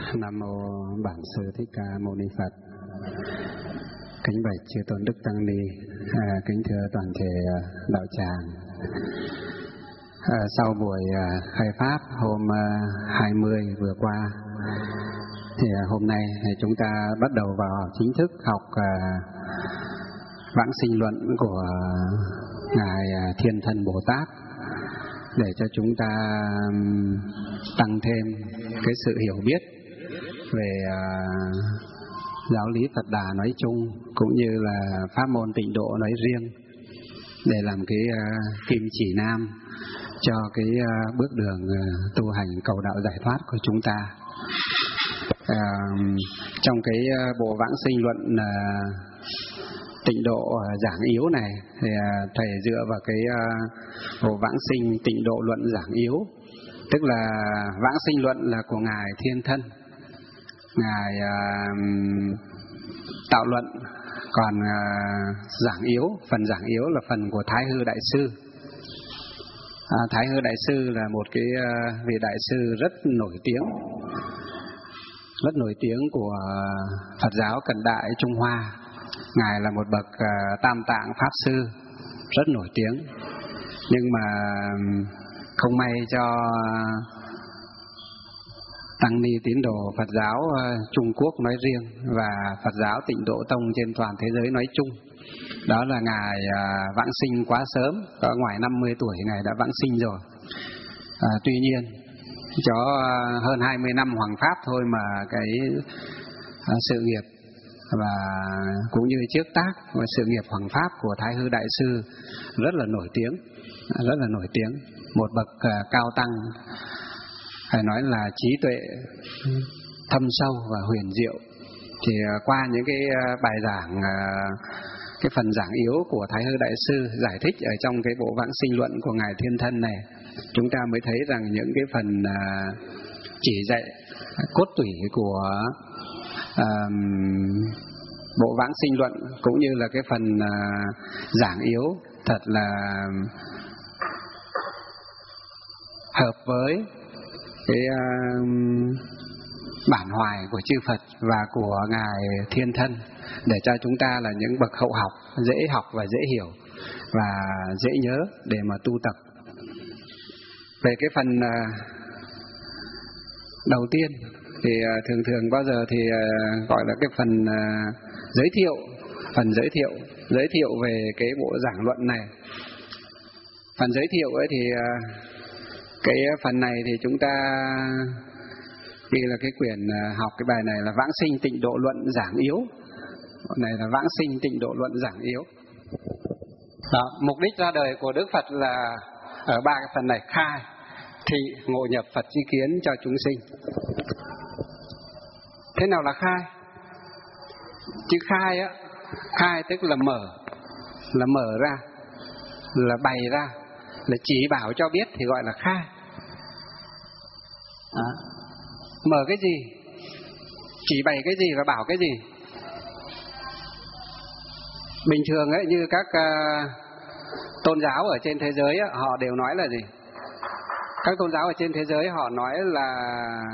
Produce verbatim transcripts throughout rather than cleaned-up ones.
Nam mô Bản Sư Thích Ca Mâu Ni Phật. Kính bạch chư tôn đức tăng ni, à, kính thưa toàn thể đạo tràng. À, sau buổi à, khai pháp hôm à, hai mươi vừa qua, thì à, hôm nay thì chúng ta bắt đầu vào chính thức học à, vãng sinh luận của ngài à, Thiên Thân Bồ Tát, để cho chúng ta tăng thêm cái sự hiểu biết về uh, giáo lý Phật Đà nói chung, cũng như là pháp môn Tịnh Độ nói riêng, để làm cái uh, kim chỉ nam cho cái uh, bước đường uh, tu hành cầu đạo giải thoát của chúng ta. Uh, trong cái uh, bộ vãng sinh luận uh, Tịnh Độ uh, giảng yếu này, thì uh, thầy dựa vào cái uh, bộ vãng sinh Tịnh Độ luận giảng yếu, tức là vãng sinh luận là của ngài Thiên Thân, ngài uh, tạo luận, còn uh, giảng yếu, phần giảng yếu là phần của Thái Hư Đại Sư. À, Thái Hư Đại Sư là một cái uh, vị đại sư rất nổi tiếng, rất nổi tiếng của Phật giáo Cận Đại Trung Hoa. Ngài là một bậc uh, Tam Tạng Pháp Sư rất nổi tiếng, nhưng mà không may cho tăng ni tín đồ Phật giáo Trung Quốc nói riêng và Phật giáo Tịnh Độ Tông trên toàn thế giới nói chung, đó là ngài vãng sinh quá sớm, có ngoài năm mươi tuổi ngài đã vãng sinh rồi. À, tuy nhiên cho hơn hai mươi năm hoằng pháp thôi mà cái à, sự nghiệp và cũng như trước tác và sự nghiệp hoằng pháp của Thái Hư Đại Sư rất là nổi tiếng, rất là nổi tiếng, một bậc uh, cao tăng, phải nói là trí tuệ thâm sâu và huyền diệu. Thì uh, qua những cái uh, bài giảng, uh, cái phần giảng yếu của Thái Hư Đại Sư giải thích ở trong cái bộ vãng sinh luận của ngài Thiên Thân này, chúng ta mới thấy rằng những cái phần uh, chỉ dạy cốt tủy của uh, bộ vãng sinh luận, cũng như là cái phần uh, giảng yếu thật là hợp với cái uh, bản hoài của chư Phật và của ngài Thiên Thân, để cho chúng ta là những bậc hậu học dễ học và dễ hiểu và dễ nhớ để mà tu tập. Về cái phần uh, đầu tiên thì uh, thường thường bao giờ thì uh, gọi là cái phần uh, giới thiệu, phần giới thiệu giới thiệu về cái bộ giảng luận này. Phần giới thiệu ấy thì uh, cái phần này thì chúng ta ghi là cái quyển học cái bài này là vãng sinh Tịnh Độ luận giảng yếu. Này là vãng sinh Tịnh Độ luận giảng yếu. Đó, mục đích ra đời của Đức Phật là ở ba cái phần này: khai, thị, ngộ nhập Phật chi kiến cho chúng sinh. Thế nào là khai? Chữ khai á, khai tức là mở, là mở ra, là bày ra, là chỉ bảo cho biết thì gọi là khai. À, mở cái gì, chỉ bày cái gì và bảo cái gì. Bình thường ấy, như các uh, tôn giáo ở trên thế giới ấy, họ đều nói là gì? Các tôn giáo ở trên thế giới họ nói là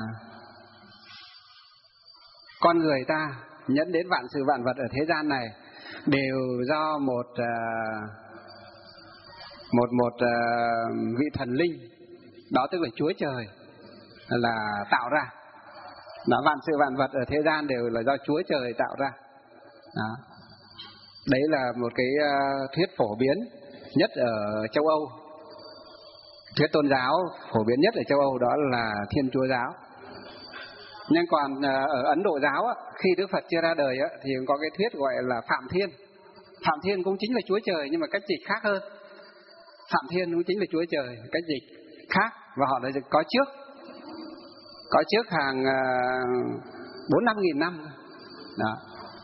con người ta nhận đến vạn sự vạn vật ở thế gian này đều do một uh, một một uh, vị thần linh, đó tức là Chúa Trời là tạo ra. Đó, vạn sự vạn vật ở thế gian đều là do Chúa Trời tạo ra. Đó. Đấy là một cái uh, thuyết phổ biến nhất ở châu Âu. Thuyết tôn giáo phổ biến nhất ở châu Âu đó là Thiên Chúa giáo. Nhưng còn uh, ở Ấn Độ giáo á, khi Đức Phật chưa ra đời á, thì có cái thuyết gọi là Phạm Thiên. Phạm Thiên cũng chính là Chúa Trời, nhưng mà cách dịch khác hơn. Phạm Thiên cũng chính là Chúa Trời, cách dịch khác, và họ đã có trước, có trước hàng bốn năm nghìn năm. Đó.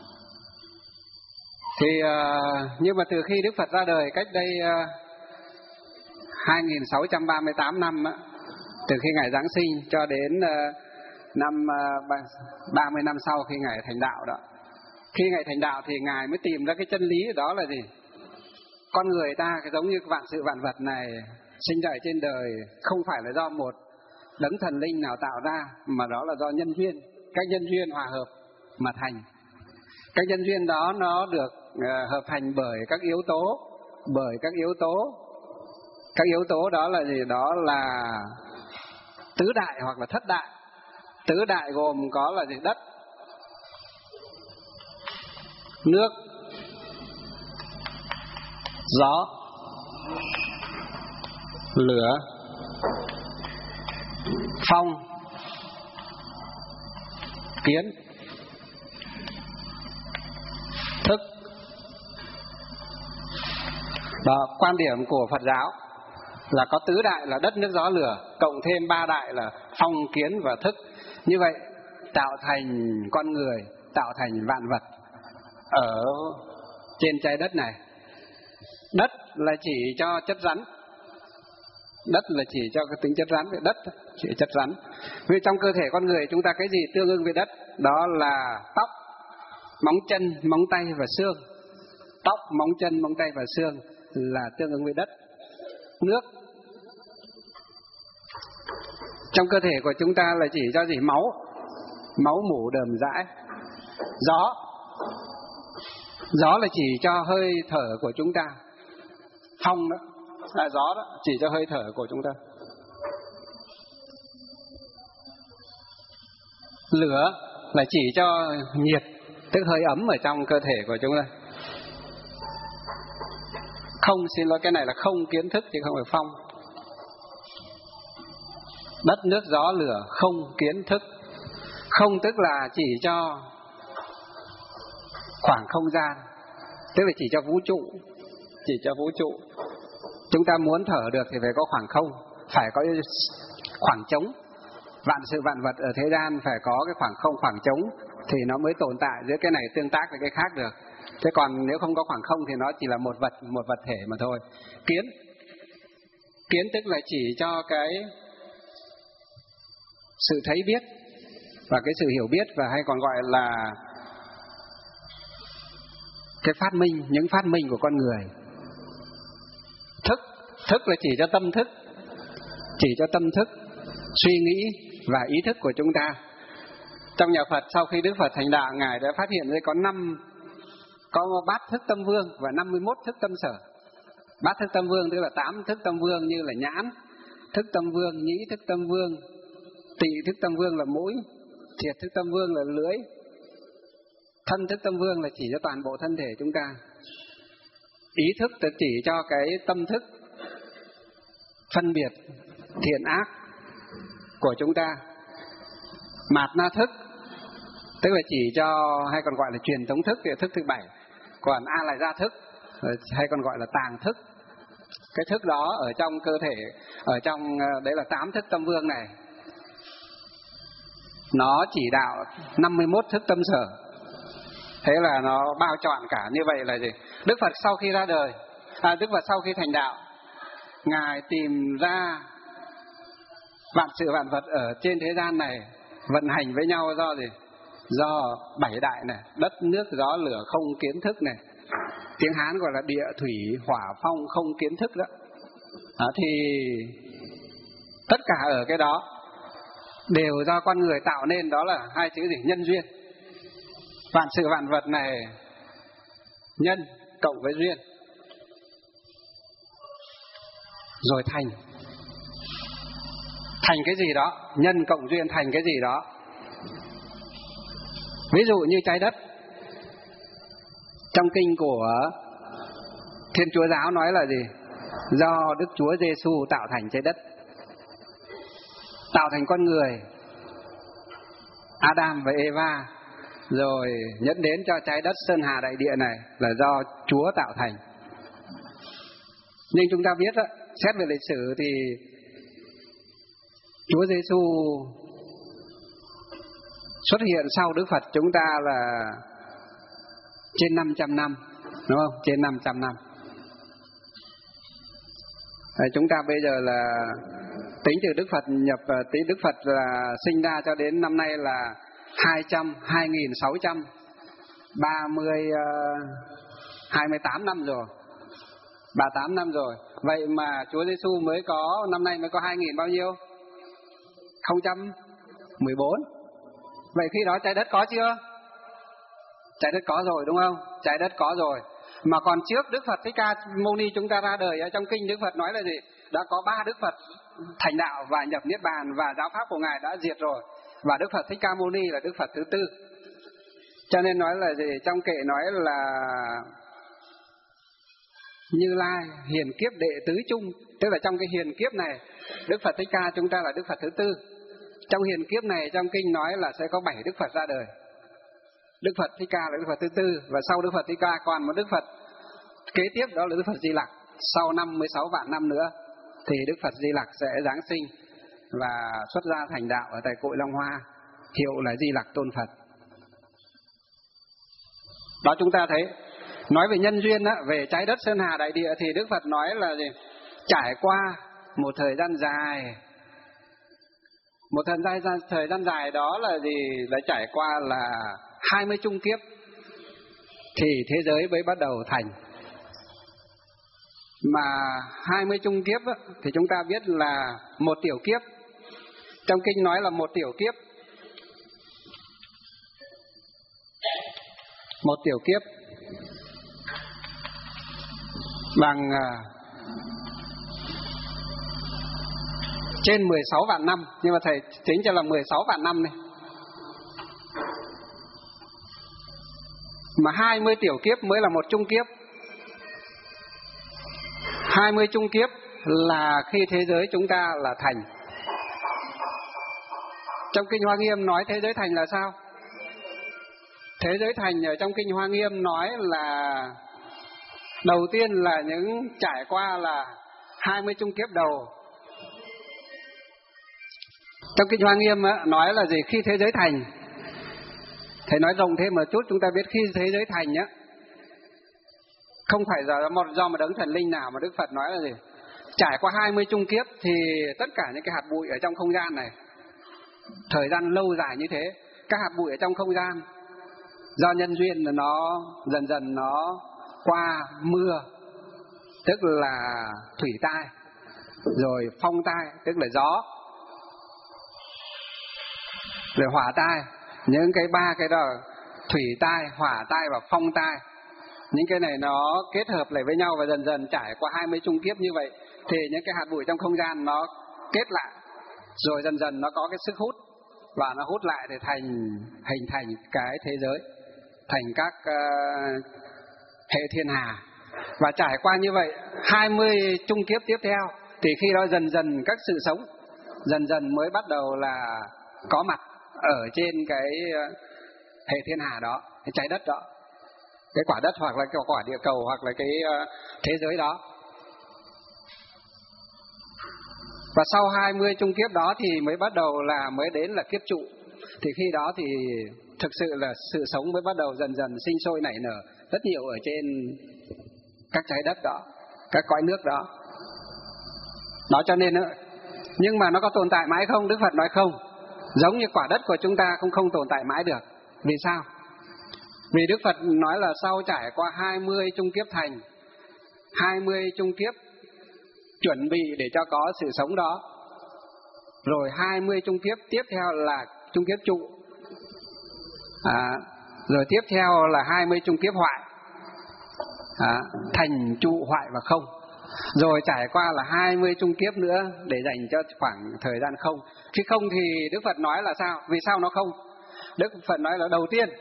Thì uh, nhưng mà từ khi Đức Phật ra đời cách đây uh, hai nghìn sáu trăm ba mươi tám năm á, từ khi ngài giáng sinh cho đến uh, năm uh, ba mươi năm sau khi ngài thành đạo đó. Khi ngài thành đạo thì ngài mới tìm ra cái chân lý đó là gì? Con người ta cái giống như vạn sự vạn vật này sinh ra ở trên đời không phải là do một đấng thần linh nào tạo ra, mà đó là do nhân duyên. các nhân duyên hòa hợp mà thành. Các nhân duyên đó nó được hợp thành bởi các yếu tố, bởi các yếu tố. Các yếu tố đó là gì? Đó là tứ đại hoặc là thất đại. Tứ đại gồm có là gì? Đất, nước, gió, lửa, phong, kiến, thức. Đó, quan điểm của Phật giáo là có tứ đại là đất, nước, gió, lửa, cộng thêm ba đại là phong, kiến và thức. Như vậy tạo thành con người, tạo thành vạn vật ở trên trái đất này. Đất là chỉ cho chất rắn. Đất là chỉ cho cái tính chất rắn. Đất chỉ chất rắn. Vì trong cơ thể con người chúng ta cái gì tương ứng với đất? Đó là tóc, móng chân, móng tay và xương. Tóc, móng chân, móng tay và xương là tương ứng với đất. Nước trong cơ thể của chúng ta là chỉ cho gì? Máu, máu mủ đờm dãi. Gió, gió là chỉ cho hơi thở của chúng ta. Phong đó là gió đó, chỉ cho hơi thở của chúng ta. Lửa là chỉ cho nhiệt, tức hơi ấm ở trong cơ thể của chúng ta. Không, xin lỗi, cái này là không kiến thức chứ không phải phong. Đất, nước, gió, lửa, không kiến thức. Không tức là chỉ cho khoảng không gian, tức là chỉ cho vũ trụ. Chỉ cho vũ trụ. Chúng ta muốn thở được thì phải có khoảng không, phải có khoảng trống. Vạn sự vạn vật ở thế gian phải có cái khoảng không, khoảng trống thì nó mới tồn tại, giữa cái này tương tác với cái khác được. Thế còn nếu không có khoảng không thì nó chỉ là một vật, một vật thể mà thôi. Kiến, kiến tức là chỉ cho cái sự thấy biết và cái sự hiểu biết, và hay còn gọi là cái phát minh, những phát minh của con người. Thức, thức là chỉ cho tâm thức, chỉ cho tâm thức, suy nghĩ và ý thức của chúng ta. Trong nhà Phật, sau khi Đức Phật thành đạo, Ngài đã phát hiện ra có năm, có bát thức tâm vương và năm mươi mốt thức tâm sở. Bát thức tâm vương tức là tám thức tâm vương như là nhãn, thức tâm vương, nhĩ thức tâm vương, tỵ thức tâm vương là mũi, thiệt thức tâm vương là lưỡi, thân thức tâm vương là chỉ cho toàn bộ thân thể chúng ta. Ý thức là chỉ cho cái tâm thức phân biệt thiện ác của chúng ta. Mạt na thức tức là chỉ cho, hay còn gọi là truyền thống thức, thì thức thứ bảy. Còn a lại gia thức hay còn gọi là tàng thức. Cái thức đó ở trong cơ thể, ở trong đấy là tám thức tâm vương này, nó chỉ đạo năm mươi mốt thức tâm sở. Thế là nó bao trọn cả. Như vậy là gì? Đức Phật sau khi ra đời, à, Đức Phật sau khi thành đạo, Ngài tìm ra vạn sự vạn vật ở trên thế gian này vận hành với nhau do gì? Do bảy đại này: đất, nước, gió, lửa, không kiến thức này. Tiếng Hán gọi là địa, thủy, hỏa, phong, không kiến thức đó. À, thì tất cả ở cái đó đều do con người tạo nên, đó là hai chữ gì? Nhân duyên. Vạn sự vạn vật này nhân cộng với duyên rồi thành. Thành cái gì đó, nhân cộng duyên thành cái gì đó. Ví dụ như trái đất, trong kinh của Thiên Chúa giáo nói là gì? Do Đức Chúa Giêsu tạo thành trái đất, tạo thành con người Adam và Eva, rồi dẫn đến cho trái đất sơn hà đại địa này là do Chúa tạo thành. Nhưng chúng ta biết đó, xét về lịch sử thì Chúa Giêsu xuất hiện sau Đức Phật chúng ta là trên năm trăm năm, đúng không? Trên năm trăm năm. Đấy, chúng ta bây giờ là tính từ Đức Phật nhập, tính Đức Phật là sinh ra cho đến năm nay là hai trăm, hai nghìn sáu trăm ba mươi, hai mươi tám năm rồi, ba mươi tám năm rồi. Vậy mà Chúa Giêsu mới có, năm nay mới có hai nghìn bao nhiêu? không trăm mười bốn. Vậy khi đó trái đất có chưa? Trái đất có rồi đúng không? Trái đất có rồi. Mà còn trước Đức Phật Thích Ca Mâu Ni chúng ta ra đời, ở trong kinh Đức Phật nói là gì? Đã có ba Đức Phật thành đạo và nhập Niết Bàn, và giáo pháp của Ngài đã diệt rồi. Và Đức Phật Thích Ca Mâu Ni là Đức Phật thứ tư. Cho nên nói là gì? Trong kệ nói là Như Lai hiền kiếp đệ tứ chung, tức là trong cái hiền kiếp này Đức Phật Thích Ca chúng ta là Đức Phật thứ tư. Trong hiền kiếp này trong kinh nói là sẽ có bảy Đức Phật ra đời. Đức Phật Thích Ca là Đức Phật thứ tư, và sau Đức Phật Thích Ca còn một Đức Phật kế tiếp, đó là Đức Phật Di Lặc. Sau năm mươi sáu vạn năm nữa thì Đức Phật Di Lặc sẽ giáng sinh và xuất gia thành đạo ở tại cội Long Hoa, hiệu là Di Lặc Tôn Phật. Đó, chúng ta thấy nói về nhân duyên á, về trái đất sơn hà đại địa thì Đức Phật nói là gì? Trải qua một thời gian dài, một thời gian thời gian dài đó là gì? Là trải qua là hai mươi chung kiếp thì thế giới mới bắt đầu thành. Mà hai mươi chung kiếp á, thì chúng ta biết là một tiểu kiếp. Trong kinh nói là một tiểu kiếp. Một tiểu kiếp bằng uh, trên mười sáu vạn năm. Nhưng mà thầy tính cho là mười sáu vạn năm này. Mà hai mươi tiểu kiếp mới là một chung kiếp. hai mươi chung kiếp là khi thế giới chúng ta là thành. Trong kinh Hoa Nghiêm nói thế giới thành là sao? Thế giới thành ở trong kinh Hoa Nghiêm nói là đầu tiên là những trải qua là hai mươi chung kiếp đầu. Trong kinh Hoa Nghiêm á, nói là gì? Khi thế giới thành, thầy nói rộng thêm một chút, chúng ta biết khi thế giới thành á, không phải do một do một đấng thần linh nào, mà Đức Phật nói là gì? Trải qua hai mươi chung kiếp thì tất cả những cái hạt bụi ở trong không gian này, thời gian lâu dài như thế, các hạt bụi ở trong không gian do nhân duyên là nó dần dần nó qua mưa, tức là thủy tai, rồi phong tai, tức là gió, rồi hỏa tai. Những cái ba cái đó, thủy tai, hỏa tai và phong tai, những cái này nó kết hợp lại với nhau và dần dần trải qua hai mươi chung kiếp như vậy thì những cái hạt bụi trong không gian nó kết lại, rồi dần dần nó có cái sức hút và nó hút lại để thành hình thành cái thế giới, thành các uh, hệ thiên hà. Và trải qua như vậy hai mươi chung kiếp tiếp theo thì khi đó dần dần các sự sống dần dần mới bắt đầu là có mặt ở trên cái uh, hệ thiên hà đó, cái trái đất đó, cái quả đất hoặc là cái quả địa cầu hoặc là cái uh, thế giới đó. Và sau hai mươi chung kiếp đó thì mới bắt đầu là mới đến là kiếp trụ. Thì khi đó thì thực sự là sự sống mới bắt đầu dần dần sinh sôi nảy nở rất nhiều ở trên các trái đất đó, các cõi nước đó. Đó, cho nên nhưng mà nó có tồn tại mãi không? Đức Phật nói không. Giống như quả đất của chúng ta cũng không tồn tại mãi được. Vì sao? Vì Đức Phật nói là sau trải qua hai mươi chung kiếp thành, hai mươi chung kiếp chuẩn bị để cho có sự sống đó, rồi hai mươi chung kiếp tiếp theo là chung kiếp trụ, à, rồi tiếp theo là hai mươi chung kiếp hoại, à, thành trụ hoại và không, rồi trải qua là hai mươi chung kiếp nữa để dành cho khoảng thời gian không. Khi không thì Đức Phật nói là sao? Vì sao nó không? Đức Phật nói là đầu tiên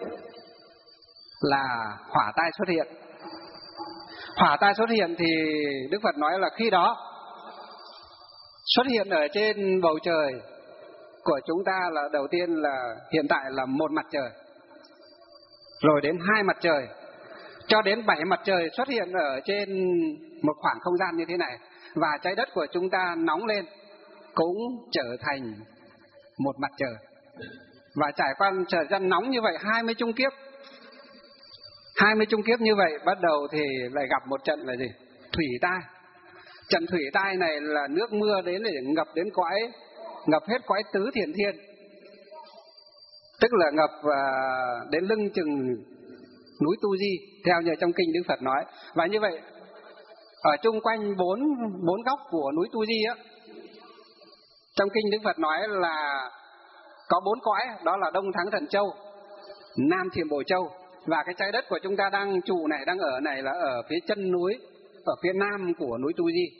là hỏa tai xuất hiện. Hỏa tai xuất hiện thì Đức Phật nói là khi đó xuất hiện ở trên bầu trời của chúng ta là đầu tiên là hiện tại là một mặt trời, rồi đến hai mặt trời, cho đến bảy mặt trời xuất hiện ở trên một khoảng không gian như thế này. Và trái đất của chúng ta nóng lên cũng trở thành một mặt trời. Và trải qua thời gian nóng như vậy hai mươi chung kiếp, hai mươi chung kiếp như vậy, bắt đầu thì lại gặp một trận là gì? Thủy tai. Trận thủy tai này là nước mưa đến để ngập đến cõi, ngập hết cõi tứ thiền thiên, tức là ngập uh, đến lưng chừng núi Tu Di, theo như trong kinh Đức Phật nói. Và như vậy ở chung quanh bốn bốn góc của núi Tu Di á, trong kinh Đức Phật nói là có bốn cõi, đó là Đông Thắng Thần Châu, Nam Thiểm Bổ Châu, và cái trái đất của chúng ta đang trụ này, đang ở này là ở phía chân núi, ở phía nam của núi Tu Di.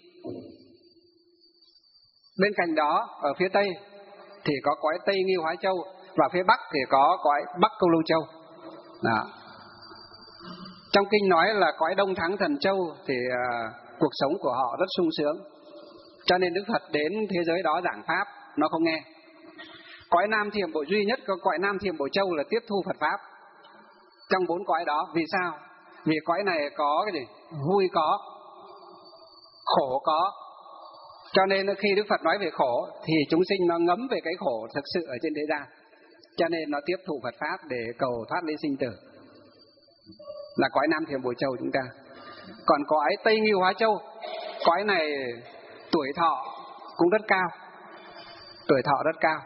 Bên cạnh đó, ở phía tây thì có cõi Tây Nghi Hóa Châu, và phía bắc thì có cõi Bắc Câu Lưu Châu. Đó. Trong kinh nói là cõi Đông Thắng Thần Châu thì uh, cuộc sống của họ rất sung sướng, cho nên Đức Phật đến thế giới đó giảng pháp nó không nghe. Cõi Nam Thiểm Bổ, duy nhất có cõi Nam Thiểm Bổ Châu là tiếp thu Phật pháp trong bốn cõi đó. Vì sao? Vì cõi này có cái gì? Vui có, khổ có. Cho nên khi Đức Phật nói về khổ thì chúng sinh nó ngấm về cái khổ thực sự ở trên thế gian, cho nên nó tiếp thụ Phật pháp để cầu thoát ly sinh tử, là cõi Nam Thiểm Bổ Châu chúng ta. Còn cõi Tây Nghi Hóa Châu, cõi này tuổi thọ cũng rất cao, tuổi thọ rất cao.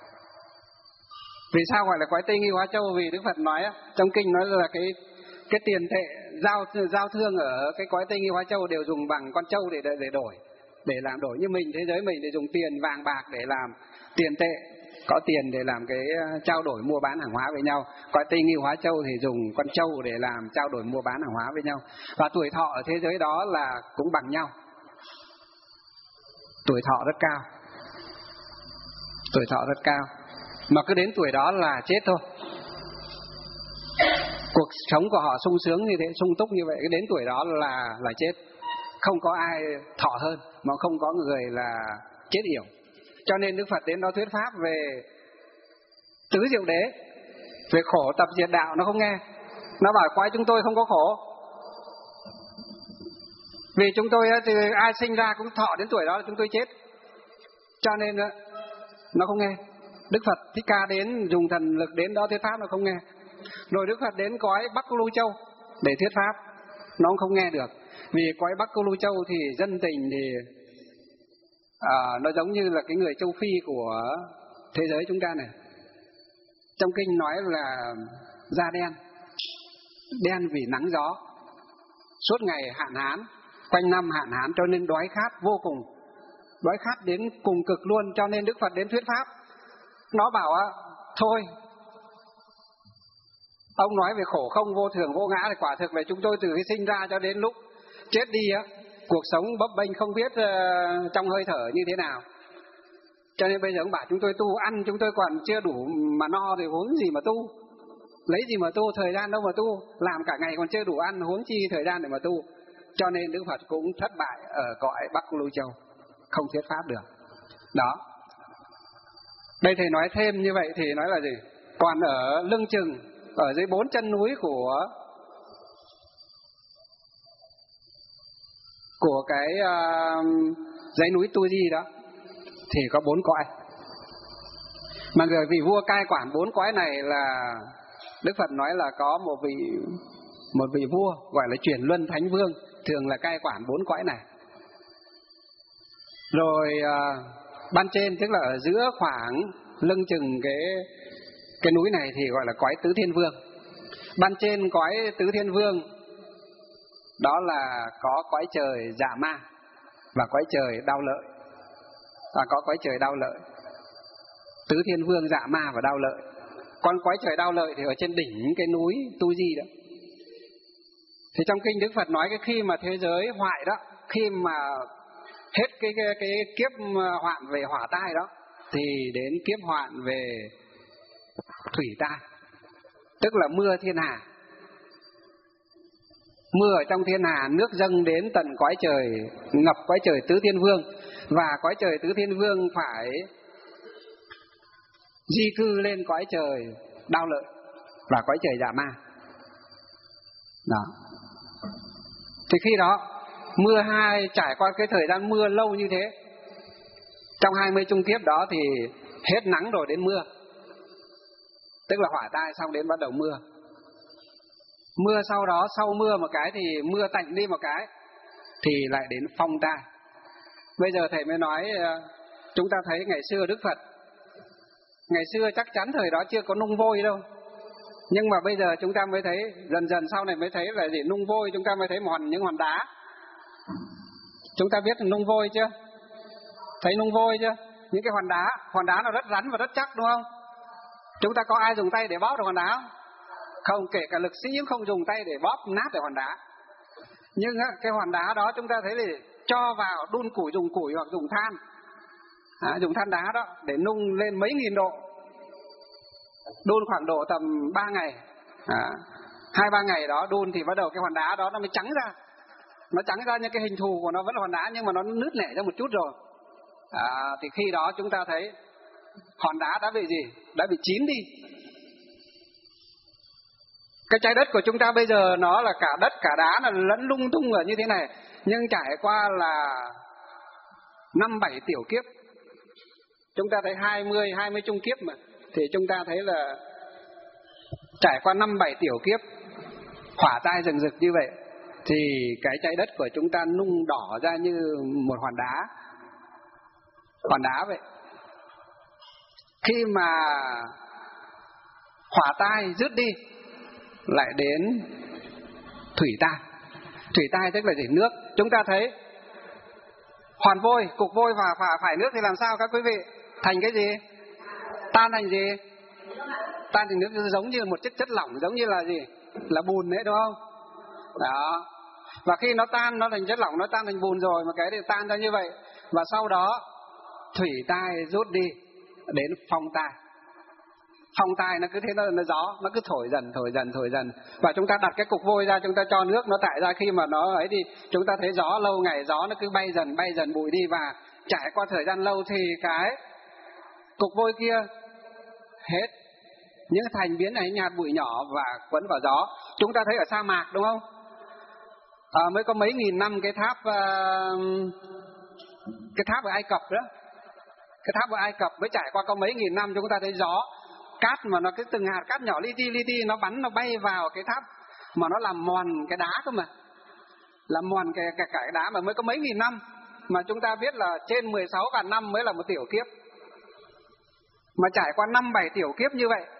Vì sao gọi là cõi Tây Nghi Hóa Châu? Vì Đức Phật nói trong kinh nói là cái cái tiền tệ giao giao thương ở cái cõi Tây Nghi Hóa Châu đều dùng bằng con trâu để để đổi, để làm đổi. Như mình, thế giới mình thì dùng tiền vàng bạc để làm tiền tệ, có tiền để làm cái trao đổi mua bán hàng hóa với nhau. Cõi Tây Nghi Hóa Châu thì dùng con trâu để làm trao đổi mua bán hàng hóa với nhau. Và tuổi thọ ở thế giới đó là cũng bằng nhau, tuổi thọ rất cao, tuổi thọ rất cao. Mà cứ đến tuổi đó là chết thôi. Cuộc sống của họ sung sướng như thế, sung túc như vậy, cứ đến tuổi đó là là chết. Không có ai thọ hơn, mà không có người là chết yểu. Cho nên Đức Phật đến đó thuyết pháp về tứ diệu đế, về khổ tập diệt đạo, nó không nghe. Nó bảo quái chúng tôi không có khổ, vì chúng tôi thì ai sinh ra cũng thọ đến tuổi đó là chúng tôi chết. Cho nên nó không nghe. Đức Phật Thích Ca đến dùng thần lực đến đó thuyết pháp nó không nghe. Rồi Đức Phật đến cõi Bắc Câu Lưu Châu để thuyết pháp, nó cũng không nghe được. Vì cõi Bắc Câu Lưu Châu thì dân tình thì à, nó giống như là cái người châu Phi của thế giới chúng ta này. Trong kinh nói là da đen, đen vì nắng gió, suốt ngày hạn hán, quanh năm hạn hán, cho nên đói khát vô cùng, đói khát đến cùng cực luôn. Cho nên Đức Phật đến thuyết pháp, nó bảo á, thôi ông nói về khổ không, vô thường, vô ngã thì quả thực là chúng tôi từ khi sinh ra cho đến lúc chết đi á, cuộc sống bấp bênh không biết uh, trong hơi thở như thế nào. Cho nên bây giờ ông bảo chúng tôi tu, ăn chúng tôi còn chưa đủ mà no thì huống gì mà tu, lấy gì mà tu, thời gian đâu mà tu, làm cả ngày còn chưa đủ ăn, huống chi thời gian để mà tu. Cho nên Đức Phật cũng thất bại ở cõi Bắc Lưu Châu, không thuyết pháp được. Đó. Đây thầy nói thêm như vậy thì nói là gì? Còn ở lưng chừng, ở dưới bốn chân núi của của cái uh, dãy núi Tu Di đó thì có bốn cõi. Mà người vị vua cai quản bốn cõi này là Đức Phật nói là có một vị một vị vua gọi là Chuyển Luân Thánh Vương, thường là cai quản bốn cõi này. Rồi uh, ban trên tức là ở giữa khoảng lưng chừng cái cái núi này thì gọi là cõi Tứ Thiên Vương. Ban trên cõi Tứ Thiên Vương đó là có cõi trời Dạ Ma và cõi trời Đao Lợi. À, có cõi trời Đao Lợi. Tứ Thiên Vương, Dạ Ma và Đao Lợi. Còn cõi trời Đao Lợi thì ở trên đỉnh cái núi Tu Di đó. Thì trong kinh Đức Phật nói cái khi mà thế giới hoại đó, khi mà hết cái cái, cái kiếp hoạn về hỏa tai đó thì đến kiếp hoạn về thủy tai, tức là mưa thiên hà. Mưa ở trong thiên hà, nước dâng đến tận cõi trời, ngập cõi trời Tứ Thiên Vương, và cõi trời Tứ Thiên Vương phải di cư lên cõi trời Đao Lợi và cõi trời Dạ Ma. Đó. Thì khi đó mưa hai trải qua cái thời gian mưa lâu như thế, trong hai mươi chung kiếp đó thì hết nắng rồi đến mưa, tức là hỏa tai xong đến bắt đầu mưa. Mưa sau đó, sau mưa một cái thì mưa tạnh đi một cái thì lại đến phong tai. Bây giờ thầy mới nói, chúng ta thấy ngày xưa Đức Phật, ngày xưa chắc chắn thời đó chưa có nung vôi đâu, nhưng mà bây giờ chúng ta mới thấy, dần dần sau này mới thấy là gì? Nung vôi chúng ta mới thấy một hòn, những hòn đá. Chúng ta biết nung vôi chưa? Thấy nung vôi chưa? Những cái hòn đá, hòn đá nó rất rắn và rất chắc đúng không? Chúng ta có ai dùng tay để bóp được hòn đá không? Không, kể cả lực sĩ cũng không dùng tay để bóp nát được hòn đá. Nhưng cái hòn đá đó chúng ta thấy là cho vào đun củi, dùng củi hoặc dùng than, à, dùng than đá đó để nung lên mấy nghìn độ, đun khoảng độ tầm ba ngày, à, hai ba ngày đó đun thì bắt đầu cái hòn đá đó nó mới trắng ra. Nó trắng ra nhưng cái hình thù của nó vẫn là hòn đá, nhưng mà nó nứt nẻ ra một chút rồi. À, thì khi đó chúng ta thấy hòn đá đã bị gì? Đã bị chín đi. Cái trái đất của chúng ta bây giờ nó là cả đất cả đá là lẫn lung tung ở như thế này, nhưng trải qua là năm bảy tiểu kiếp. Chúng ta thấy hai mươi, hai mươi chung kiếp mà. Thì chúng ta thấy là trải qua năm bảy tiểu kiếp hỏa tai rừng rực như vậy, thì cái trái đất của chúng ta nung đỏ ra như một hòn đá. Hòn đá vậy. Khi mà hỏa tai dứt đi, lại đến thủy tai. Thủy tai tức là gì? Nước. Chúng ta thấy hoàn vôi, cục vôi và phải, phải nước thì làm sao các quý vị? Thành cái gì? Tan thành gì? Tan thành nước, giống như một chất chất lỏng, giống như là gì? Là bùn đấy đúng không? Đó. Và khi nó tan, nó thành chất lỏng, nó tan thành bùn rồi, mà cái thì tan ra như vậy. Và sau đó thủy tai rút đi, đến phong tai. Phong tai nó cứ thế, nó, nó gió, nó cứ thổi dần, thổi dần, thổi dần. Và chúng ta đặt cái cục vôi ra, chúng ta cho nước nó tải ra, khi mà nó ấy thì chúng ta thấy gió lâu ngày, gió nó cứ bay dần, bay dần bụi đi. Và trải qua thời gian lâu thì cái cục vôi kia hết, những thành biến này nhạt bụi nhỏ và quấn vào gió. Chúng ta thấy ở sa mạc đúng không? À, mới có mấy nghìn năm cái tháp uh, cái tháp ở Ai Cập đó, cái tháp ở Ai Cập mới trải qua có mấy nghìn năm, chúng ta thấy gió cát mà nó cứ từng hạt cát nhỏ li ti li ti, nó bắn, nó bay vào cái tháp mà nó làm mòn cái đá cơ mà, làm mòn cái cái cái đá mà mới có mấy nghìn năm. Mà chúng ta biết là trên mười sáu vạn năm mới là một tiểu kiếp, mà trải qua năm bảy tiểu kiếp như vậy.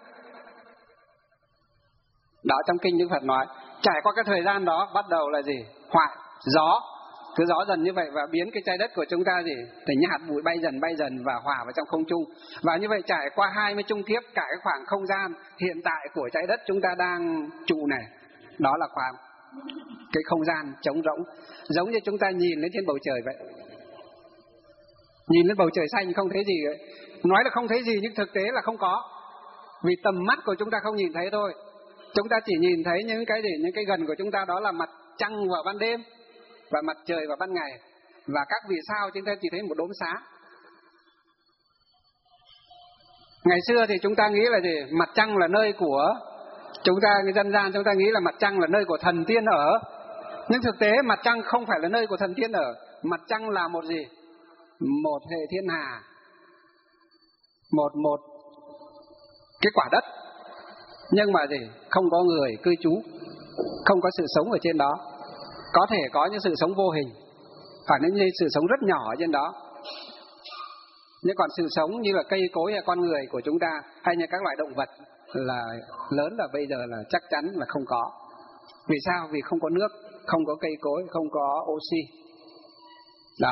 Đó, trong kinh Đức Phật nói trải qua cái thời gian đó bắt đầu là gì? Hỏa, gió, cứ gió dần như vậy và biến cái trái đất của chúng ta gì? Thành những hạt bụi bay dần bay dần và hòa vào trong không trung. Và như vậy trải qua hai mươi chung kiếp, cả cái khoảng không gian hiện tại của trái đất chúng ta đang trụ này, đó là khoảng cái không gian trống rỗng, giống như chúng ta nhìn lên trên bầu trời vậy. Nhìn lên bầu trời xanh không thấy gì vậy. Nói là không thấy gì nhưng thực tế là không có, vì tầm mắt của chúng ta không nhìn thấy thôi. Chúng ta chỉ nhìn thấy những cái gì? Những cái gần của chúng ta, đó là mặt trăng vào ban đêm và mặt trời vào ban ngày, và các vì sao chúng ta chỉ thấy một đốm sáng. Ngày xưa thì chúng ta nghĩ là gì? Mặt trăng là nơi của chúng ta, dân gian chúng ta nghĩ là mặt trăng là nơi của thần tiên ở. Nhưng thực tế mặt trăng không phải là nơi của thần tiên ở. Mặt trăng là một gì? Một hệ thiên hà, một một cái quả đất, nhưng mà gì? Không có người cư trú, không có sự sống ở trên đó. Có thể có những sự sống vô hình, phải nên như sự sống rất nhỏ ở trên đó. Nhưng còn sự sống như là cây cối hay con người của chúng ta, hay như các loại động vật là lớn là bây giờ là chắc chắn là không có. Vì sao? Vì không có nước, không có cây cối, không có oxy. Đó.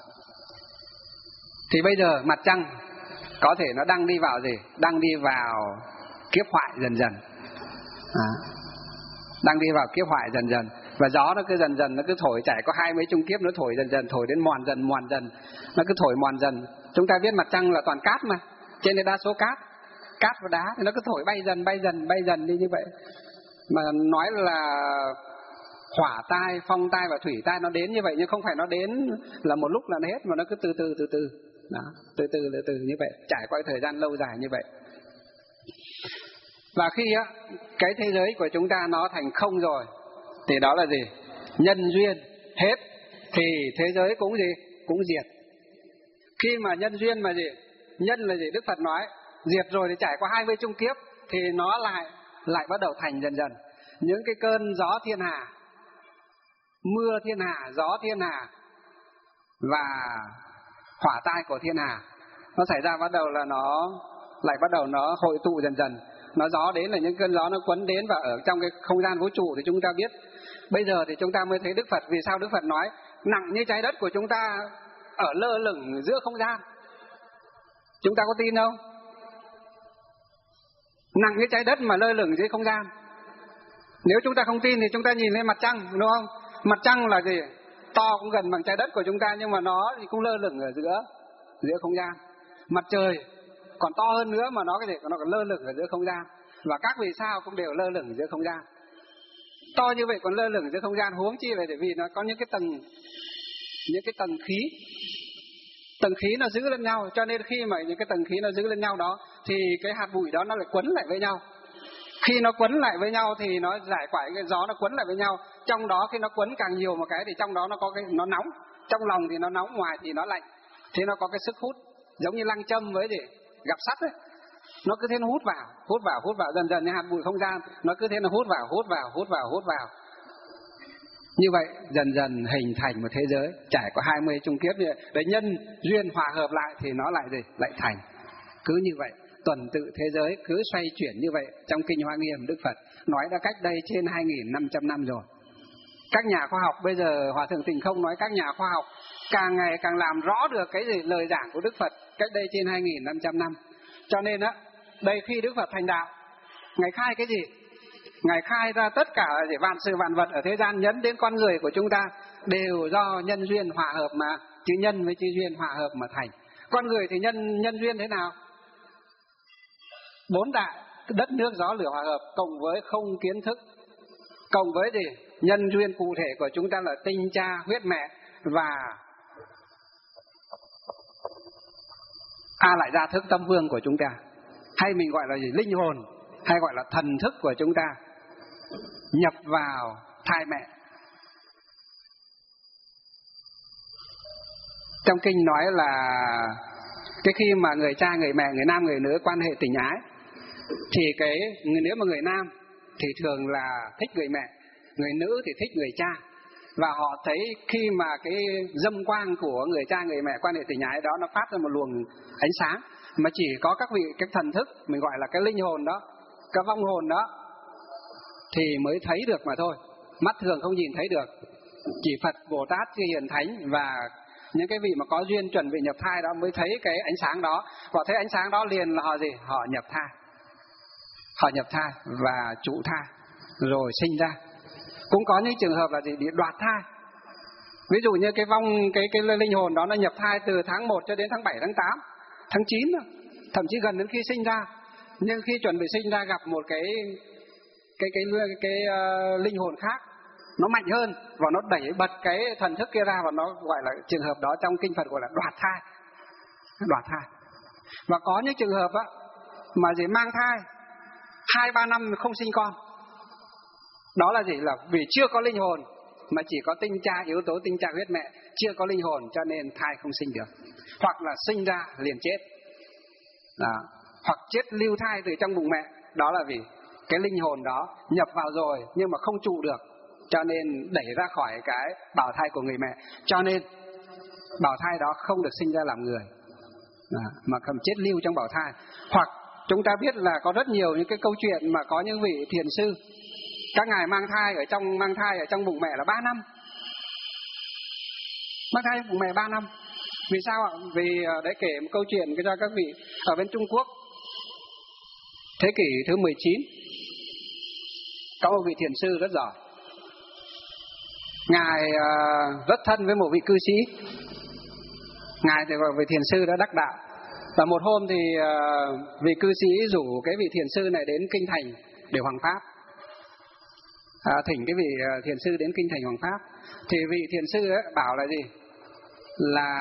Thì bây giờ mặt trăng có thể nó đang đi vào gì? Đang đi vào kiếp hoại dần dần. À, đang đi vào kiếp hoại dần dần. Và gió nó cứ dần dần, nó cứ thổi, trải có hai mấy chung kiếp, nó thổi dần dần, thổi đến mòn dần, mòn dần. Nó cứ thổi mòn dần. Chúng ta biết mặt trăng là toàn cát mà, trên đây đa số cát, cát và đá, thì nó cứ thổi bay dần, bay dần, bay dần đi như vậy. Mà nói là hỏa tai, phong tai và thủy tai nó đến như vậy, nhưng không phải nó đến là một lúc là nó hết, mà nó cứ từ từ từ từ. Đó, từ từ từ từ như vậy, trải qua thời gian lâu dài như vậy. Và khi á, cái thế giới của chúng ta nó thành không rồi, thì đó là gì? Nhân duyên hết, thì thế giới cũng gì? Cũng diệt. Khi mà nhân duyên mà gì? Nhân là gì? Đức Phật nói diệt rồi thì trải qua hai mươi chung kiếp, thì nó lại lại bắt đầu thành dần dần. Những cái cơn gió thiên hà, mưa thiên hà, gió thiên hà và hỏa tai của thiên hà, nó xảy ra bắt đầu là nó lại bắt đầu nó hội tụ dần dần. Nó gió đến là những cơn gió nó quấn đến, và ở trong cái không gian vũ trụ thì chúng ta biết. Bây giờ thì chúng ta mới thấy Đức Phật. Vì sao Đức Phật nói nặng như trái đất của chúng ta ở lơ lửng giữa không gian? Chúng ta có tin không? nặng cái trái đất mà lơ lửng dưới không gian. Nếu chúng ta không tin thì chúng ta nhìn lên mặt trăng, đúng không? Mặt trăng là gì? To cũng gần bằng trái đất của chúng ta, nhưng mà nó thì cũng lơ lửng ở giữa giữa không gian. Mặt trời còn to hơn nữa mà nó cái gì? Nó còn lơ lửng ở giữa không gian. Và các vì sao cũng đều lơ lửng giữa không gian. To như vậy còn lơ lửng giữa không gian, huống chi vậy, bởi vì nó có những cái tầng những cái tầng khí. Tầng khí nó giữ lên nhau, cho nên khi mà những cái tầng khí nó giữ lên nhau đó thì cái hạt bụi đó nó lại quấn lại với nhau. Khi nó quấn lại với nhau thì nó giải quải cái gió, nó quấn lại với nhau. Trong đó khi nó quấn càng nhiều một cái thì trong đó nó có cái nó nóng. Trong lòng thì nó nóng, ngoài thì nó lạnh. Thì nó có cái sức hút giống như lăng châm với gì gặp sắt ấy. Nó cứ thế nó hút vào, hút vào, hút vào, dần dần như hạt bụi không gian, nó cứ thế nó hút vào, hút vào, hút vào, hút vào. Như vậy dần dần hình thành một thế giới trải qua hai mươi chung kiếp như vậy. Để nhân duyên hòa hợp lại thì nó lại gì? Lại thành. Cứ như vậy, tuần tự thế giới cứ xoay chuyển như vậy. Trong Kinh Hoa Nghiêm Đức Phật nói đã cách đây trên hai nghìn năm trăm năm rồi. Các nhà khoa học bây giờ, Hòa Thượng Tịnh Không nói các nhà khoa học càng ngày càng làm rõ được cái gì lời giảng của Đức Phật cách đây trên hai nghìn năm trăm năm. Cho nên á, đây khi Đức Phật thành đạo, Ngài khai cái gì? Ngài khai ra tất cả là vạn sự vạn vật ở thế gian, nhấn đến con người của chúng ta đều do nhân duyên hòa hợp mà, chữ nhân với chữ duyên hòa hợp mà thành. Con người thì nhân nhân duyên thế nào? Bốn đại, đất nước gió lửa hòa hợp cộng với không kiến thức, cộng với gì? Nhân duyên cụ thể của chúng ta là tinh cha huyết mẹ và A lại ra thức tâm vương của chúng ta, hay mình gọi là gì? Linh hồn, hay gọi là thần thức của chúng ta nhập vào thai mẹ. Trong kinh nói là cái khi mà người cha, người mẹ, người nam, người nữ quan hệ tình ái thì cái nếu mà người nam thì thường là thích người mẹ, người nữ thì thích người cha. Và họ thấy khi mà cái dâm quang của người cha, người mẹ quan hệ tình ái đó nó phát ra một luồng ánh sáng mà chỉ có các vị, cái thần thức, mình gọi là cái linh hồn đó, cái vong hồn đó thì mới thấy được mà thôi. Mắt thường không nhìn thấy được. Chỉ Phật, Bồ Tát, Chư Hiền Thánh và những cái vị mà có duyên chuẩn bị nhập thai đó mới thấy cái ánh sáng đó. Họ thấy ánh sáng đó liền là họ gì? Họ nhập thai. Họ nhập thai và trụ thai rồi sinh ra. Cũng có những trường hợp là gì? Bị đoạt thai. Ví dụ như cái vong, cái cái linh hồn đó nó nhập thai từ tháng một cho đến tháng bảy, tháng tám, tháng chín, thậm chí gần đến khi sinh ra. Nhưng khi chuẩn bị sinh ra gặp một cái cái cái cái, cái, cái uh, linh hồn khác, nó mạnh hơn và nó đẩy bật cái thần thức kia ra, và nó gọi là trường hợp đó trong kinh Phật gọi là đoạt thai. Đoạt thai. Và có những trường hợp á mà gì mang thai hai ba năm không sinh con. Đó là gì? Là vì chưa có linh hồn, mà chỉ có tinh cha, yếu tố tinh cha huyết mẹ, chưa có linh hồn cho nên thai không sinh được. Hoặc là sinh ra liền chết. Đó. Hoặc chết lưu thai từ trong bụng mẹ. Đó là vì cái linh hồn đó nhập vào rồi nhưng mà không trụ được, cho nên đẩy ra khỏi cái bào thai của người mẹ. Cho nên bào thai đó không được sinh ra làm người, đó, mà cầm chết lưu trong bào thai. Hoặc chúng ta biết là có rất nhiều những cái câu chuyện mà có những vị thiền sư, các ngài mang thai ở trong mang thai ở trong bụng mẹ là ba năm. Mang thai trong bụng mẹ ba năm. Vì sao ạ? Vì để kể một câu chuyện cho các vị ở bên Trung Quốc thế kỷ thứ mười chín, có một vị thiền sư rất giỏi. Ngài uh, rất thân với một vị cư sĩ. Ngài thì gọi vị thiền sư đã đắc đạo. Và một hôm thì uh, vị cư sĩ rủ cái vị thiền sư này đến kinh thành để hoằng pháp. À, thỉnh cái vị uh, thiền sư đến kinh thành hoằng pháp. Thì vị thiền sư ấy bảo là gì? Là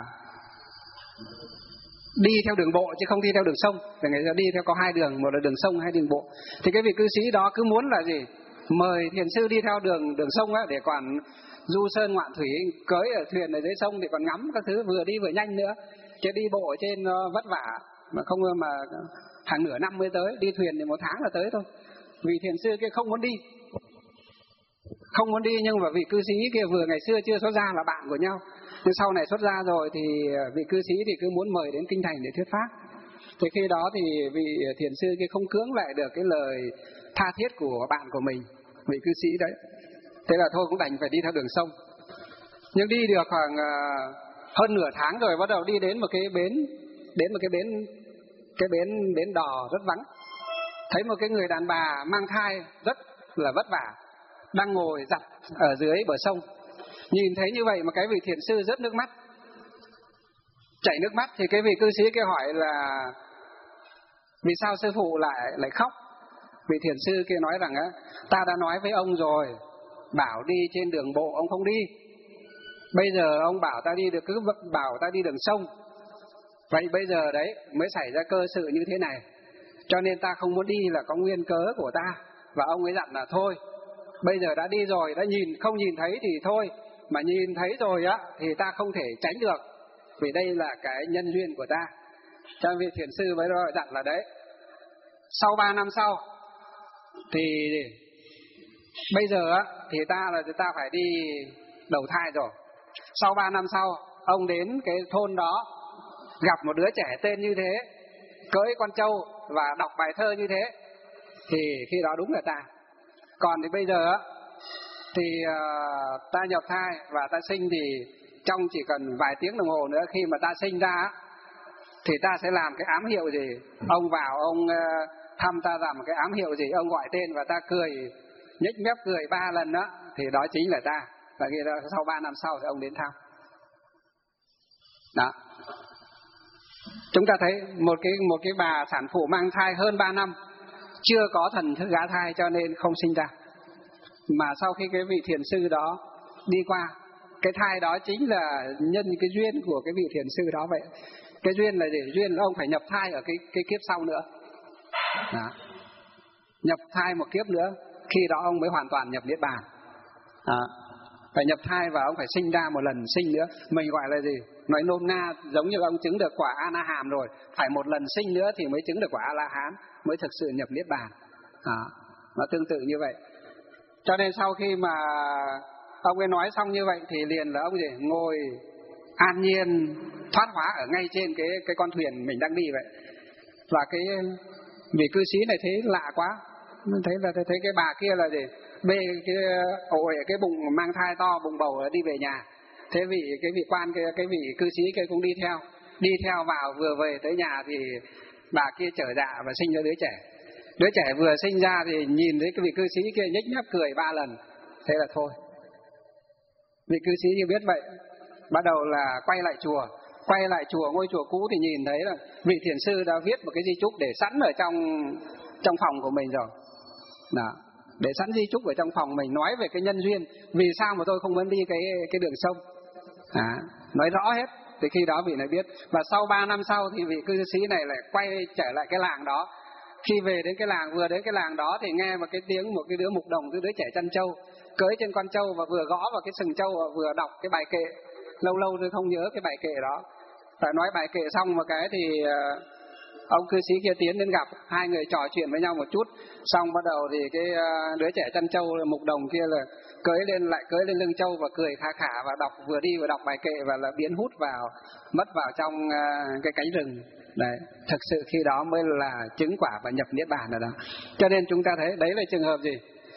đi theo đường bộ chứ không đi theo đường sông. Vì người ta đi theo có hai đường, một là đường sông hay đường bộ. Thì cái vị cư sĩ đó cứ muốn là gì? Mời thiền sư đi theo đường đường sông á, để còn du sơn ngoạn thủy, cưỡi ở thuyền ở dưới sông thì còn ngắm các thứ vừa đi vừa nhanh nữa. Chứ đi bộ ở trên uh, vất vả mà không mà hàng nửa năm mới tới, đi thuyền thì một tháng là tới thôi. Vị thiền sư kia không muốn đi. Không muốn đi nhưng mà vị cư sĩ kia vừa ngày xưa chưa xuất gia là bạn của nhau. Nhưng sau này xuất gia rồi thì vị cư sĩ thì cứ muốn mời đến kinh thành để thuyết pháp. Thì khi đó thì vị thiền sư kia không cưỡng lại được cái lời tha thiết của bạn của mình, vị cư sĩ đấy. Thế là thôi cũng đành phải đi theo đường sông. Nhưng đi được khoảng uh, hơn nửa tháng rồi bắt đầu đi đến một cái bến, đến một cái bến cái bến bến đò rất vắng. thấy một cái người đàn bà mang thai rất là vất vả, đang ngồi giặt ở dưới bờ sông. Nhìn thấy như vậy mà cái vị thiền sư rớt nước mắt, chảy nước mắt, thì cái vị cư sĩ kia hỏi là vì sao sư phụ lại lại khóc? Vị thiền sư kia nói rằng á, ta đã nói với ông rồi, bảo đi trên đường bộ ông không đi, bây giờ ông bảo ta đi được, cứ bảo ta đi đường sông, vậy bây giờ đấy mới xảy ra cơ sự như thế này, cho nên ta không muốn đi là có nguyên cớ của ta. Và ông ấy dặn là thôi, bây giờ đã đi rồi, đã nhìn không nhìn thấy thì thôi, mà nhìn thấy rồi á thì ta không thể tránh được, vì đây là cái nhân duyên của ta. Cho vị thiền sư mới rồi dặn là đấy, sau ba năm sau thì bây giờ á thì ta là ta phải đi đầu thai rồi. Sau ba năm sau, ông đến cái thôn đó, gặp một đứa trẻ tên như thế, cưỡi con trâu và đọc bài thơ như thế, thì khi đó đúng là ta. Còn thì bây giờ á thì uh, ta nhập thai và ta sinh, thì trong chỉ cần vài tiếng đồng hồ nữa, khi mà ta sinh ra á, thì ta sẽ làm cái ám hiệu gì, ông vào ông uh, thăm ta làm cái ám hiệu gì, ông gọi tên và ta cười, nhếch mép cười ba lần đó, thì đó chính là ta. Và khi đó, sau ba năm sau thì ông đến thăm. Đó. Chúng ta thấy một cái một cái bà sản phụ mang thai hơn ba năm, chưa có thần thức gã thai cho nên không sinh ra. Mà sau khi cái vị thiền sư đó đi qua, cái thai đó chính là nhân cái duyên của cái vị thiền sư đó vậy. Cái duyên là gì? Duyên là ông phải nhập thai ở cái cái kiếp sau nữa. Đó. Nhập thai một kiếp nữa, khi đó ông mới hoàn toàn nhập niết bàn. Đó. Phải nhập thai và ông phải sinh ra một lần sinh nữa. Mình gọi là gì? Nói nôm na giống như ông chứng được quả A-la-hàm rồi, phải một lần sinh nữa thì mới chứng được quả A-la-hán, mới thực sự nhập niết bàn. Đó. Nó tương tự như vậy. Cho nên sau khi mà ông ấy nói xong như vậy thì liền là ông gì? Ngồi an nhiên thoát hóa ở ngay trên cái cái con thuyền mình đang đi vậy. Và cái vị cư sĩ này thấy lạ quá, mình thấy là thấy cái bà kia là gì? Bê cái ổi cái bụng mang thai to, bụng bầu đi về nhà. Thế vị cái vị quan cái cái vị cư sĩ kia cũng đi theo, đi theo vào, vừa về tới nhà thì bà kia trở dạ và sinh ra đứa trẻ. Đứa trẻ vừa sinh ra thì nhìn thấy cái vị cư sĩ kia nhếch mép cười ba lần. Thế là thôi. Vị cư sĩ như biết vậy, bắt đầu là quay lại chùa. Quay lại chùa, ngôi chùa cũ thì nhìn thấy là vị thiền sư đã viết một cái di chúc để sẵn ở trong trong phòng của mình rồi. Đó. Để sẵn di chúc ở trong phòng mình, nói về cái nhân duyên, vì sao mà tôi không muốn đi cái cái đường sông. À, nói rõ hết. Thì khi đó vị này biết. Và sau ba năm sau thì vị cư sĩ này lại quay trở lại cái làng đó. Khi về đến cái làng, vừa đến cái làng đó thì nghe một cái tiếng một cái đứa mục đồng, cái đứa trẻ chăn trâu cưỡi trên con trâu và vừa gõ vào cái sừng trâu và vừa đọc cái bài kệ. Lâu lâu tôi không nhớ cái bài kệ đó. Phải nói bài kệ xong một cái thì uh, ông cư sĩ kia tiến đến gặp, hai người trò chuyện với nhau một chút, xong bắt đầu thì cái uh, đứa trẻ chăn trâu mục đồng kia là cưỡi lên lại cưỡi lên lưng trâu và cười khà khà và đọc, vừa đi vừa đọc bài kệ và là biến hút vào, mất vào trong uh, cái cánh rừng. Đấy, thực sự khi đó mới là chứng quả và nhập niết bàn ở đó. Cho nên chúng ta thấy đấy là trường hợp gì?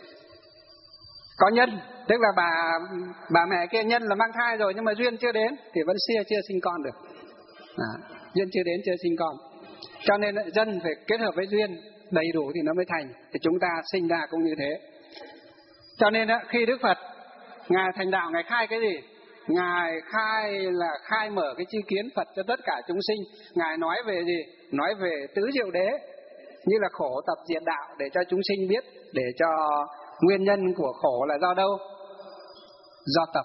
Có nhân, tức là bà bà mẹ kia nhân là mang thai rồi nhưng mà duyên chưa đến thì vẫn chưa chưa sinh con được. À, duyên chưa đến chưa sinh con. Cho nên dân phải kết hợp với duyên đầy đủ thì nó mới thành. Thì chúng ta sinh ra cũng như thế. Cho nên khi Đức Phật Ngài thành đạo, Ngài khai cái gì? Ngài khai là khai mở cái chi kiến Phật cho tất cả chúng sinh. Ngài nói về gì? Nói về tứ diệu đế, như là khổ tập diệt đạo, để cho chúng sinh biết, để cho nguyên nhân của khổ là do đâu? Do tập.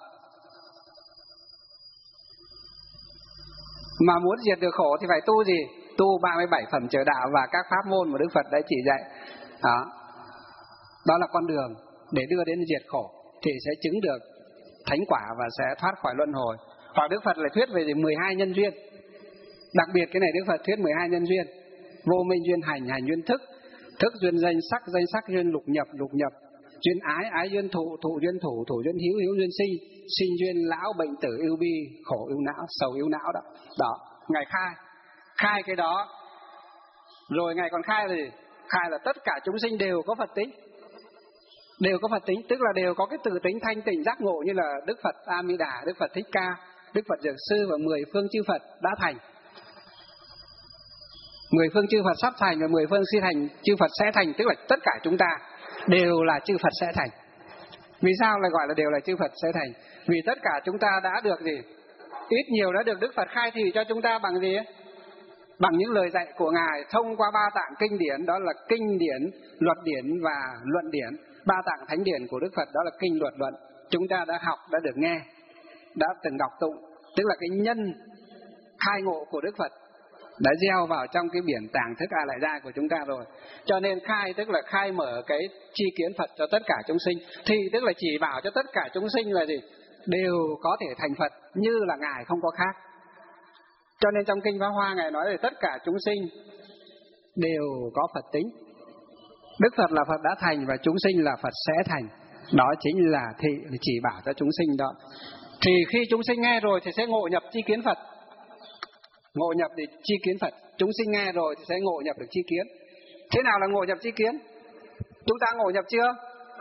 Mà muốn diệt được khổ thì phải tu gì? Tu ba mươi bảy phẩm trợ đạo và các pháp môn mà Đức Phật đã chỉ dạy. Đó, đó là con đường để đưa đến diệt khổ, thì sẽ chứng được thánh quả và sẽ thoát khỏi luân hồi. Hoặc Đức Phật lại thuyết về mười hai nhân duyên. Đặc biệt cái này Đức Phật thuyết mười hai nhân duyên: vô minh duyên hành, hành duyên thức, thức duyên danh sắc, danh sắc duyên lục nhập, lục nhập duyên ái, ái duyên thụ, thụ duyên thủ, thủ duyên hữu, hữu duyên sinh, sinh duyên lão, bệnh tử, ưu bi, khổ ưu não, sầu ưu não. Đó, đó, Ngài khai khai cái đó. Rồi Ngài còn khai là gì? Khai là tất cả chúng sinh đều có Phật tính, đều có Phật tính, tức là đều có cái tự tính thanh tịnh giác ngộ, như là Đức Phật A Di Đà, Đức Phật Thích Ca, Đức Phật Dược Sư và mười phương chư Phật đã thành. Mười phương chư Phật sắp thành và mười phương si thành chư Phật sẽ thành, tức là tất cả chúng ta đều là chư Phật sẽ thành. Vì sao lại gọi là đều là chư Phật sẽ thành? Vì tất cả chúng ta đã được gì? Ít nhiều đã được Đức Phật khai thị cho chúng ta bằng gì? Bằng những lời dạy của Ngài thông qua ba tạng kinh điển, đó là kinh điển, luật điển và luận điển. Ba tạng thánh điển của Đức Phật đó là kinh, luật, luận. Chúng ta đã học, đã được nghe, đã từng đọc tụng, tức là cái nhân khai ngộ của Đức Phật đã gieo vào trong cái biển tàng thức A Lại Gia của chúng ta rồi. Cho nên khai tức là khai mở cái tri kiến Phật cho tất cả chúng sinh. Thì tức là chỉ bảo cho tất cả chúng sinh là gì? Đều có thể thành Phật như là Ngài không có khác. Cho nên trong kinh Pháp Hoa Ngài nói là tất cả chúng sinh đều có Phật tính. Đức Phật là Phật đã thành và chúng sinh là Phật sẽ thành. Đó chính là thị chỉ bảo cho chúng sinh đó. Thì khi chúng sinh nghe rồi thì sẽ ngộ nhập tri kiến Phật. Ngộ nhập thì tri kiến Phật. Chúng sinh nghe rồi thì sẽ ngộ nhập được tri kiến. Thế nào là ngộ nhập tri kiến? Chúng ta ngộ nhập chưa?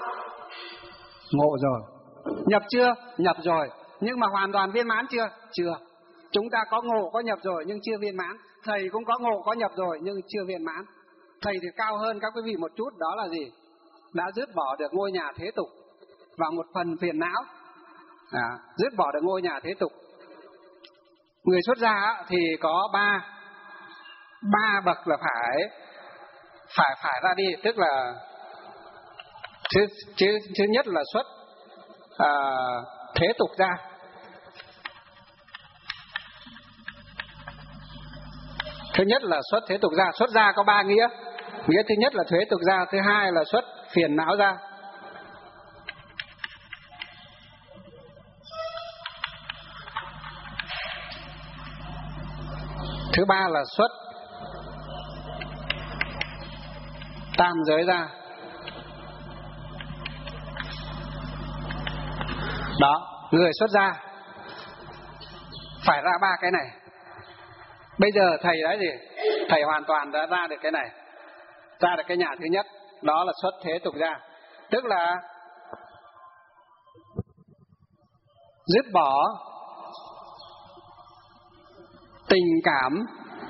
Ngộ rồi. Nhập chưa? Nhập rồi. Nhưng mà hoàn toàn viên mãn chưa? Chưa. Chúng ta có ngộ có nhập rồi nhưng chưa viên mãn. Thầy cũng có ngộ có nhập rồi nhưng chưa viên mãn. Thầy thì cao hơn các quý vị một chút, đó là gì? Đã dứt bỏ được ngôi nhà thế tục và một phần phiền não. À, dứt bỏ được ngôi nhà thế tục. Người xuất gia thì có ba ba bậc là phải phải phải ra đi, tức là thứ thứ, thứ nhất là xuất à, thế tục ra. Thứ nhất là xuất thế tục ra. Xuất gia có ba nghĩa. Nghĩa thứ nhất là thuế tục ra, thứ hai là xuất phiền não ra. Thứ ba là xuất tam giới ra. Đó, người xuất gia phải ra ba cái này. Bây giờ thầy đã gì? Thầy hoàn toàn đã ra được cái này. Ra được cái nhà thứ nhất, đó là xuất thế tục ra. Tức là dứt bỏ tình cảm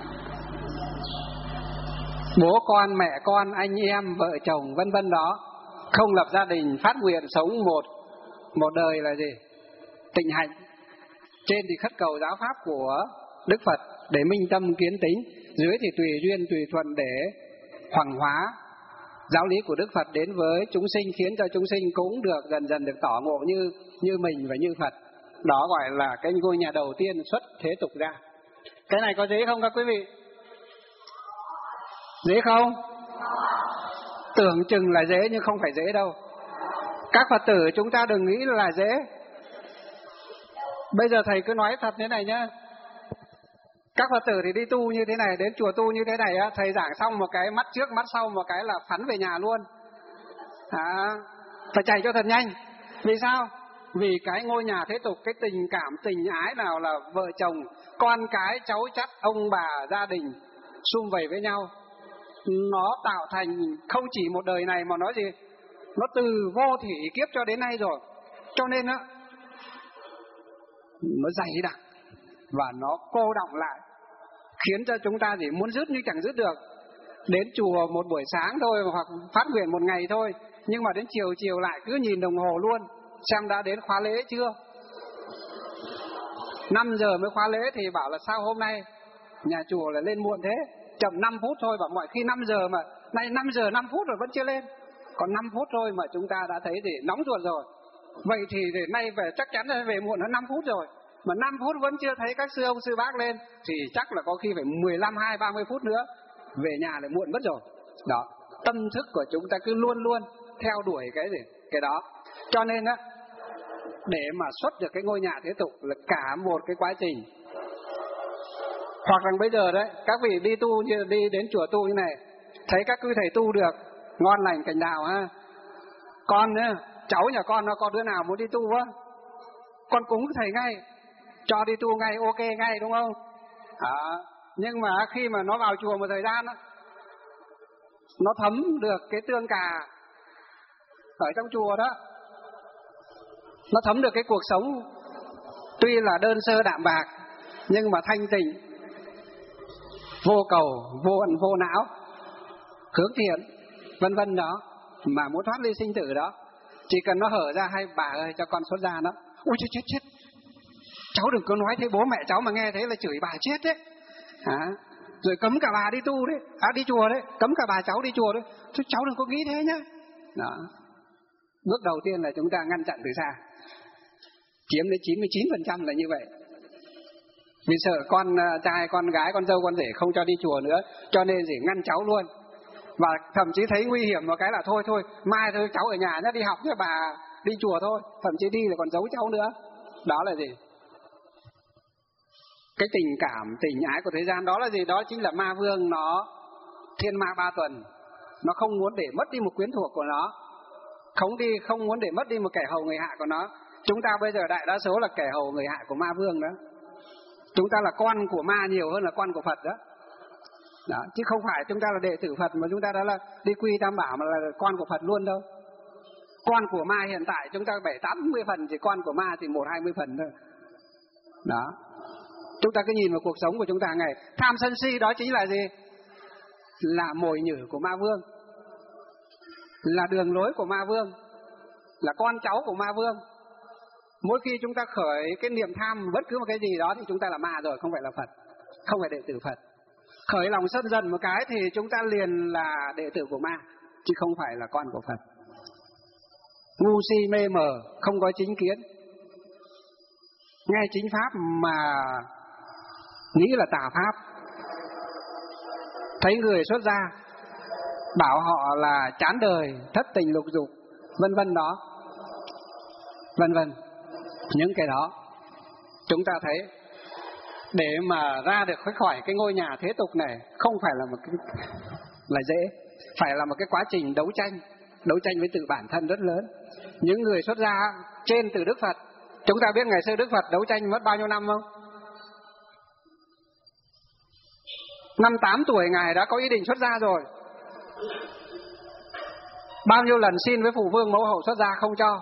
bố con, mẹ con, anh em, vợ chồng vân vân đó. Không lập gia đình, phát nguyện sống một một đời là gì? Tịnh hạnh. Trên thì khất cầu giáo pháp của Đức Phật để minh tâm kiến tính, dưới thì tùy duyên tùy thuận để hoàng hóa giáo lý của Đức Phật đến với chúng sinh, khiến cho chúng sinh cũng được dần dần được tỏ ngộ như như mình và như Phật. Đó gọi là cái ngôi nhà đầu tiên xuất thế tục ra. Cái này có dễ không các quý vị? Dễ không? Tưởng chừng là dễ nhưng không phải dễ đâu. Các Phật tử chúng ta đừng nghĩ là dễ. Bây giờ thầy cứ nói thật thế này nhá. Các Phật tử thì đi tu như thế này, đến chùa tu như thế này á, thầy giảng xong một cái mắt trước mắt sau một cái là phắn về nhà luôn. À, phải chạy cho thật nhanh. Vì sao? Vì cái ngôi nhà thế tục, cái tình cảm tình ái nào là vợ chồng, con cái, cháu chắt, ông bà, gia đình sum vầy với nhau, nó tạo thành không chỉ một đời này mà nó gì? Nó từ vô thủy kiếp cho đến nay rồi. Cho nên á, nó dày đặc và nó cô đọng lại, khiến cho chúng ta gì muốn dứt nhưng chẳng dứt được. Đến chùa một buổi sáng thôi hoặc phát nguyện một ngày thôi, nhưng mà đến chiều chiều lại cứ nhìn đồng hồ luôn, xem đã đến khóa lễ chưa. Năm giờ mới khóa lễ thì bảo là sao hôm nay nhà chùa là lên muộn thế, chậm năm phút thôi. Bảo mọi khi năm giờ mà nay năm giờ năm phút rồi vẫn chưa lên, còn năm phút thôi mà chúng ta đã thấy thì nóng ruột rồi. Vậy thì để nay về chắc chắn là về muộn hơn năm phút rồi, mà năm phút vẫn chưa thấy các sư ông sư bác lên thì chắc là có khi phải mười lăm, hai, ba mươi phút nữa về nhà lại muộn mất rồi. Đó, tâm thức của chúng ta cứ luôn luôn theo đuổi cái gì? Cái đó. Cho nên á, để mà xuất được cái ngôi nhà thế tục là cả một cái quá trình. Hoặc rằng bây giờ đấy, các vị đi tu như đi đến chùa tu như này, thấy các quý thầy tu được ngon lành cành đào ha. Con nữa, cháu nhà con nó có đứa nào muốn đi tu á, con cúng thầy ngay, cho đi tu ngay, ok ngay, đúng không? À, nhưng mà khi mà nó vào chùa một thời gian đó, nó thấm được cái tương cà ở trong chùa đó, nó thấm được cái cuộc sống tuy là đơn sơ đạm bạc nhưng mà thanh tịnh vô cầu, vô ẩn, vô não, hướng thiện, vân vân đó, mà muốn thoát ly sinh tử đó, chỉ cần nó hở ra, hay bà ơi cho con xuất gia đó, ôi chết chết chết, cháu đừng có nói thế, bố mẹ cháu mà nghe thế là chửi bà chết đấy, hả? Rồi cấm cả bà đi tu đấy, à đi chùa đấy, cấm cả bà cháu đi chùa đấy, chứ cháu đừng có nghĩ thế nhá. Đó. Bước đầu tiên là chúng ta ngăn chặn từ xa, chiếm đến chín mươi chín phần trăm là như vậy. Vì sợ con trai, con gái, con dâu, con rể không cho đi chùa nữa, cho nên gì ngăn cháu luôn. Và thậm chí thấy nguy hiểm một cái là thôi thôi, mai thôi cháu ở nhà nhá, đi học chứ bà đi chùa thôi, thậm chí đi là còn giấu cháu nữa. Đó là gì? Cái tình cảm, tình ái của thế gian đó là gì? Đó chính là ma vương, nó thiên ma ba tuần, nó không muốn để mất đi một quyến thuộc của nó, không đi không muốn để mất đi một kẻ hầu người hạ của nó. Chúng ta bây giờ đại đa số là kẻ hầu người hạ của ma vương đó. Chúng ta là con của ma nhiều hơn là con của Phật đó. Đó, chứ không phải chúng ta là đệ tử Phật mà chúng ta đó là đi quy tam bảo mà là con của Phật luôn đâu. Con của ma hiện tại chúng ta bảy tám mươi phần, thì con của ma thì một hai mươi phần thôi. Đó. Chúng ta cứ nhìn vào cuộc sống của chúng ta ngày, tham sân si đó chính là gì? Là mồi nhử của ma vương, là đường lối của ma vương, là con cháu của ma vương. Mỗi khi chúng ta khởi cái niệm tham bất cứ một cái gì đó thì chúng ta là ma rồi, không phải là Phật, không phải đệ tử Phật. Khởi lòng sân dần một cái thì chúng ta liền là đệ tử của ma, chứ không phải là con của Phật. Ngu si mê mờ, không có chính kiến, nghe chính pháp mà nghĩ là tà pháp. Thấy người xuất gia bảo họ là chán đời, thất tình lục dục, vân vân đó, vân vân. Những cái đó chúng ta thấy, để mà ra được khỏi cái ngôi nhà thế tục này không phải là một cái là dễ, phải là một cái quá trình đấu tranh, đấu tranh với tự bản thân rất lớn. Những người xuất gia trên từ Đức Phật, chúng ta biết ngày xưa Đức Phật đấu tranh mất bao nhiêu năm không? Năm tám tuổi Ngài đã có ý định xuất gia rồi. Bao nhiêu lần xin với Phụ Vương Mẫu Hậu xuất gia không cho.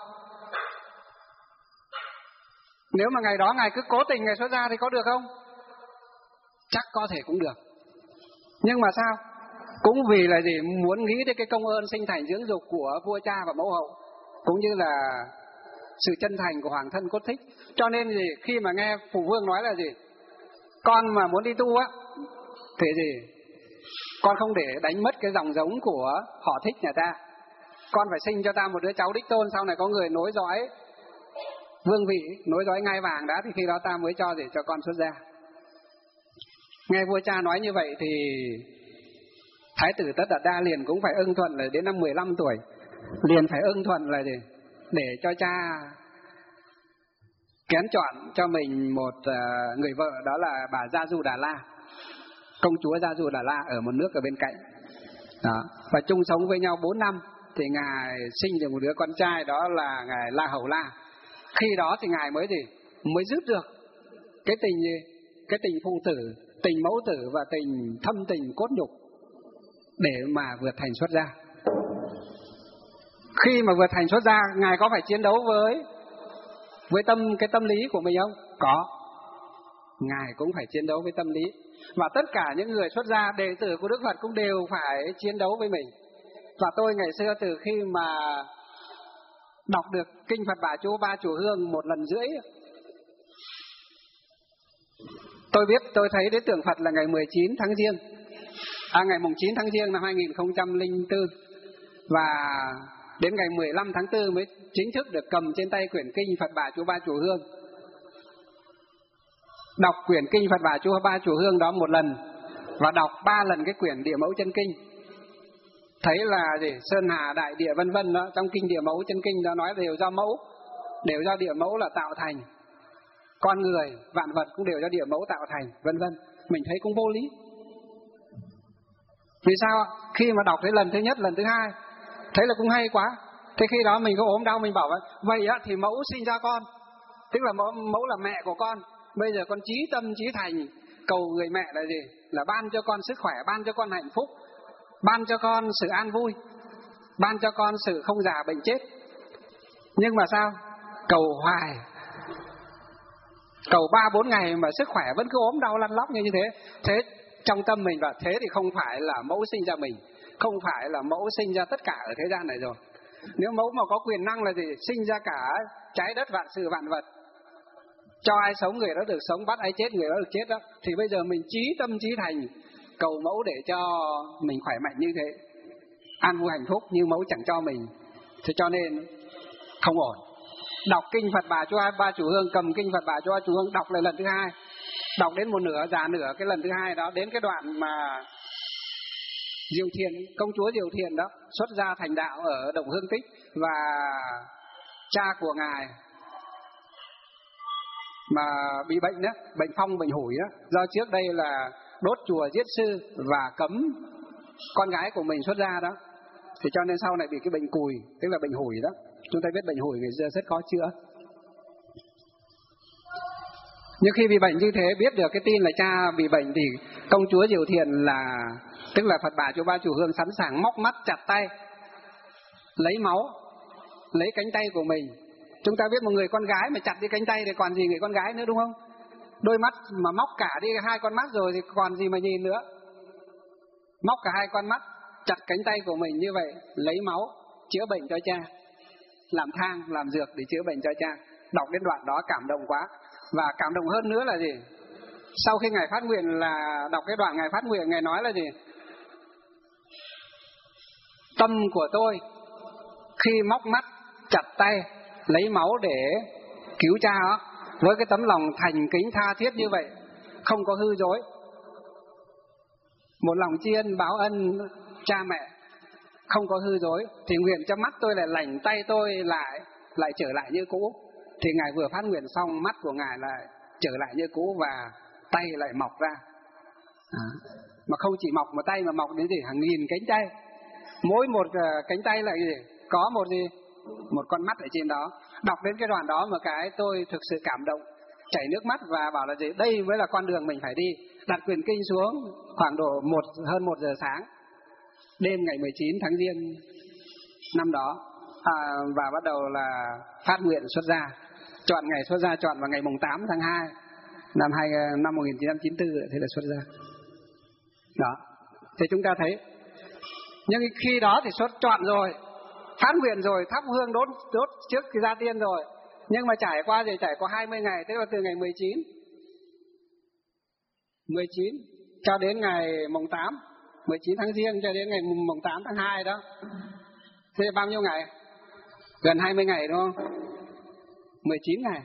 Nếu mà ngày đó Ngài cứ cố tình Ngài xuất gia thì có được không? Chắc có thể cũng được. Nhưng mà sao? Cũng vì là gì? Muốn nghĩ đến cái công ơn sinh thành dưỡng dục của vua cha và mẫu hậu, cũng như là sự chân thành của hoàng thân cốt thích. Cho nên gì? Khi mà nghe Phụ Vương nói là gì? Con mà muốn đi tu á, thì gì? Con không để đánh mất cái dòng giống của họ thích nhà ta. Con phải sinh cho ta một đứa cháu đích tôn, sau này có người nối dõi vương vị, nối dõi ngai vàng đã, thì khi đó ta mới cho để cho con xuất gia. Nghe vua cha nói như vậy thì Thái tử Tất Đạt Đa liền cũng phải ưng thuận, là đến năm mười lăm tuổi liền phải ưng thuận là gì? Để cho cha kén chọn cho mình một uh, người vợ, đó là bà Gia Du Đà La, công chúa Gia Du Đà La ở một nước ở bên cạnh đó. Và chung sống với nhau bốn năm thì Ngài sinh được một đứa con trai, đó là Ngài La Hầu La. Khi đó thì Ngài mới gì? Mới dứt được cái tình gì? Cái tình phụ tử, tình mẫu tử và tình thâm tình cốt nhục để mà vượt thành xuất gia. Khi mà vượt thành xuất gia, Ngài có phải chiến đấu với với tâm cái tâm lý của mình không? Có. Ngài cũng phải chiến đấu với tâm lý. Và tất cả những người xuất gia, đệ tử của Đức Phật cũng đều phải chiến đấu với mình. Và tôi ngày xưa từ khi mà đọc được kinh Phật Bà Chú Ba Chùa Hương một lần rưỡi, tôi biết, tôi thấy đến tượng Phật là ngày mười chín tháng Giêng, à ngày mùng chín tháng Giêng năm hai nghìn không trăm lẻ bốn, và đến ngày mười lăm tháng tư mới chính thức được cầm trên tay quyển kinh Phật Bà Chú Ba Chùa Hương. Đọc quyển kinh Phật Bà Chú Ba Chùa Hương đó một lần, và đọc ba lần cái quyển Địa Mẫu Chân Kinh. Thấy là gì? Sơn Hà Đại Địa vân vân đó, trong kinh Địa Mẫu Chân Kinh đó nói đều do mẫu, đều do địa mẫu là tạo thành. Con người, vạn vật cũng đều do địa mẫu tạo thành, vân vân. Mình thấy cũng vô lý. Vì sao? Khi mà đọc tới lần thứ nhất, lần thứ hai, thấy là cũng hay quá. Thế khi đó mình có ốm đau, mình bảo vậy á thì mẫu sinh ra con, tức là mẫu, mẫu là mẹ của con. Bây giờ con chí tâm chí thành cầu người mẹ là gì? Là ban cho con sức khỏe, ban cho con hạnh phúc, ban cho con sự an vui, ban cho con sự không già bệnh chết. Nhưng mà sao? Cầu hoài, cầu ba bốn ngày mà sức khỏe vẫn cứ ốm đau lăn lóc như thế. Thế trong tâm mình và thế thì không phải là mẫu sinh ra mình, không phải là mẫu sinh ra tất cả ở thế gian này rồi. Nếu mẫu mà có quyền năng là gì? Sinh ra cả trái đất vạn sự vạn vật, cho ai sống người đó được sống, bắt ai chết người đó được chết đó. Thì bây giờ mình chí tâm chí thành cầu mẫu để cho mình khỏe mạnh như thế, an vui hạnh phúc, nhưng mẫu chẳng cho mình, thế cho nên không ổn. Đọc kinh Phật Bà Cho Ba Chủ Hương, cầm kinh Phật Bà Cho Ba Chủ Hương đọc lại lần thứ hai, đọc đến một nửa, già nửa cái lần thứ hai đó, đến cái đoạn mà Diệu Thiền, công chúa Diệu Thiền đó xuất gia thành đạo ở Đồng Hương Tích, và cha của ngài mà bị bệnh đó, bệnh phong bệnh hủi đó, do trước đây là đốt chùa giết sư và cấm con gái của mình xuất gia đó, thì cho nên sau này bị cái bệnh cùi, tức là bệnh hủi đó. Chúng ta biết bệnh hủi ngày xưa rất khó chữa. Nhưng khi bị bệnh như thế, biết được cái tin là cha bị bệnh, thì công chúa Diệu Thiền là tức là Phật Bà Cho Ba Chủ Hương sẵn sàng móc mắt chặt tay, lấy máu, lấy cánh tay của mình. Chúng ta biết một người con gái mà chặt đi cánh tay thì còn gì người con gái nữa, đúng không? Đôi mắt mà móc cả đi hai con mắt rồi thì còn gì mà nhìn nữa. Móc cả hai con mắt, chặt cánh tay của mình như vậy, lấy máu chữa bệnh cho cha, làm thang, làm dược để chữa bệnh cho cha. Đọc đến đoạn đó cảm động quá. Và cảm động hơn nữa là gì? Sau khi ngài phát nguyện, là đọc cái đoạn ngài phát nguyện, ngài nói là gì? Tâm của tôi khi móc mắt, chặt tay, lấy máu để cứu cha đó, với cái tấm lòng thành kính tha thiết như vậy, không có hư dối, một lòng tri ân báo ân cha mẹ, không có hư dối, thì nguyện cho mắt tôi lại lành, tay tôi lại lại trở lại như cũ. Thì ngài vừa phát nguyện xong, mắt của ngài lại trở lại như cũ và tay lại mọc ra. À, mà không chỉ mọc một tay mà mọc đến gì hàng nghìn cánh tay. Mỗi một uh, cánh tay lại gì có một gì một con mắt ở trên đó. Đọc đến cái đoạn đó mà cái tôi thực sự cảm động, chảy nước mắt và bảo là gì? Đây mới là con đường mình phải đi. Đặt quyển kinh xuống khoảng độ một hơn một giờ sáng, đêm ngày mười chín tháng Giêng năm đó, à, và bắt đầu là phát nguyện xuất gia. Chọn ngày xuất gia chọn vào ngày mùng tám tháng hai năm hai năm một nghìn chín trăm chín mươi tư, thế là xuất gia. Đó. Thì chúng ta thấy, nhưng khi đó thì xuất chọn rồi, phát nguyện rồi, thắp hương đốt đốt trước khi ra tiên rồi, nhưng mà trải qua thì trải qua hai mươi ngày, tức là từ ngày mười chín mười chín cho đến ngày mùng tám, mười chín tháng Giêng cho đến ngày mùng tám tháng hai đó. Thế bao nhiêu ngày? Gần hai mươi ngày đúng không? mười chín ngày.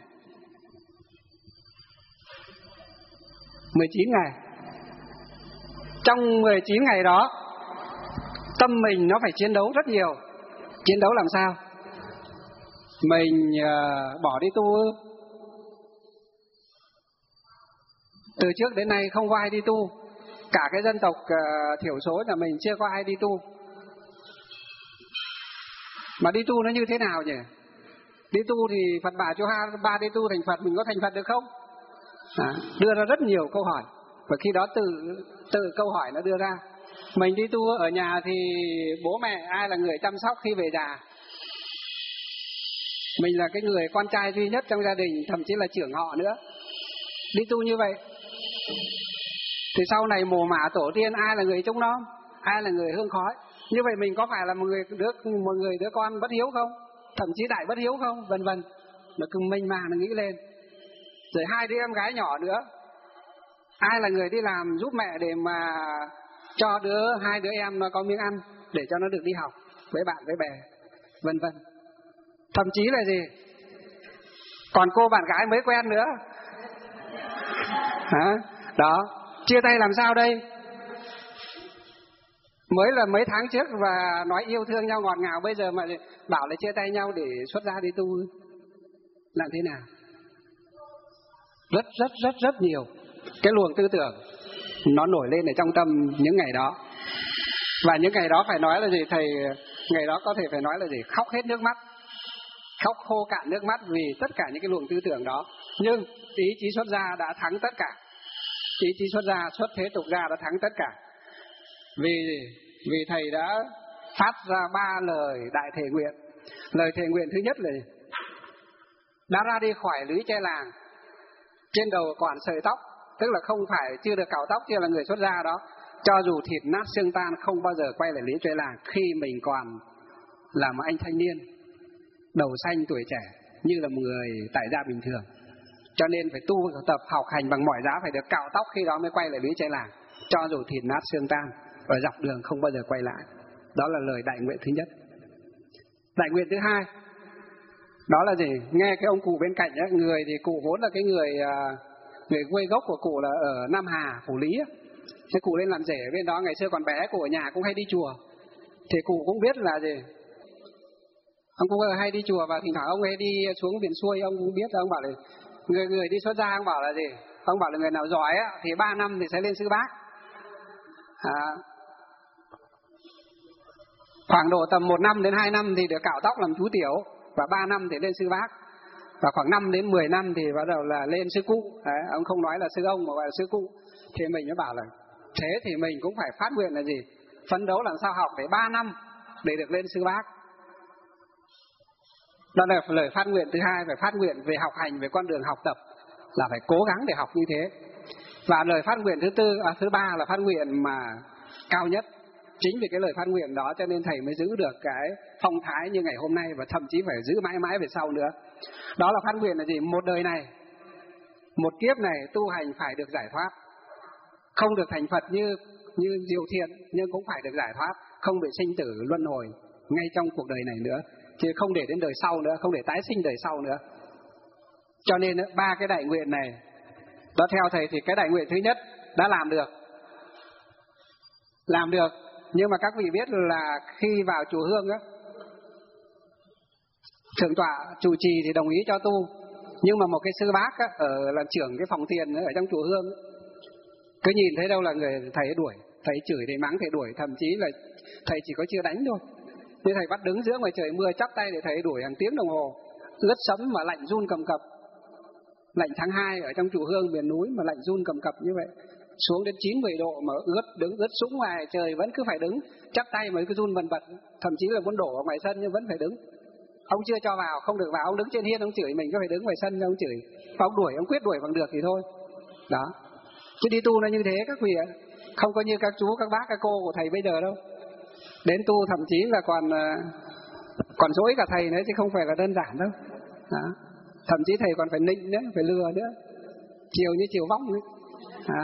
mười chín ngày. Trong mười chín ngày đó, tâm mình nó phải chiến đấu rất nhiều. Chiến đấu làm sao? Mình uh, bỏ đi tu. Từ trước đến nay không có ai đi tu. Cả cái dân tộc uh, thiểu số là mình chưa có ai đi tu. Mà đi tu nó như thế nào nhỉ? Đi tu thì Phật Bà Cho Ba đi tu thành Phật, mình có thành Phật được không? À, đưa ra rất nhiều câu hỏi. Và khi đó từ, từ câu hỏi nó đưa ra. Mình đi tu ở nhà thì bố mẹ ai là người chăm sóc khi về già? Mình là cái người con trai duy nhất trong gia đình, thậm chí là trưởng họ nữa. Đi tu như vậy thì sau này mồ mả tổ tiên ai là người trông nom, ai là người hương khói? Như vậy mình có phải là một người đứa một người đứa con bất hiếu không? Thậm chí đại bất hiếu không? Vân vân. Nó cứ mênh mang nó nghĩ lên. Rồi hai đứa em gái nhỏ nữa, ai là người đi làm giúp mẹ để mà cho đứa hai đứa em nó có miếng ăn, để cho nó được đi học với bạn với bè, vân vân. Thậm chí là gì? Còn cô bạn gái mới quen nữa. Hả? Đó, chia tay làm sao đây? Mới là mấy tháng trước và nói yêu thương nhau ngọt ngào, bây giờ mà bảo là chia tay nhau để xuất gia đi tu, làm thế nào? Rất rất rất rất nhiều cái luồng tư tưởng nó nổi lên ở trong tâm những ngày đó. Và những ngày đó phải nói là gì? Thầy ngày đó có thể phải nói là gì? Khóc hết nước mắt, khóc khô cạn nước mắt vì tất cả những cái luồng tư tưởng đó. Nhưng ý chí xuất gia đã thắng tất cả. Ý chí xuất gia, xuất thế tục gia đã thắng tất cả. Vì vì thầy đã phát ra ba lời đại thề nguyện. Lời thề nguyện thứ nhất là đã ra đi khỏi lũy tre làng, trên đầu còn sợi tóc, tức là không phải chưa được cạo tóc, chưa là người xuất gia đó, cho dù thịt nát xương tan không bao giờ quay lại lý chơi làng khi mình còn là một anh thanh niên đầu xanh tuổi trẻ như là một người tại gia bình thường. Cho nên phải tu tập học hành bằng mọi giá, phải được cạo tóc khi đó mới quay lại lý chơi làng, cho dù thịt nát xương tan, ở dọc đường không bao giờ quay lại. Đó là lời đại nguyện thứ nhất. Đại nguyện thứ hai đó là gì? Nghe cái ông cụ bên cạnh ấy, người thì cụ vốn là cái người người quê gốc của cụ là ở Nam Hà, Phủ Lý. Thế cụ lên làm rể ở bên đó, ngày xưa còn bé cụ ở nhà cũng hay đi chùa. Thì cụ cũng biết là gì? Ông cụ hay đi chùa và thỉnh thoảng ông hay đi xuống biển xuôi, ông cũng biết. Ông bảo là người người đi xuất gia, ông bảo là gì? Ông bảo là người nào giỏi á, thì ba năm thì sẽ lên sư bác. À, khoảng độ tầm một năm đến hai năm thì được cạo tóc làm chú tiểu, và ba năm thì lên sư bác, và khoảng năm đến mười năm thì bắt đầu là lên sư cụ. Đấy, ông không nói là sư ông mà gọi là sư cụ. Thì mình mới bảo là thế thì mình cũng phải phát nguyện là gì? Phấn đấu làm sao học phải ba năm để được lên sư bác. Đó là lời phát nguyện thứ hai, phải phát nguyện về học hành, về con đường học tập là phải cố gắng để học như thế. Và lời phát nguyện thứ tư, à, thứ ba là phát nguyện mà cao nhất. Chính vì cái lời phát nguyện đó cho nên thầy mới giữ được cái phong thái như ngày hôm nay, và thậm chí phải giữ mãi mãi về sau nữa. Đó là phát nguyện là gì? Một đời này, một kiếp này tu hành phải được giải thoát, không được thành Phật như như Diệu Thiện, nhưng cũng phải được giải thoát, không bị sinh tử luân hồi ngay trong cuộc đời này nữa, chứ không để đến đời sau nữa, không để tái sinh đời sau nữa. Cho nên ba cái đại nguyện này đó, theo thầy thì cái đại nguyện thứ nhất đã làm được, làm được. Nhưng mà các vị biết là khi vào chùa Hương á, thượng tọa chủ trì thì đồng ý cho tu, nhưng mà một cái sư bác á, ở làm trưởng cái phòng tiền ở trong chùa Hương, cứ nhìn thấy đâu là người thầy đuổi, thầy chửi, thầy mắng, thầy đuổi, thậm chí là thầy chỉ có chưa đánh thôi, nhưng thầy bắt đứng giữa ngoài trời mưa chắp tay để thầy đuổi hàng tiếng đồng hồ, ướt sẫm mà lạnh run cầm cập. Lạnh tháng hai ở trong chùa Hương miền núi mà lạnh run cầm cập như vậy, xuống đến chín mười độ mà ướt, đứng ướt sũng ngoài trời vẫn cứ phải đứng chắp tay mà cứ run bần bật, thậm chí là muốn đổ ở ngoài sân nhưng vẫn phải đứng. Ông chưa cho vào, không được vào, ông đứng trên hiên ông chửi mình, cứ phải đứng ngoài sân ông chửi. Và ông đuổi, ông quyết đuổi bằng được thì thôi. Đó. Chứ đi tu là như thế các vị ạ, không có như các chú, các bác, các cô của thầy bây giờ đâu. Đến tu thậm chí là còn còn dỗi cả thầy nữa, chứ không phải là đơn giản đâu. Đó. Thậm chí thầy còn phải nịnh nữa, phải lừa nữa, chiều như chiều vong nữa. À.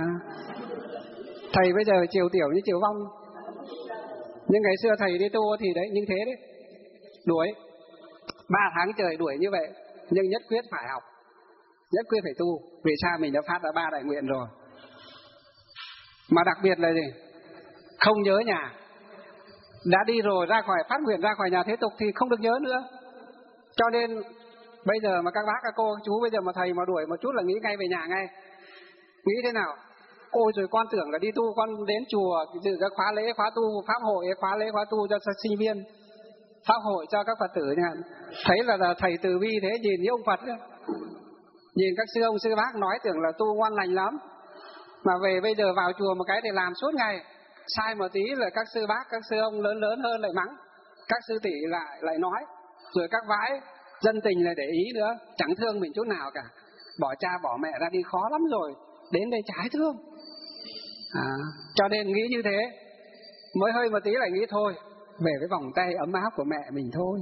Thầy bây giờ chiều tiểu như chiều vong, nhưng ngày xưa thầy đi tu thì đấy như thế đấy, đuổi ba tháng trời đuổi như vậy, nhưng nhất quyết phải học, nhất quyết phải tu. Vì sao? Mình đã phát ra ba đại nguyện rồi. Mà đặc biệt là gì? Không nhớ nhà. Đã đi rồi, ra khỏi phát nguyện, ra khỏi nhà thế tục thì không được nhớ nữa. Cho nên bây giờ mà các bác, các cô, các chú bây giờ mà thầy mà đuổi một chút là nghĩ ngay về nhà ngay. Nghĩ thế nào? Ôi rồi con tưởng là đi tu, con đến chùa dự các khóa lễ, khóa tu, pháp hội, khóa lễ, khóa tu cho sinh viên, pháp hội cho các Phật tử nha. Thấy là, là thầy từ bi thế, nhìn như ông Phật đó. Nhìn các sư ông sư bác nói tưởng là tu ngoan lành lắm, mà về bây giờ vào chùa một cái thì làm suốt ngày, sai một tí là các sư bác, các sư ông lớn lớn hơn lại mắng, các sư tỷ lại lại nói, rồi các vãi dân tình lại để ý nữa, chẳng thương mình chút nào cả. Bỏ cha bỏ mẹ ra đi khó lắm rồi, đến đây trái thương. À, cho nên nghĩ như thế, mới hơi một tí lại nghĩ thôi, về với vòng tay ấm áp của mẹ mình thôi,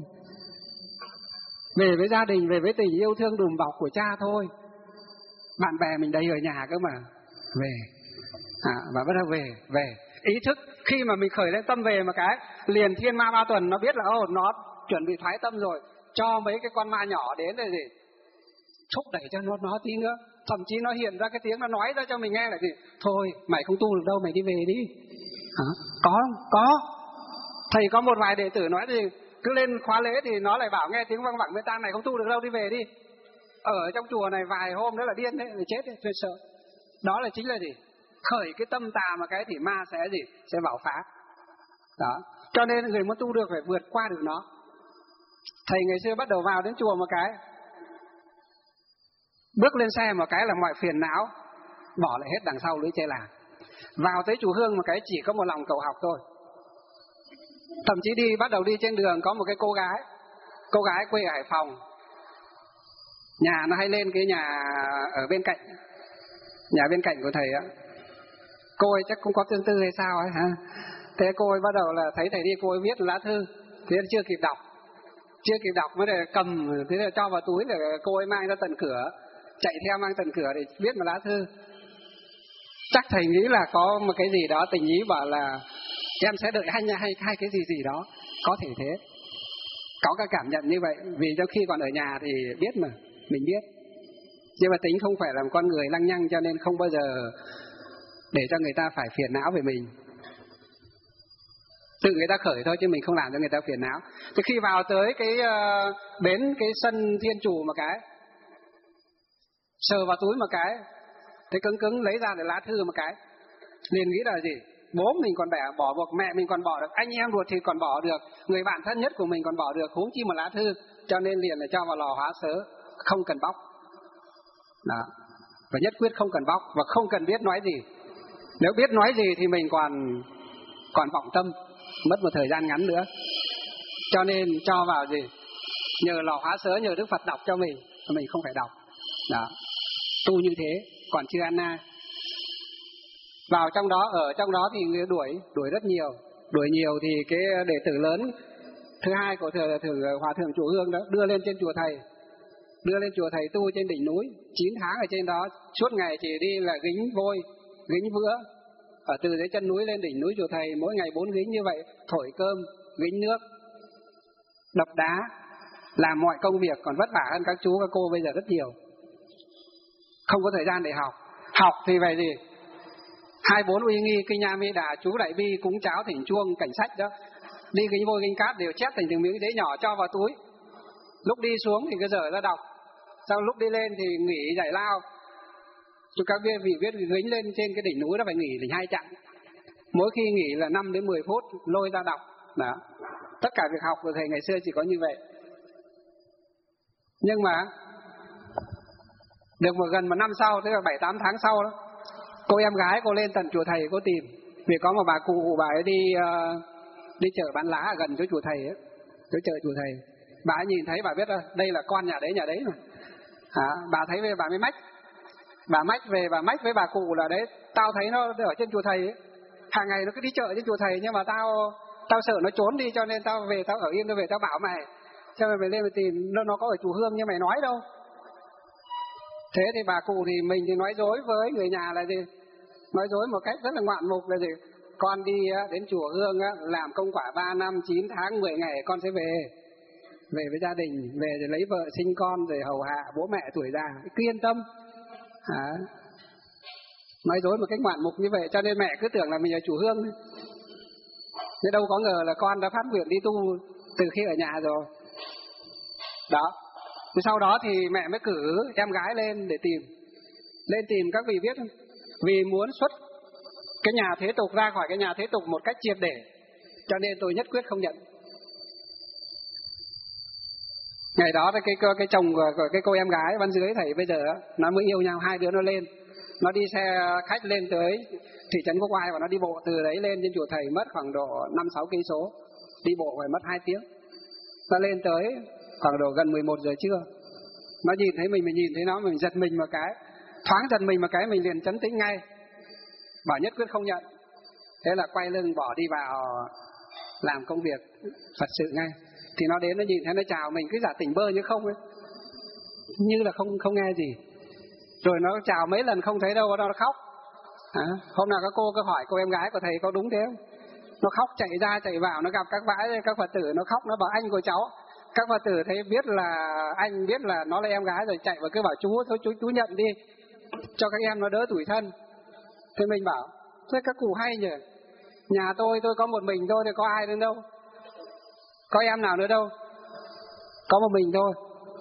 về với gia đình, về với tình yêu thương đùm bọc của cha thôi. Bạn bè mình đầy ở nhà cơ mà, về. À, và bắt đầu về, về. Ý thức khi mà mình khởi lên tâm về một cái, liền thiên ma ba tuần nó biết là ô, nó chuẩn bị thoái tâm rồi, cho mấy cái con ma nhỏ đến để gì? Thúc đẩy cho nó nó tí nữa. Thậm chí nó hiện ra cái tiếng nó nói ra cho mình nghe là gì? Thôi, mày không tu được đâu, mày đi về đi. Hả? Có không? Có. Thầy có một vài đệ tử nói thì cứ lên khóa lễ thì nó lại bảo nghe tiếng văng vẳng bên tai, này không tu được đâu, đi về đi. Ở trong chùa này vài hôm nữa là điên đấy, là chết đấy, tuyệt sợ. Đó là chính là gì? Khởi cái tâm tà mà cái thì ma sẽ gì? Sẽ bảo phá. Đó. Cho nên người muốn tu được phải vượt qua được nó. Thầy ngày xưa bắt đầu vào đến chùa một cái, bước lên xe một cái là mọi phiền não bỏ lại hết đằng sau lưới chơi làng. Vào tới chùa Hương một cái chỉ có một lòng cầu học thôi. Thậm chí đi bắt đầu đi trên đường có một cái cô gái, cô gái quê ở Hải Phòng, nhà nó hay lên cái nhà ở bên cạnh, Nhà bên cạnh của thầy á, cô ấy chắc cũng có tương tư hay sao ấy hả? Thế cô ấy bắt đầu là thấy thầy đi, cô ấy viết lá thư, thế chưa kịp đọc, chưa kịp đọc mới để cầm, thế là cho vào túi để cô ấy mang ra tận cửa, chạy theo mang tận cửa để viết một lá thư. Chắc thầy nghĩ là có một cái gì đó tình ý bảo là em sẽ đợi hai hay hai cái gì gì đó, có thể thế, có cái cảm nhận như vậy. Vì cho khi còn ở nhà thì biết mà, mình biết, nhưng mà tính không phải là một con người lăng nhăng, cho nên không bao giờ để cho người ta phải phiền não về mình. Tự người ta khởi thôi chứ mình không làm cho người ta phiền não. Thì khi vào tới cái uh, bến cái sân Thiên Chủ một cái, sờ vào túi một cái, thế cứng cứng lấy ra để lá thư một cái, liền nghĩ là gì? Bố mình còn bẻ bỏ buộc, mẹ mình còn bỏ được, anh em ruột thì còn bỏ được, người bạn thân nhất của mình còn bỏ được, huống chi một lá thư. Cho nên liền là cho vào lò hóa sớ, không cần bóc. Đó. Và nhất quyết không cần bóc, và không cần biết nói gì. Nếu biết nói gì thì mình còn còn vọng tâm, mất một thời gian ngắn nữa. Cho nên cho vào gì? Nhờ lò hóa sớ, nhờ Đức Phật đọc cho mình, mình không phải đọc. Đó. Tu như thế, còn chưa ăn na. Vào trong đó, ở trong đó thì người đuổi, đuổi rất nhiều. Đuổi nhiều thì cái đệ tử lớn thứ hai của thừa, thừa Hòa Thượng Chùa Hương đó đưa lên trên chùa thầy. Đưa lên chùa thầy tu trên đỉnh núi, chín tháng ở trên đó, suốt ngày chỉ đi là gính vôi, gính vữa. Ở từ dưới chân núi lên đỉnh núi chùa thầy, mỗi ngày bốn gính như vậy, thổi cơm, gính nước, đập đá, làm mọi công việc còn vất vả hơn các chú các cô bây giờ rất nhiều. Không có thời gian để học. Học thì về gì? Hai bốn uy nghi, kinh nha mi đà, chú đại bi, cúng cháo, thỉnh chuông, cảnh sách đó. Đi gính vôi gính cát đều chép thành từng miếng giấy nhỏ cho vào túi. Lúc đi xuống thì cứ dở ra đọc. Sau lúc đi lên thì nghỉ giải lao. Chú các vị biết gính lên trên cái đỉnh núi đó phải nghỉ thành hai chặng. Mỗi khi nghỉ là năm đến mười phút lôi ra đọc. Đó. Tất cả việc học của thầy ngày xưa chỉ có như vậy. Nhưng mà được một gần một năm sau, tức là bảy tám tháng sau đó, cô em gái cô lên tận chùa thầy cô tìm. Vì có một bà cụ, bà ấy đi uh, đi chợ bán lá ở gần chỗ chùa thầy ấy, chỗ chợ chùa thầy. Bà ấy nhìn thấy, bà biết đây là con nhà đấy nhà đấy mà. À, bà thấy về bà mới mách. Bà mách về, bà mách với bà cụ là đấy, tao thấy nó ở trên chùa thầy ấy. Hàng ngày nó cứ đi chợ trên chùa thầy, nhưng mà tao tao sợ nó trốn đi, cho nên tao về, tao ở yên, tao về tao bảo mày. Cho mày, mày lên mày tìm, nó, nó có ở chùa Hương nhưng mày nói đâu. Thế thì bà cụ thì mình thì nói dối với người nhà là gì? Nói dối một cách rất là ngoạn mục là gì? Con đi đến chùa Hương làm công quả ba năm, chín tháng, mười ngày con sẽ về. Về với gia đình, về rồi lấy vợ, sinh con, rồi hầu hạ bố mẹ tuổi già. Cứ yên tâm. À, nói dối một cách ngoạn mục như vậy, cho nên mẹ cứ tưởng là mình ở chùa Hương. Thế đâu có ngờ là con đã phát nguyện đi tu từ khi ở nhà rồi. Đó. Thì sau đó thì mẹ mới cử em gái lên để tìm. Lên tìm các vị biết không? Vì muốn xuất cái nhà thế tục ra khỏi cái nhà thế tục một cách triệt để, cho nên tôi nhất quyết không nhận. Ngày đó cái cái chồng của cái cô em gái bên dưới thầy bây giờ nó mới yêu nhau, hai đứa nó lên, nó đi xe khách lên tới thị trấn Quốc Oai và nó đi bộ từ đấy lên trên chùa thầy, mất khoảng độ năm sáu cây số, đi bộ phải mất hai tiếng. Nó lên tới khoảng độ gần mười một giờ trưa, nó nhìn thấy mình, mình nhìn thấy nó, mình giật mình một cái, thoáng giật mình một cái, mình liền trấn tĩnh ngay, bảo nhất quyết không nhận. Thế là quay lưng bỏ đi vào làm công việc Phật sự ngay. Thì nó đến, nó nhìn thấy, nó chào mình, cứ giả tỉnh bơ như không ấy, như là không không nghe gì. Rồi nó chào mấy lần không thấy đâu, nó khóc. À, hôm nào các cô cứ hỏi cô em gái của thầy có đúng thế không? Nó khóc chạy ra chạy vào, nó gặp các vãi các Phật tử, nó khóc, nó bảo anh của cháu. Các Phật tử thấy biết là anh biết là nó là em gái rồi chạy và cứ bảo chú thôi chú chú nhận đi cho các em nó đỡ tủi thân. Thế mình bảo thế các cụ hay nhỉ, nhà tôi tôi có một mình thôi thì có ai nữa đâu, có em nào nữa đâu, có một mình thôi,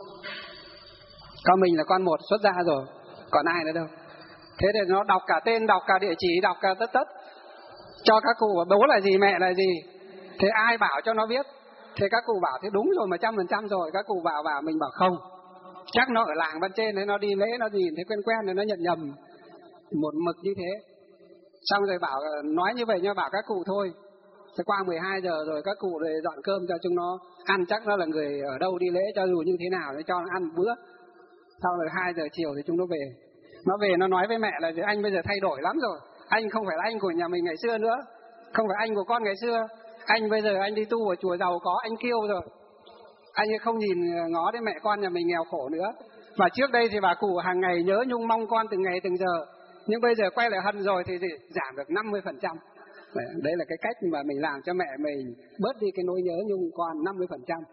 có mình là con một xuất gia rồi, còn ai nữa đâu. Thế thì nó đọc cả tên, đọc cả địa chỉ, đọc cả tất tất cho các cụ, bố là gì, mẹ là gì. Thế ai bảo cho nó biết. Thế các cụ bảo thế đúng rồi mà trăm phần trăm rồi. Các cụ bảo vào, mình bảo không, chắc nó ở làng bên trên đấy, nó đi lễ nó nhìn thấy quen quen rồi nó nhận nhầm một mực như thế. Xong rồi bảo nói như vậy nhưng bảo các cụ thôi, sẽ qua mười hai giờ rồi, các cụ rồi dọn cơm cho chúng nó ăn, chắc nó là người ở đâu đi lễ, cho dù như thế nào để cho nó ăn bữa. Sau rồi hai giờ chiều thì chúng nó về. Nó về nó nói với mẹ là anh bây giờ thay đổi lắm rồi, anh không phải là anh của nhà mình ngày xưa nữa, không phải anh của con ngày xưa, anh bây giờ anh đi tu ở chùa giàu có, anh kêu rồi, anh ấy không nhìn ngó đến mẹ con nhà mình nghèo khổ nữa. Và trước đây thì bà cụ hàng ngày nhớ nhung mong con từng ngày từng giờ, nhưng bây giờ quay lại hận rồi thì gì? Giảm được năm mươi phần trăm. Đấy là cái cách mà mình làm cho mẹ mình bớt đi cái nỗi nhớ nhung con năm mươi phần trăm.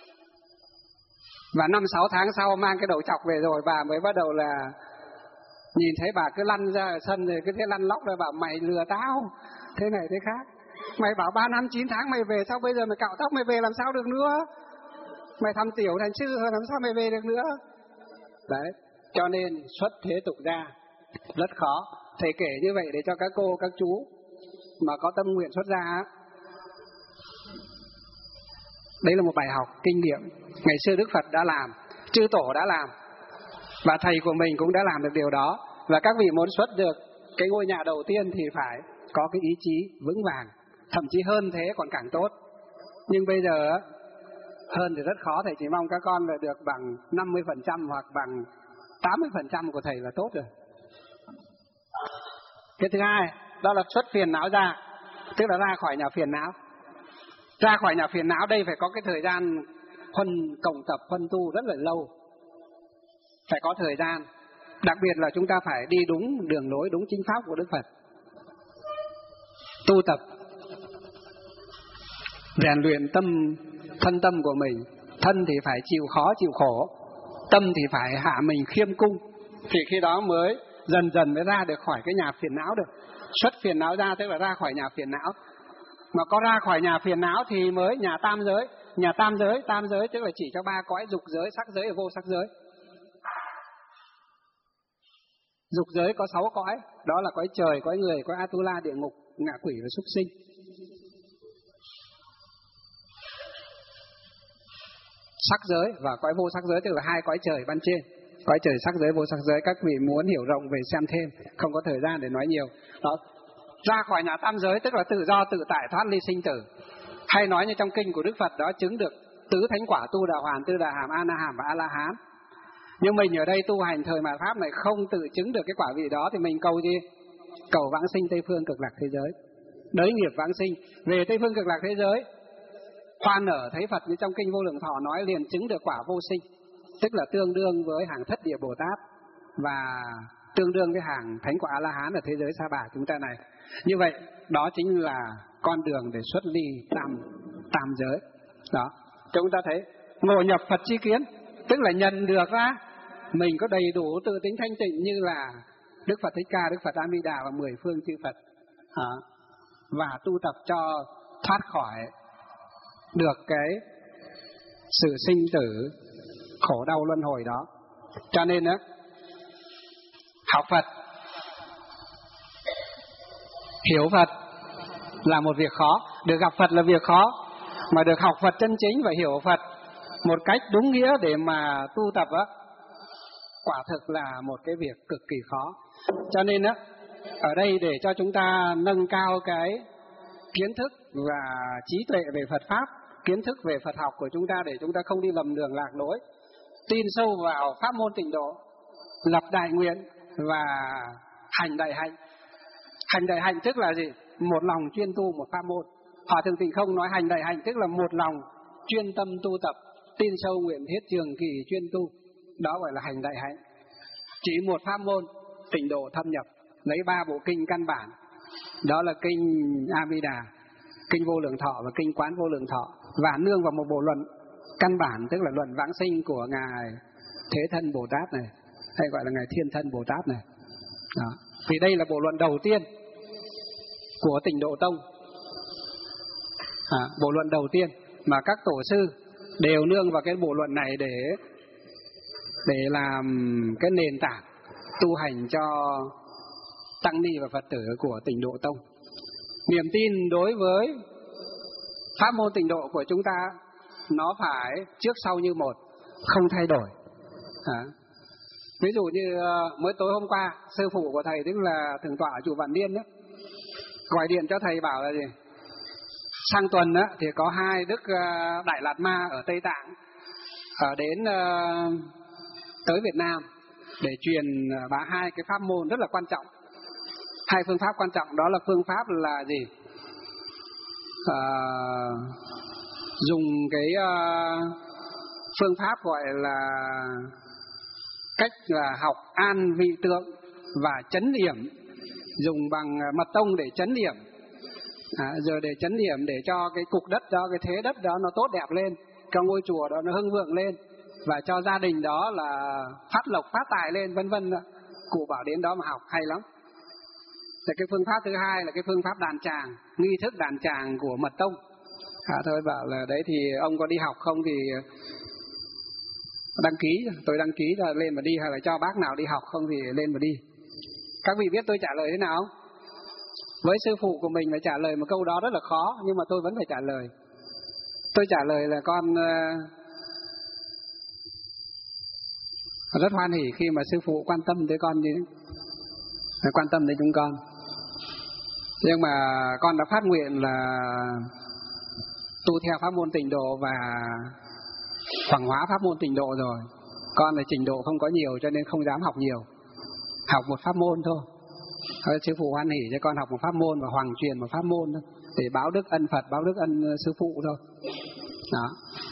Và năm sáu tháng sau mang cái đầu chọc về rồi, bà mới bắt đầu là nhìn thấy bà cứ lăn ra ở sân rồi cứ thế lăn lóc rồi bảo mày lừa tao thế này thế khác, mày bảo ba năm chín tháng mày về, sao bây giờ mày cạo tóc mày về làm sao được nữa, mày thăm tiểu thành sư rồi làm sao mày về được nữa. Đấy, cho nên xuất thế tục gia rất khó. Thầy kể như vậy để cho các cô các chú mà có tâm nguyện xuất gia, đấy là một bài học kinh nghiệm. Ngày xưa Đức Phật đã làm, chư tổ đã làm, và thầy của mình cũng đã làm được điều đó. Và các vị muốn xuất được cái ngôi nhà đầu tiên thì phải có cái ý chí vững vàng, thậm chí hơn thế còn càng tốt. Nhưng bây giờ hơn thì rất khó, thầy chỉ mong các con là được bằng năm mươi phần trăm hoặc bằng tám mươi phần trăm của thầy là tốt rồi. Cái thứ hai đó là xuất phiền não ra, tức là ra khỏi nhà phiền não. Ra khỏi nhà phiền não đây phải có cái thời gian huân cộng tập huân tu rất là lâu, phải có thời gian. Đặc biệt là chúng ta phải đi đúng đường lối, đúng chính pháp của Đức Phật, tu tập rèn luyện tâm thân tâm của mình. Thân thì phải chịu khó chịu khổ, tâm thì phải hạ mình khiêm cung, thì khi đó mới dần dần mới ra được khỏi cái nhà phiền não được. Xuất phiền não ra tức là ra khỏi nhà phiền não. Mà có ra khỏi nhà phiền não thì mới nhà tam giới. Nhà tam giới, tam giới tức là chỉ cho ba cõi: dục giới, sắc giới và vô sắc giới. Dục giới có sáu cõi, đó là cõi trời, cõi người, cõi Atula, địa ngục, ngạ quỷ và súc sinh. Sắc giới và cõi vô sắc giới tức là hai cõi trời ban trên. Cõi trời sắc giới, vô sắc giới, các vị muốn hiểu rộng về xem thêm, không có thời gian để nói nhiều. Đó, ra khỏi nhà tam giới tức là tự do tự tại, thoát ly sinh tử. Hay nói như trong kinh của Đức Phật đó, chứng được tứ thánh quả: Tu Đà Hoàn, Tư Đà Hàm, A Na Hàm và A La Hán. Nhưng mình ở đây tu hành thời mạt pháp này không tự chứng được cái quả vị đó thì mình cầu gì? Cầu vãng sinh Tây Phương Cực Lạc thế giới, đới nghiệp vãng sinh về Tây Phương Cực Lạc thế giới. Khoan ở thấy Phật như trong kinh Vô Lượng Thọ nói liền chứng được quả vô sinh, tức là tương đương với hàng thất địa Bồ Tát và tương đương với hàng thánh quả A La Hán ở thế giới Sa Bà chúng ta này. Như vậy đó chính là con đường để xuất ly tam tam giới. Đó, chúng ta thấy ngộ nhập Phật chi kiến, tức là nhận được ra mình có đầy đủ tự tính thanh tịnh như là Đức Phật Thích Ca, Đức Phật A Di Đà và mười phương chư Phật, à, và tu tập cho thoát khỏi được cái sự sinh tử khổ đau luân hồi đó. Cho nên đó, học Phật, hiểu Phật là một việc khó, được gặp Phật là việc khó, mà được học Phật chân chính và hiểu Phật một cách đúng nghĩa để mà tu tập á, quả thực là một cái việc cực kỳ khó. Cho nên á, ở đây để cho chúng ta nâng cao cái kiến thức và trí tuệ về Phật Pháp, kiến thức về Phật học của chúng ta để chúng ta không đi lầm đường lạc lối, tin sâu vào pháp môn tịnh độ, lập đại nguyện và hành đại hạnh. Hành đại hạnh tức là gì? Một lòng chuyên tu một pháp môn. Hòa Thượng Tịnh Không nói hành đại hạnh tức là một lòng chuyên tâm tu tập, tin sâu nguyện thiết trường kỳ chuyên tu, đó gọi là hành đại hạnh. Chỉ một pháp môn tịnh độ thâm nhập, lấy ba bộ kinh căn bản, đó là kinh A Di Đà, kinh Vô Lượng Thọ và kinh Quán Vô Lượng Thọ, và nương vào một bộ luận căn bản tức là luận vãng sinh của ngài Thế Thân Bồ Tát này, hay gọi là ngài Thiên Thân Bồ Tát này. Đó. Vì đây là bộ luận đầu tiên của Tịnh Độ Tông, à, bộ luận đầu tiên mà các tổ sư đều nương vào cái bộ luận này để để làm cái nền tảng tu hành cho tăng ni và Phật tử của Tịnh Độ Tông. Niềm tin đối với pháp môn tịnh độ của chúng ta nó phải trước sau như một, không thay đổi. À, ví dụ như mới tối hôm qua sư phụ của thầy tức là Thượng tọa Chùa Vạn Niên đó, gọi điện cho thầy bảo là gì? Sang tuần đó, thì có hai đức Đại Lạt Ma ở Tây Tạng ở đến uh, tới Việt Nam, để truyền bá hai cái pháp môn rất là quan trọng. Hai phương pháp quan trọng đó là phương pháp là gì? À, dùng cái uh, phương pháp gọi là cách là học an vị tượng và chấn điểm, dùng bằng mật tông để chấn điểm, à, rồi để chấn điểm để cho cái cục đất đó, cái thế đất đó nó tốt đẹp lên, cho ngôi chùa đó nó hưng vượng lên, và cho gia đình đó là phát lộc phát tài lên, vân vân. Cụ bảo đến đó mà học hay lắm. Thì cái phương pháp thứ hai là cái phương pháp đàn tràng, nghi thức đàn tràng của mật tông. À, thôi bảo là đấy thì ông có đi học không thì đăng ký, tôi đăng ký là lên mà đi, hay là cho bác nào đi học không thì lên mà đi. Các vị biết tôi trả lời thế nào? Với sư phụ của mình phải trả lời một câu đó rất là khó, nhưng mà tôi vẫn phải trả lời. Tôi trả lời là con uh, rất hoan hỉ khi mà sư phụ quan tâm tới con như thế, quan tâm đến chúng con. Nhưng mà con đã phát nguyện là tu theo pháp môn Tịnh Độ và hoàng hóa pháp môn Tịnh Độ rồi. Con là trình độ không có nhiều cho nên không dám học nhiều, học một pháp môn thôi. Thôi, sư phụ hoan hỉ cho con học một pháp môn và hoàng truyền một pháp môn thôi, để báo đức ân Phật, báo đức ân sư phụ thôi. Đó.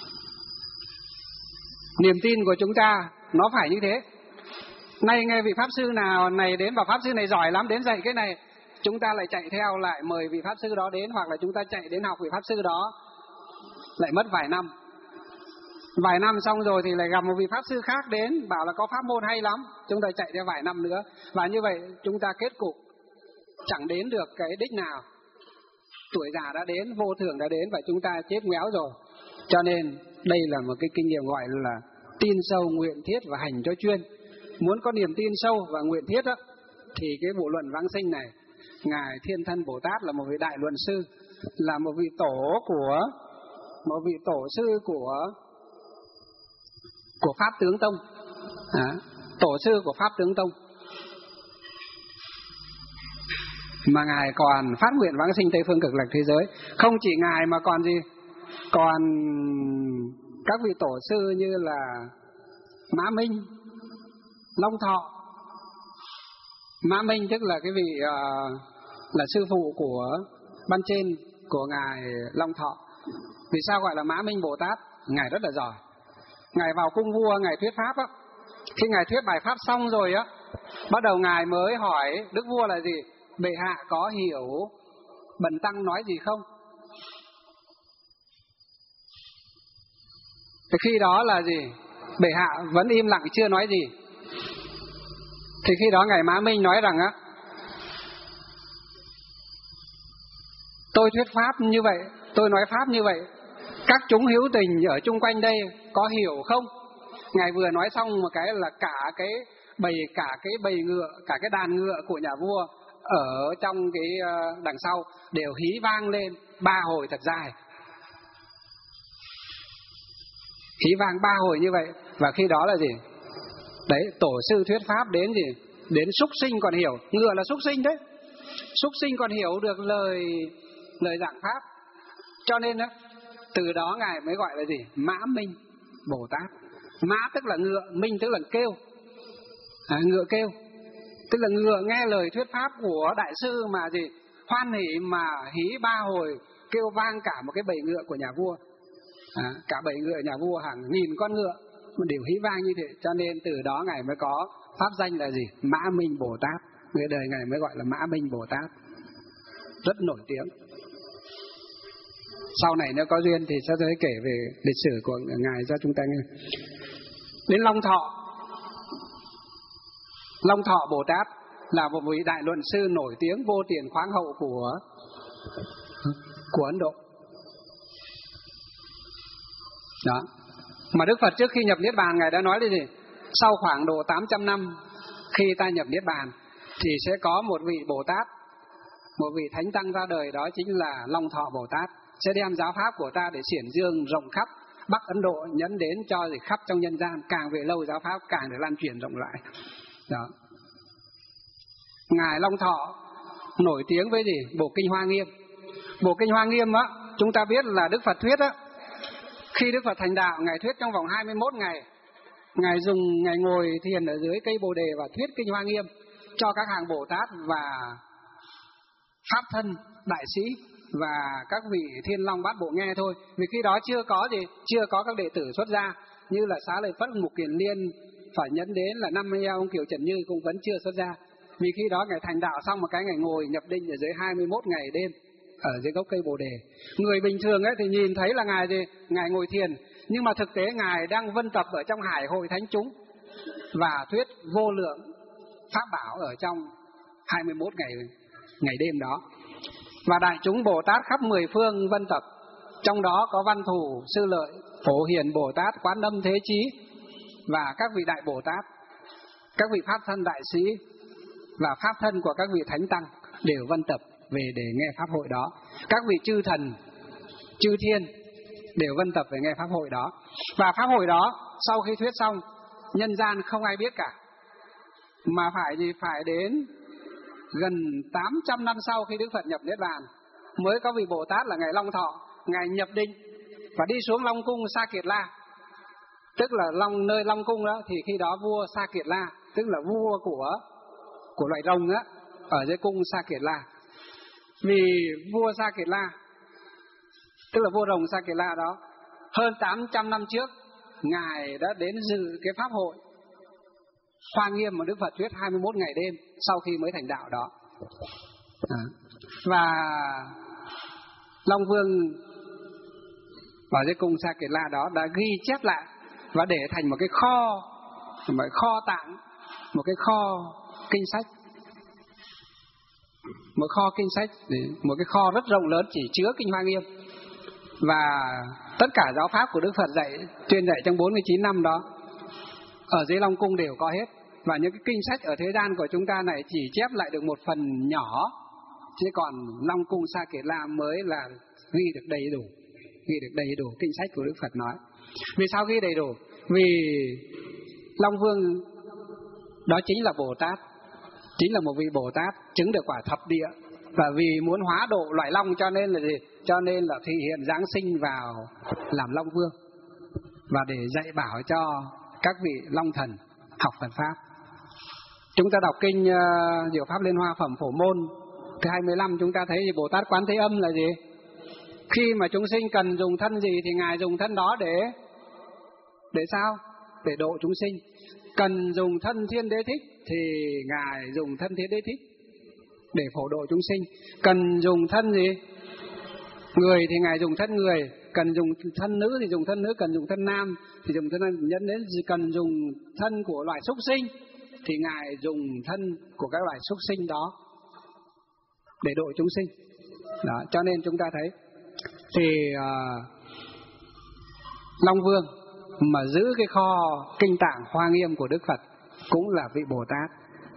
Niềm tin của chúng ta nó phải như thế. Nay nghe vị pháp sư nào này đến, và pháp sư này giỏi lắm, đến dạy cái này, chúng ta lại chạy theo lại mời vị pháp sư đó đến, hoặc là chúng ta chạy đến học vị pháp sư đó, lại mất vài năm. Vài năm xong rồi thì lại gặp một vị pháp sư khác đến, bảo là có pháp môn hay lắm, chúng ta chạy theo vài năm nữa. Và như vậy chúng ta kết cục chẳng đến được cái đích nào. Tuổi già đã đến, vô thường đã đến, và chúng ta chết ngoéo rồi. Cho nên đây là một cái kinh nghiệm gọi là tin sâu, nguyện thiết và hành cho chuyên. Muốn có niềm tin sâu và nguyện thiết đó, thì cái bộ luận vãng sinh này, Ngài Thiên Thân Bồ Tát là một vị đại luận sư, là một vị tổ của một vị tổ sư của của Pháp Tướng Tông, à, tổ sư của Pháp Tướng Tông, mà Ngài còn phát nguyện vãng sinh Tây Phương Cực Lạc thế giới. Không chỉ Ngài mà còn gì? Còn các vị tổ sư như là Mã Minh, Long Thọ. Mã Minh tức là cái vị uh, là sư phụ của ban trên của Ngài Long Thọ. Vì sao gọi là Mã Minh Bồ Tát? Ngài rất là giỏi. Ngài vào cung vua, Ngài thuyết pháp á. Khi Ngài thuyết bài pháp xong rồi á, bắt đầu Ngài mới hỏi Đức Vua là gì? Bệ hạ có hiểu Bần Tăng nói gì không? Thì khi đó là gì? Bệ hạ vẫn im lặng chưa nói gì. Thì khi đó Ngài Mã Minh nói rằng á, tôi thuyết pháp như vậy, tôi nói pháp như vậy, các chúng hữu tình ở chung quanh đây có hiểu không? Ngài vừa nói xong một cái là cả cái bầy cả cái bầy ngựa, cả cái đàn ngựa của nhà vua ở trong cái đằng sau đều hí vang lên ba hồi thật dài. Hí vang ba hồi như vậy. Và khi đó là gì? Đấy, tổ sư thuyết pháp đến gì? Đến súc sinh còn hiểu. Ngựa là súc sinh đấy. Súc sinh còn hiểu được lời lời giảng pháp. Cho nên đó, từ đó Ngài mới gọi là gì? Mã Minh Bồ Tát. Mã tức là ngựa, Minh tức là kêu, à, ngựa kêu, tức là ngựa nghe lời thuyết pháp của đại sư mà gì? Hoan hỉ mà hí ba hồi, kêu vang cả một cái bầy ngựa của nhà vua, à, cả bầy ngựa nhà vua hàng nghìn con ngựa đều hí vang như thế. Cho nên từ đó Ngài mới có pháp danh là gì? Mã Minh Bồ Tát. Người đời Ngài mới gọi là Mã Minh Bồ Tát, rất nổi tiếng. Sau này nếu có duyên thì sẽ giới kể về lịch sử của Ngài cho chúng ta nghe. Đến Long Thọ. Long Thọ Bồ Tát là một vị đại luận sư nổi tiếng, vô tiền khoáng hậu của của Ấn Độ. Đó. Mà Đức Phật trước khi nhập Niết Bàn Ngài đã nói là gì? Sau khoảng độ tám trăm năm khi ta nhập Niết Bàn thì sẽ có một vị Bồ Tát, một vị Thánh Tăng ra đời, đó chính là Long Thọ Bồ Tát, sẽ đem giáo pháp của ta để xiển dương rộng khắp Bắc Ấn Độ, nhấn đến cho gì khắp trong nhân gian, càng về lâu giáo pháp càng được lan truyền rộng rãi. Đó. Ngài Long Thọ nổi tiếng với gì? Bộ Kinh Hoa Nghiêm. Bộ Kinh Hoa Nghiêm á, chúng ta biết là Đức Phật thuyết á. Khi Đức Phật thành đạo, Ngài thuyết trong vòng hai mươi mốt ngày. Ngài dùng Ngài ngồi thiền ở dưới cây Bồ Đề và thuyết kinh Hoa Nghiêm cho các hàng Bồ Tát và Pháp thân, đại sĩ và các vị Thiên Long Bát Bộ nghe thôi. Vì khi đó chưa có gì, chưa có các đệ tử xuất gia, như là Xá Lợi Phất, Mục Kiền Liên, phải nhấn đến là năm mươi ông Kiều Trần Như cũng vẫn chưa xuất gia. Vì khi đó Ngài thành đạo xong một cái Ngài ngồi nhập định ở dưới hai mươi mốt ngày đêm ở dưới gốc cây Bồ Đề. Người bình thường ấy thì nhìn thấy là Ngài gì? Ngài ngồi thiền, nhưng mà thực tế Ngài đang vân tập ở trong hải hội thánh chúng và thuyết vô lượng pháp bảo ở trong hai mươi mốt ngày ngày đêm đó. Và đại chúng Bồ Tát khắp mười phương vân tập, trong đó có Văn Thù, Sư Lợi, Phổ Hiền Bồ Tát, Quán Âm Thế Chí và các vị đại Bồ Tát, các vị pháp thân đại sĩ và pháp thân của các vị thánh tăng đều vân tập về để nghe pháp hội đó. Các vị chư thần, chư thiên đều vân tập về nghe pháp hội đó. Và pháp hội đó sau khi thuyết xong, nhân gian không ai biết cả, mà phải gì phải đến gần tám trăm năm sau khi Đức Phật nhập Niết Bàn mới có vị Bồ Tát là Ngài Long Thọ, Ngài nhập định và đi xuống Long Cung Sa Kiệt La. Tức là Long nơi Long Cung đó thì khi đó vua Sa Kiệt La, tức là vua của của loài rồng á, ở dưới cung Sa Kiệt La. Vì vua Sa Kiệt La, tức là vua rồng Sa Kiệt La đó, hơn tám trăm năm trước Ngài đã đến dự cái pháp hội Hoa Nghiêm mà Đức Phật thuyết hai mươi mốt ngày đêm sau khi mới thành đạo đó. À. Và Long Vương ở dưới cung Sa Kiệt La đó đã ghi chép lại và để thành một cái kho, một cái kho tạng, một cái kho kinh sách, một kho kinh sách, một cái kho rất rộng lớn chỉ chứa kinh Hoa Nghiêm. Và tất cả giáo pháp của Đức Phật dạy, tuyên dạy trong bốn mươi chín năm đó, ở dưới Long Cung đều có hết. Và những cái kinh sách ở thế gian của chúng ta này chỉ chép lại được một phần nhỏ, chứ còn Long Cung Sa Kiệt La mới là ghi được đầy đủ, ghi được đầy đủ kinh sách của Đức Phật nói. Vì sao ghi đầy đủ? Vì Long Vương đó chính là Bồ Tát, chính là một vị Bồ Tát chứng được quả thập địa, và vì muốn hóa độ loài long cho nên là gì? Cho nên là thị hiện giáng sinh vào làm Long Vương và để dạy bảo cho các vị Long Thần học Phật pháp. Chúng ta đọc kinh uh, Diệu Pháp Liên Hoa Phẩm Phổ Môn thứ hai mươi lăm, chúng ta thấy gì? Bồ Tát Quán Thế Âm là gì? Khi mà chúng sinh cần dùng thân gì thì Ngài dùng thân đó để để sao? Để độ chúng sinh. Cần dùng thân Thiên Đế Thích thì Ngài dùng thân Thiên Đế Thích để phổ độ chúng sinh. Cần dùng thân gì? Người thì Ngài dùng thân người, cần dùng thân nữ thì dùng thân nữ, cần dùng thân nam thì dùng thân nam, nhân đến cần dùng thân của loài súc sinh thì Ngài dùng thân của các loài súc sinh đó để độ chúng sinh. Đó, cho nên chúng ta thấy thì uh, Long Vương mà giữ cái kho kinh tạng Hoa Nghiêm của Đức Phật cũng là vị Bồ Tát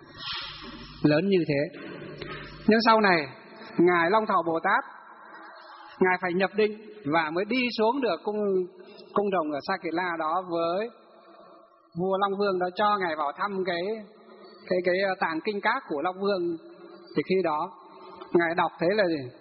lớn như thế. Nhưng sau này Ngài Long Thọ Bồ Tát, Ngài phải nhập định và mới đi xuống được cung cung rồng ở Sa Kiệt La đó với vua Long Vương đó, cho Ngài vào thăm cái cái cái tàng kinh các của Long Vương. Thì khi đó Ngài đọc thấy là gì?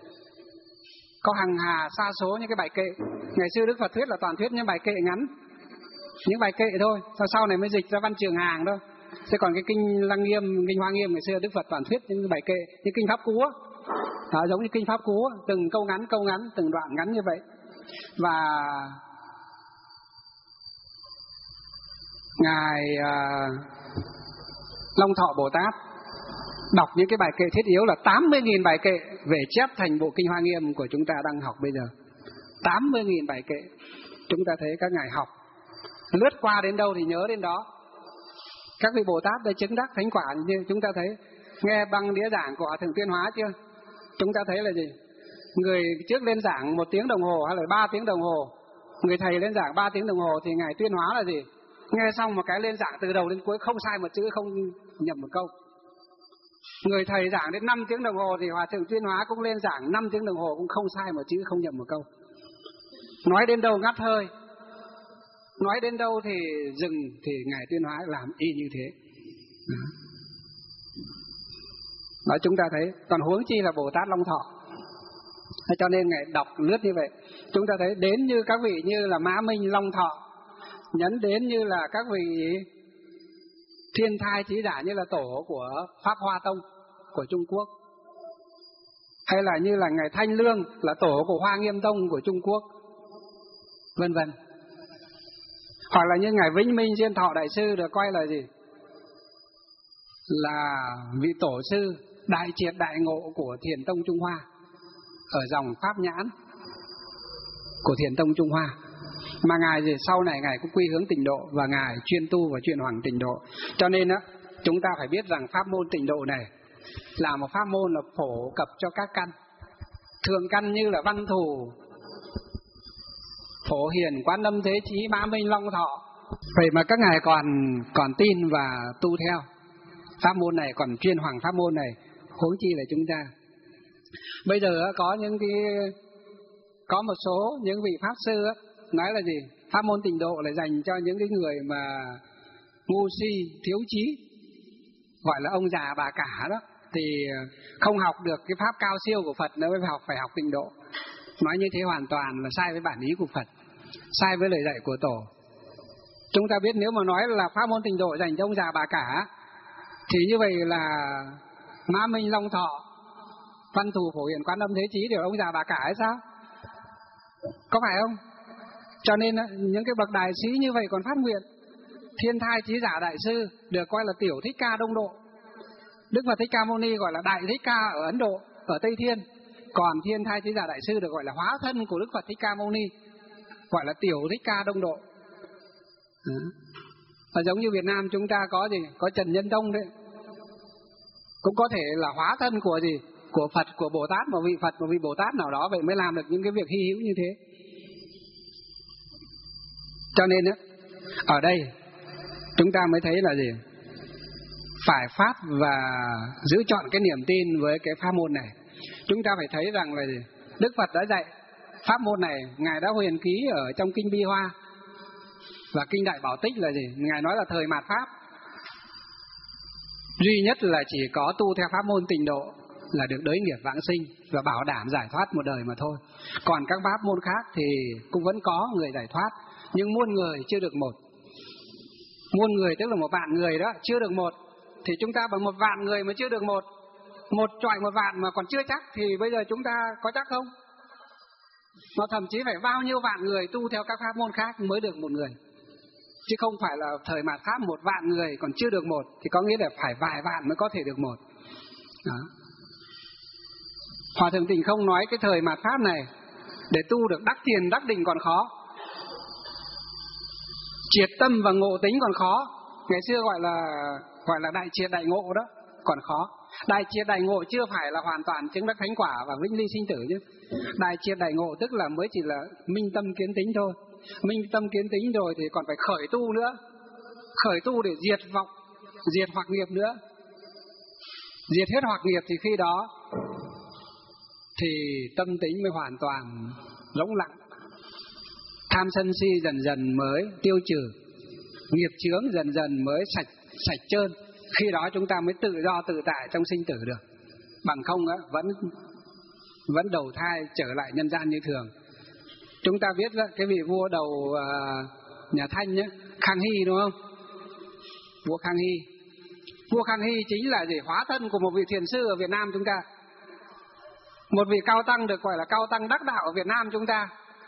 Có hàng hà sa số những cái bài kệ. Ngày xưa Đức Phật thuyết là toàn thuyết những bài kệ ngắn, những bài kệ thôi, sau sau này mới dịch ra văn trường hàng thôi. Thế còn cái kinh Lăng Nghiêm, kinh Hoa Nghiêm ngày xưa Đức Phật toàn thuyết những bài kệ, những kinh pháp cú á, đó, giống như kinh pháp cú á, từng câu ngắn câu ngắn, từng đoạn ngắn như vậy. Và Ngài uh, Long Thọ Bồ Tát đọc những cái bài kệ thiết yếu là tám mươi nghìn bài kệ về chép thành bộ kinh Hoa Nghiêm của chúng ta đang học bây giờ. tám mươi nghìn bài kệ. Chúng ta thấy các ngài học, lướt qua đến đâu thì nhớ đến đó. Các vị Bồ Tát đã chứng đắc thánh quả như chúng ta thấy. Nghe băng đĩa giảng của Hòa Thượng Tuyên Hóa chưa? Chúng ta thấy là gì? Người trước lên giảng một tiếng đồng hồ hay là ba tiếng đồng hồ, người thầy lên giảng ba tiếng đồng hồ thì ngài Tuyên Hóa là gì? Nghe xong một cái lên giảng từ đầu đến cuối không sai một chữ, không nhầm một câu. Người thầy giảng đến năm tiếng đồng hồ thì Hòa Thượng Tuyên Hóa cũng lên giảng năm tiếng đồng hồ, cũng không sai một chữ, không nhầm một câu. Nói đến đâu ngắt hơi, nói đến đâu thì dừng, thì ngài Tuyên Hóa làm y như thế. Đó, chúng ta thấy. Còn huống chi là Bồ Tát Long Thọ. Cho nên ngài đọc lướt như vậy. Chúng ta thấy đến như các vị như là Mã Minh Long Thọ, nhấn đến như là các vị thiên thai trí giả như là tổ của Pháp Hoa Tông của Trung Quốc, hay là như là ngài Thanh Lương là tổ của Hoa Nghiêm Tông của Trung Quốc, vân vân. Hoặc là như ngài Vĩnh Minh Diên Thọ Đại Sư được coi là gì? Là vị tổ sư đại triệt đại ngộ của Thiền Tông Trung Hoa, ở dòng Pháp Nhãn của Thiền Tông Trung Hoa. Mà ngài gì sau này ngài cũng quy hướng tịnh độ và ngài chuyên tu và chuyên hoằng tịnh độ. Cho nên á, chúng ta phải biết rằng pháp môn tịnh độ này là một pháp môn là phổ cập cho các căn. Thường căn như là Văn Thù, Phổ Hiền, Quán Âm Thế Chí, Mã Minh, Long Thọ. Vậy mà các ngài còn còn tin và tu theo pháp môn này, còn chuyên hoằng pháp môn này, huống chi là chúng ta. Bây giờ có những cái có một số những vị pháp sư nói là gì? Pháp môn tịnh độ là dành cho những cái người mà ngu si, thiếu trí, gọi là ông già bà cả đó, thì không học được cái pháp cao siêu của Phật nữa mới học phải học tịnh độ. Nói như thế hoàn toàn là sai với bản ý của Phật, sai với lời dạy của Tổ. Chúng ta biết nếu mà nói là pháp môn tịnh độ dành cho ông già bà cả thì như vậy là Mã Minh, Long Thọ, Văn Thù, Phổ Hiền, Quán Âm, Thế Chí đều ông già bà cả hay sao? Có phải không? Cho nên những cái bậc đại sĩ như vậy còn phát nguyện. Thiên thai trí giả đại sư được coi là tiểu Thích Ca Đông Độ. Đức Phật Thích Ca Mâu Ni gọi là đại Thích Ca ở Ấn Độ, ở Tây Thiên. Còn thiên thai trí giả đại sư được gọi là hóa thân của Đức Phật Thích Ca Mâu Ni, gọi là tiểu Thích Ca Đông Độ. Và giống như Việt Nam chúng ta có gì? Có Trần Nhân Tông đấy, cũng có thể là hóa thân của gì? Của Phật, của Bồ Tát, một vị Phật, một vị Bồ Tát nào đó, vậy mới làm được những cái việc hy hữu như thế. Cho nên á, ở đây chúng ta mới thấy là gì? Phải phát và giữ chọn cái niềm tin với cái pháp môn này. Chúng ta phải thấy rằng là gì? Đức Phật đã dạy pháp môn này, ngài đã huyền ký ở trong kinh Bi Hoa và kinh Đại Bảo Tích là gì? Ngài nói là thời mạt pháp, duy nhất là chỉ có tu theo pháp môn tịnh độ là được đới nghiệp vãng sinh và bảo đảm giải thoát một đời mà thôi. Còn các pháp môn khác thì cũng vẫn có người giải thoát, nhưng muôn người chưa được một. Muôn người tức là một vạn người đó, chưa được một. Thì chúng ta bằng một vạn người mà chưa được một, một chọi một vạn mà còn chưa chắc, thì bây giờ chúng ta có chắc không? Mà thậm chí phải bao nhiêu vạn người tu theo các pháp môn khác mới được một người, chứ không phải là thời mạt pháp một vạn người còn chưa được một, thì có nghĩa là phải vài vạn mới có thể được một đó. Hòa Thượng Tịnh Không nói cái thời mạt pháp này để tu được đắc thiền đắc định còn khó, triệt tâm và ngộ tính còn khó. Ngày xưa gọi là gọi là đại triệt đại ngộ đó, còn khó. Đại triệt đại ngộ chưa phải là hoàn toàn chứng đắc thánh quả và vĩnh ly sinh tử chứ. Đại triệt đại ngộ tức là mới chỉ là minh tâm kiến tính thôi. Minh tâm kiến tính rồi thì còn phải khởi tu nữa, khởi tu để diệt vọng, diệt hoặc nghiệp nữa. Diệt hết hoặc nghiệp thì khi đó thì tâm tính mới hoàn toàn rỗng lặng, tham sân si dần dần mới tiêu trừ, nghiệp chướng dần dần mới sạch sạch trơn. Khi đó chúng ta mới tự do tự tại trong sinh tử được. Bằng không á, vẫn vẫn đầu thai trở lại nhân gian như thường. Chúng ta biết đó, cái vị vua đầu uh, nhà Thanh nhé, Khang Hy đúng không? Vua Khang Hy. Vua Khang Hy chính là gì? Hóa thân của một vị thiền sư ở Việt Nam chúng ta. Một vị cao tăng được gọi là cao tăng đắc đạo ở Việt Nam chúng ta.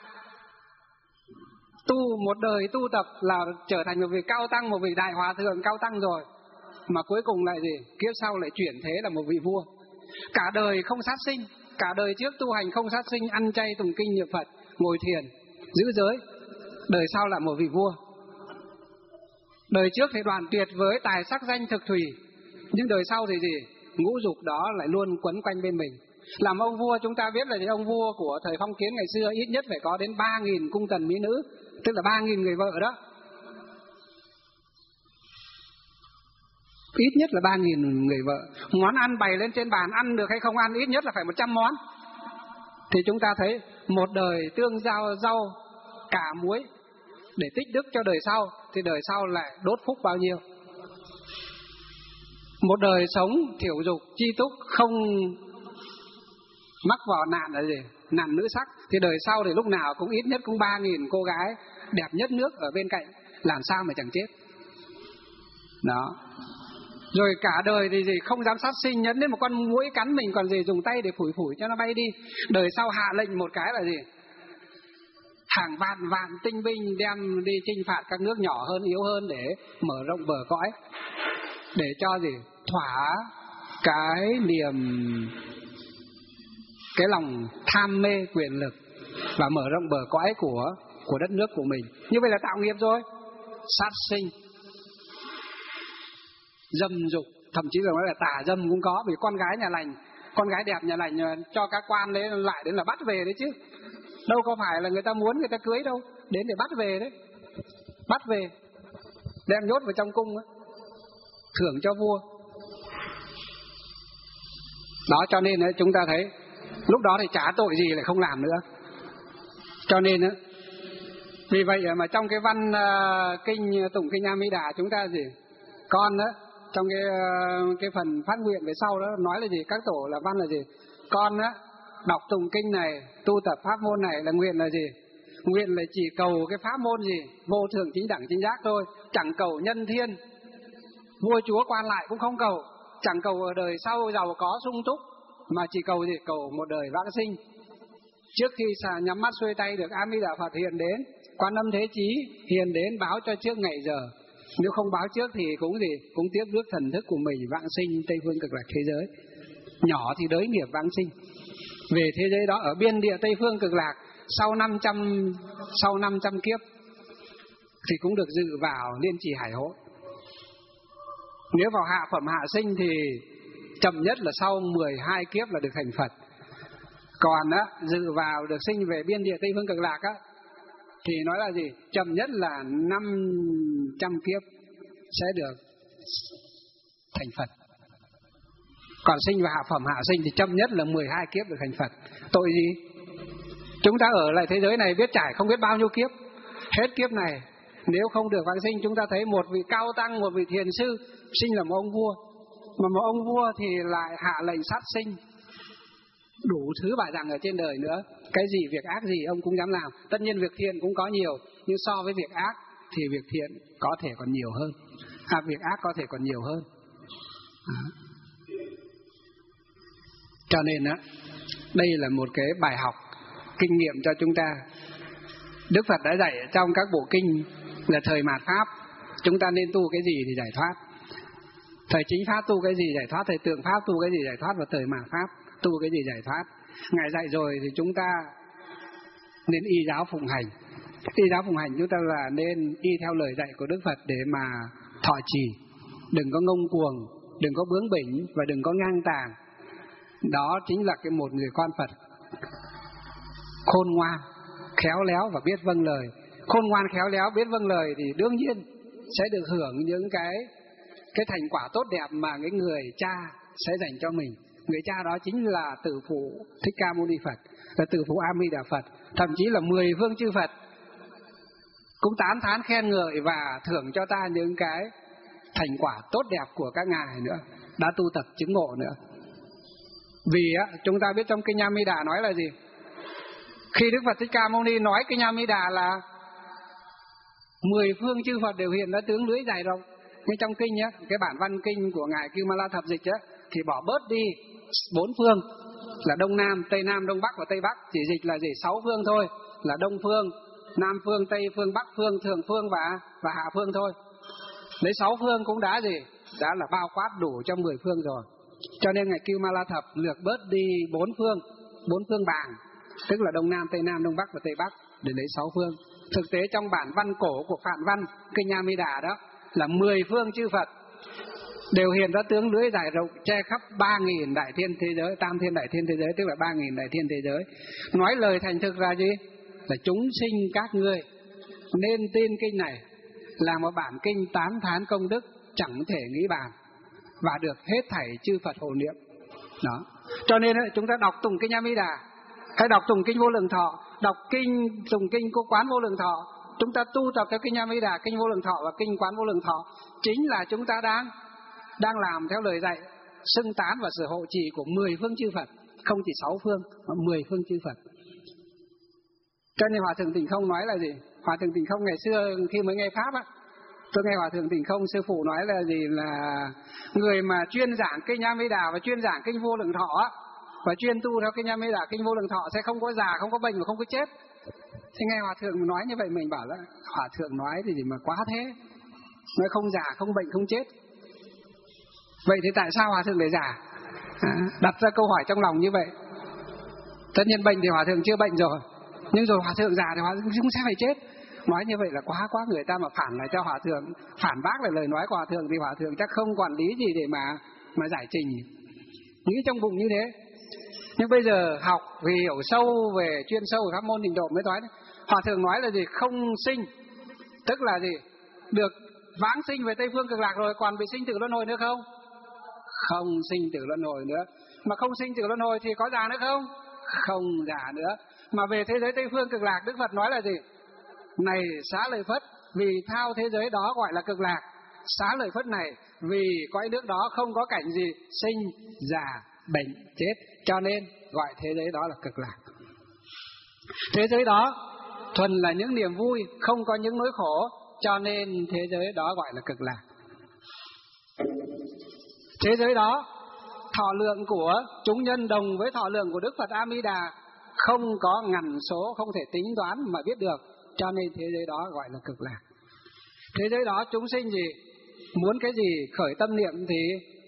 Tu một đời tu tập là trở thành một vị cao tăng, một vị đại hòa thượng cao tăng rồi. Mà cuối cùng lại gì? Kiếp sau lại chuyển thế là một vị vua. Cả đời không sát sinh, cả đời trước tu hành không sát sinh, ăn chay tụng kinh niệm Phật, ngồi thiền, giữ giới. Đời sau là một vị vua. Đời trước thì đoàn tuyệt với tài sắc danh thực thủy, nhưng đời sau thì gì? Ngũ dục đó lại luôn quấn quanh bên mình. Làm ông vua chúng ta biết là gì? Ông vua của thời phong kiến ngày xưa ít nhất phải có đến ba nghìn cung tần mỹ nữ, tức là ba nghìn người vợ đó. Ít nhất là ba nghìn người vợ. Món ăn bày lên trên bàn, ăn được hay không ăn ít nhất là phải một trăm món. Thì chúng ta thấy một đời tương giao rau cả muối để tích đức cho đời sau, thì đời sau lại đốt phúc bao nhiêu. Một đời sống thiểu dục chi túc, không mắc vào nạn là gì? Nạn nữ sắc, thì đời sau thì lúc nào cũng ít nhất cũng ba nghìn cô gái đẹp nhất nước ở bên cạnh. làm sao mà chẳng chết. Đó. Rồi cả đời thì gì không dám sát sinh, nhấn đến một con muỗi cắn mình còn gì dùng tay để phủi phủi cho nó bay đi. Đời sau hạ lệnh một cái là gì, hàng vạn vạn tinh binh đem đi chinh phạt các nước nhỏ hơn, yếu hơn để mở rộng bờ cõi, để cho gì thỏa cái niềm, cái lòng tham mê quyền lực và mở rộng bờ cõi của của đất nước của mình. Như vậy là tạo nghiệp rồi. Sát sinh, dâm dục, thậm chí là nói là tà dâm cũng có. Vì con gái nhà lành, con gái đẹp nhà lành cho các quan đấy lại đến là bắt về đấy chứ. Đâu có phải là người ta muốn người ta cưới đâu, đến để bắt về đấy. Bắt về đem nhốt vào trong cung ấy, thưởng cho vua. Đó, cho nên ấy, chúng ta thấy lúc đó thì chả tội gì lại không làm nữa. Cho nên ấy, vì vậy mà trong cái văn uh, kinh tụng kinh A Di Đà chúng ta gì con đó, trong cái uh, cái phần phát nguyện về sau đó nói là gì, các tổ là văn là gì, con á đọc tụng kinh này, tu tập pháp môn này là nguyện là gì, nguyện là chỉ cầu cái pháp môn gì vô thượng chính đẳng chính giác thôi, chẳng cầu nhân thiên vua chúa quan lại cũng không cầu, chẳng cầu ở đời sau giàu có sung túc, mà chỉ cầu gì, cầu một đời vãng sinh. Trước khi nhắm mắt xuôi tay được A Di Đà Phật hiện đến, Quan Âm Thế Chí hiện đến báo cho trước ngày giờ. Nếu không báo trước thì cũng gì, cũng tiếp rước thần thức của mình vãng sinh Tây Phương Cực Lạc thế giới. Nhỏ thì đới nghiệp vãng sinh về thế giới đó ở biên địa Tây Phương Cực Lạc sau năm trăm sau năm trăm kiếp thì cũng được dự vào Liên Trì Hải Hội. Nếu vào hạ phẩm hạ sinh thì chậm nhất là sau mười hai kiếp là được thành Phật. Còn á, dự vào được sinh về biên địa Tây Phương Cực Lạc á, thì nói là gì, chậm nhất là năm trăm kiếp sẽ được thành Phật. Còn sinh vào hạ phẩm hạ sinh thì chậm nhất là mười hai kiếp được thành Phật. Tội gì? Chúng ta ở lại thế giới này biết trải không biết bao nhiêu kiếp. Hết kiếp này nếu không được vãng sinh, chúng ta thấy một vị cao tăng, một vị thiền sư sinh là một ông vua, mà một ông vua thì lại hạ lệnh sát sinh, đủ thứ bại rằng ở trên đời nữa. Cái gì việc ác gì ông cũng dám làm. Tất nhiên việc thiện cũng có nhiều, nhưng so với việc ác thì việc thiện có thể còn nhiều hơn, à, việc ác có thể còn nhiều hơn. À. Cho nên á, đây là một cái bài học kinh nghiệm cho chúng ta. Đức Phật đã dạy trong các bộ kinh là thời mạt pháp chúng ta nên tu cái gì thì giải thoát, thời chính pháp tu cái gì giải thoát, thời tượng pháp tu cái gì giải thoát, và thời mạt pháp tu cái gì giải thoát. Ngài dạy rồi thì chúng ta nên y giáo phụng hành. Y giáo phụng hành chúng ta là nên y theo lời dạy của Đức Phật để mà thọ trì, đừng có ngông cuồng, đừng có bướng bỉnh và đừng có ngang tàng. Đó chính là cái một người con Phật khôn ngoan, khéo léo và biết vâng lời. Khôn ngoan khéo léo biết vâng lời thì đương nhiên sẽ được hưởng những cái cái thành quả tốt đẹp mà cái người cha sẽ dành cho mình. Người cha đó chính là Tử Phụ Thích Ca Mâu Ni Phật, là Tử Phụ A Di Đà Phật, thậm chí là mười phương chư Phật cũng tán thán khen ngợi và thưởng cho ta những cái thành quả tốt đẹp của các ngài nữa, đã tu tập chứng ngộ nữa. Vì á, chúng ta biết trong kinh A Di Đà nói là gì? Khi Đức Phật Thích Ca Mâu Ni nói kinh A Di Đà là mười phương chư Phật đều hiện ra tướng lưỡi dài rộng. Nhưng trong kinh nhá, cái bản văn kinh của ngài Kimala Thập Dịch á, thì bỏ bớt đi bốn phương là Đông Nam, Tây Nam, Đông Bắc và Tây Bắc, chỉ dịch là gì sáu phương thôi, là Đông phương, Nam phương, Tây phương, Bắc phương, Thượng phương và và Hạ phương thôi. Lấy sáu phương cũng đã gì, đã là bao quát đủ cho mười phương rồi. Cho nên ngài Kimala Thập lược bớt đi bốn phương, bốn phương bảng, tức là Đông Nam, Tây Nam, Đông Bắc và Tây Bắc để lấy sáu phương. Thực tế trong bản văn cổ của Phạn Văn kinh A Di Đà đó là mười phương chư Phật đều hiện ra tướng lưỡi dài rộng che khắp ba nghìn đại thiên thế giới, tam thiên đại thiên thế giới, tức là ba nghìn đại thiên thế giới. Nói lời thành thực là gì? Là chúng sinh các ngươi nên tin kinh này là một bản kinh tán thán công đức chẳng thể nghĩ bàn, và được hết thảy chư Phật hộ niệm. Đó. Cho nên chúng ta đọc tụng kinh A Di Đà, hay đọc tụng kinh Vô Lượng Thọ, đọc kinh tụng kinh Cô Quán Vô Lượng Thọ, chúng ta tu tập theo kinh A Di Đà, kinh Vô Lượng Thọ và kinh Quán Vô Lượng Thọ, chính là chúng ta đang đang làm theo lời dạy xưng tán và sự hộ trì của mười phương chư Phật, không chỉ sáu phương mà mười phương chư Phật. Cho nên Hòa Thượng Tịnh Không nói là gì? Hòa thượng Tịnh Không ngày xưa khi mới nghe pháp á, tôi nghe Hòa thượng Tịnh Không sư phụ nói là gì, là người mà chuyên giảng kinh A Di Đà và chuyên giảng kinh Vô Lượng Thọ á, và chuyên tu theo kinh A Di Đà, kinh Vô Lượng Thọ sẽ không có già, không có bệnh và không có chết. Thì nghe Hòa thượng nói như vậy mình bảo là Hòa thượng nói thì gì mà quá thế, nói không già, không bệnh, không chết. Vậy thì tại sao Hòa thượng lại già? À, đặt ra câu hỏi trong lòng như vậy. Tất nhiên bệnh thì Hòa thượng chưa bệnh rồi, nhưng rồi Hòa thượng già thì Hòa thượng cũng sẽ phải chết. Nói như vậy là quá quá, người ta mà phản lại cho Hòa thượng, phản bác lại lời nói của Hòa thượng thì Hòa thượng chắc không quản lý gì để mà mà giải trình. Nghĩ trong bụng như thế. Nhưng bây giờ học vì hiểu sâu về chuyên sâu về pháp môn Tịnh Độ mới nói đấy. Hòa thượng nói là gì? Không sinh, tức là gì? Được vãng sinh về Tây Phương Cực Lạc rồi, còn bị sinh tử luân hồi nữa không? Không sinh tử luân hồi nữa. Mà không sinh tử luân hồi thì có già nữa không? Không già nữa. Mà về thế giới Tây Phương Cực Lạc, Đức Phật nói là gì? Này Xá Lợi Phất, vì thao thế giới đó gọi là cực lạc. Xá Lợi Phất này, vì cõi nước đó không có cảnh gì sinh, già, bệnh, chết, cho nên gọi thế giới đó là cực lạc. Thế giới đó thuần là những niềm vui, không có những nỗi khổ, cho nên thế giới đó gọi là cực lạc. Thế giới đó thọ lượng của chúng nhân đồng với thọ lượng của Đức Phật A Di Đà, không có ngàn số, không thể tính toán mà biết được, cho nên thế giới đó gọi là cực lạc. Thế giới đó chúng sinh gì muốn cái gì khởi tâm niệm thì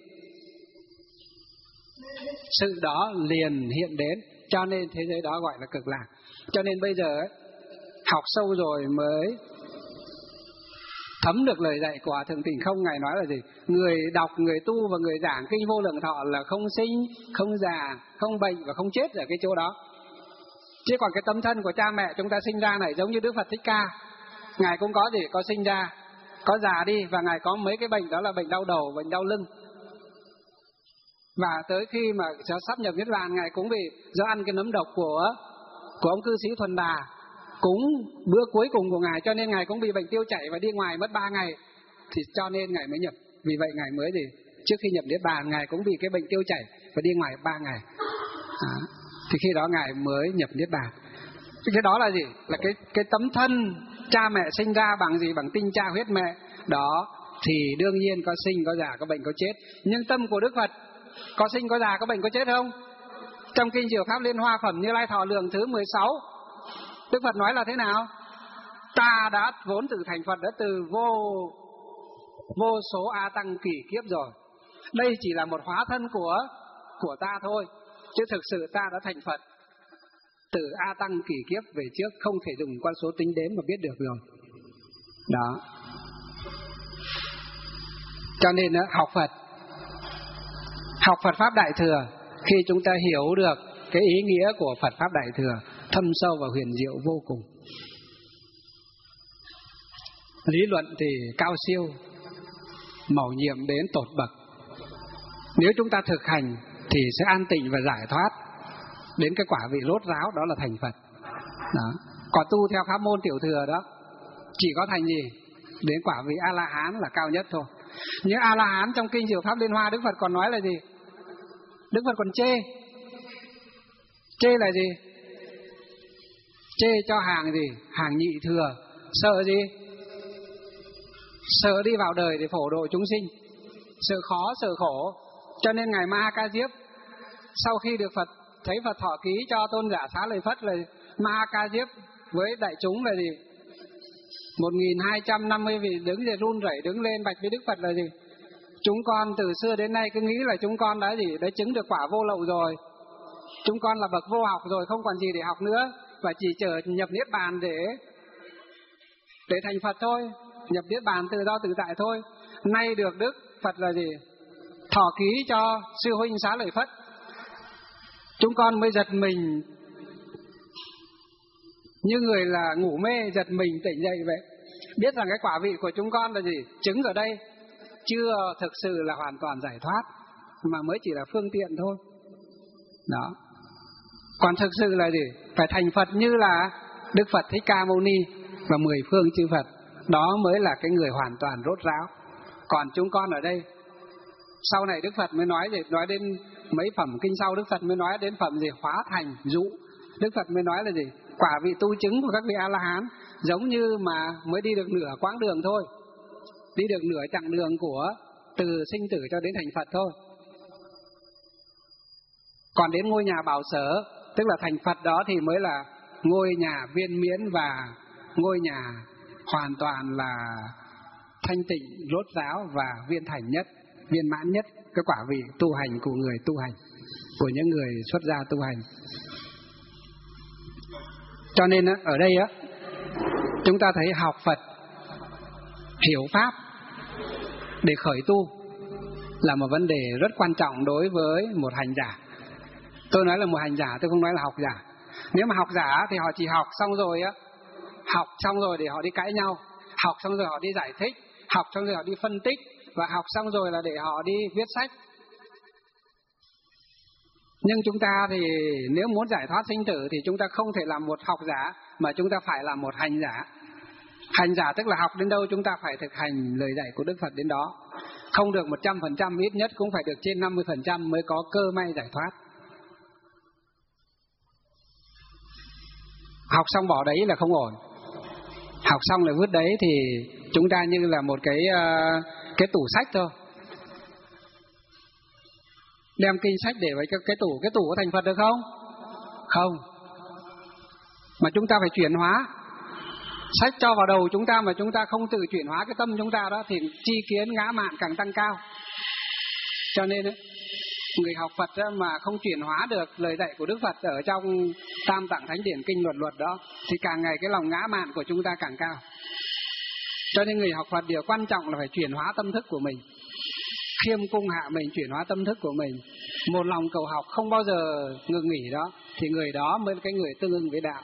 sự đó liền hiện đến, cho nên thế giới đó gọi là cực lạc. Cho nên bây giờ ấy, học sâu rồi mới thấm được lời dạy của Hòa thượng Tịnh Không. Ngài nói là gì? Người đọc, người tu và người giảng kinh Vô Lượng Thọ là không sinh, không già, không bệnh và không chết ở cái chỗ đó. Chứ còn cái tấm thân của cha mẹ chúng ta sinh ra này giống như Đức Phật Thích Ca, Ngài cũng có gì? Có sinh ra, có già đi, và Ngài có mấy cái bệnh, đó là bệnh đau đầu, bệnh đau lưng. Và tới khi mà sắp nhập Niết Bàn, Ngài cũng bị do ăn cái nấm độc của của ông cư sĩ Thuần Đà, cũng bữa cuối cùng của Ngài, cho nên Ngài cũng bị bệnh tiêu chảy và đi ngoài mất ba ngày. Thì cho nên Ngài mới nhập. Vì vậy Ngài mới gì? Trước khi nhập Niết Bàn, Ngài cũng bị cái bệnh tiêu chảy và đi ngoài ba ngày. À, thì khi đó Ngài mới nhập Niết Bàn. Cái đó là gì? Là cái cái tấm thân cha mẹ sinh ra bằng gì? Bằng tinh cha huyết mẹ. Đó thì đương nhiên có sinh, có già, có bệnh, có chết. Nhưng tâm của Đức Phật có sinh, có già, có bệnh, có chết không? Trong kinh Diệu Pháp Liên Hoa Phẩm Như Lai Thọ Lượng thứ mười sáu, Đức Phật nói là thế nào? Ta đã vốn từ thành Phật đã từ vô vô số A Tăng kỷ kiếp rồi. Đây chỉ là một hóa thân của của ta thôi, chứ thực sự ta đã thành Phật từ A Tăng kỷ kiếp về trước, không thể dùng con số tính đếm mà biết được rồi. Đó. Cho nên học Phật, học Phật Pháp Đại Thừa, khi chúng ta hiểu được cái ý nghĩa của Phật Pháp Đại Thừa, thâm sâu và huyền diệu vô cùng. Lý luận thì cao siêu, mầu nhiệm đến tột bậc. Nếu chúng ta thực hành thì sẽ an tịnh và giải thoát đến cái quả vị rốt ráo, đó là thành Phật. Đó. Còn tu theo pháp môn tiểu thừa đó, chỉ có thành gì? Đến quả vị A-la-hán là cao nhất thôi. Nhưng A-la-hán trong kinh Diệu Pháp Liên Hoa, Đức Phật còn nói là gì? Đức Phật còn chê. Chê là gì? Chê cho hàng gì? Hàng nhị thừa. Sợ gì? Sợ đi vào đời để phổ độ chúng sinh, sợ khó, sợ khổ. Cho nên Ngài Ma Ca Diếp, sau khi được Phật thấy Phật thọ ký cho tôn giả Xá Lợi Phất, là Ma Ca Diếp với đại chúng là gì? một nghìn hai trăm năm mươi vị đứng để run rẩy đứng lên bạch với Đức Phật là gì? Chúng con từ xưa đến nay cứ nghĩ là chúng con đã gì? Đã chứng được quả vô lậu rồi. Chúng con là bậc vô học rồi, không còn gì để học nữa, và chỉ chờ nhập Niết Bàn để để thành Phật thôi, nhập Niết Bàn tự do tự tại thôi. Nay được Đức Phật là gì? Thọ ký cho sư huynh Xá Lợi Phất, chúng con mới giật mình, như người là ngủ mê giật mình tỉnh dậy vậy, biết rằng cái quả vị của chúng con là gì? Chứng ở đây chưa thực sự là hoàn toàn giải thoát, mà mới chỉ là phương tiện thôi. Đó. Còn thực sự là gì? Phải thành Phật như là Đức Phật Thích Ca Mâu Ni và mười phương chư Phật, đó mới là cái người hoàn toàn rốt ráo. Còn chúng con ở đây, sau này Đức Phật mới nói gì? Nói đến mấy phẩm kinh sau, Đức Phật mới nói đến phẩm gì? Hóa thành dụ. Đức Phật mới nói là gì? Quả vị tu chứng của các vị A-la-hán. giống như mà mới đi được nửa quãng đường thôi, đi được nửa chặng đường của từ sinh tử cho đến thành Phật thôi. Còn đến ngôi nhà Bảo Sở, tức là thành Phật đó, thì mới là ngôi nhà viên miễn và ngôi nhà hoàn toàn là thanh tịnh, rốt ráo và viên thành nhất, viên mãn nhất cái quả vị tu hành của người tu hành, của những người xuất gia tu hành. Cho nên ở đây á, chúng ta thấy học Phật, hiểu Pháp để khởi tu là một vấn đề rất quan trọng đối với một hành giả. Tôi nói là một hành giả, tôi không nói là học giả. Nếu mà học giả thì họ chỉ học xong rồi á, học xong rồi để họ đi cãi nhau, học xong rồi họ đi giải thích, học xong rồi họ đi phân tích, và học xong rồi là để họ đi viết sách. Nhưng chúng ta thì nếu muốn giải thoát sinh tử thì chúng ta không thể làm một học giả, mà chúng ta phải là một hành giả. Hành giả tức là học đến đâu chúng ta phải thực hành lời dạy của Đức Phật đến đó. Không được một trăm phần trăm, ít nhất cũng phải được trên năm mươi phần trăm mới có cơ may giải thoát. Học xong bỏ đấy là không ổn. Học xong lại vứt đấy thì chúng ta như là một cái cái tủ sách thôi. Đem kinh sách để vào cái tủ, cái tủ có thành Phật được không? Không. Mà chúng ta phải chuyển hóa. Sách cho vào đầu chúng ta mà chúng ta không tự chuyển hóa cái tâm chúng ta đó thì chi kiến ngã mạn càng tăng cao. Cho nên ấy, người học Phật mà không chuyển hóa được lời dạy của Đức Phật ở trong Tam Tạng Thánh Điển Kinh Luật Luật đó thì càng ngày cái lòng ngã mạn của chúng ta càng cao. Cho nên người học Phật điều quan trọng là phải chuyển hóa tâm thức của mình, khiêm cung hạ mình, chuyển hóa tâm thức của mình. Một lòng cầu học không bao giờ ngừng nghỉ đó, thì người đó mới là cái người tương ưng với đạo.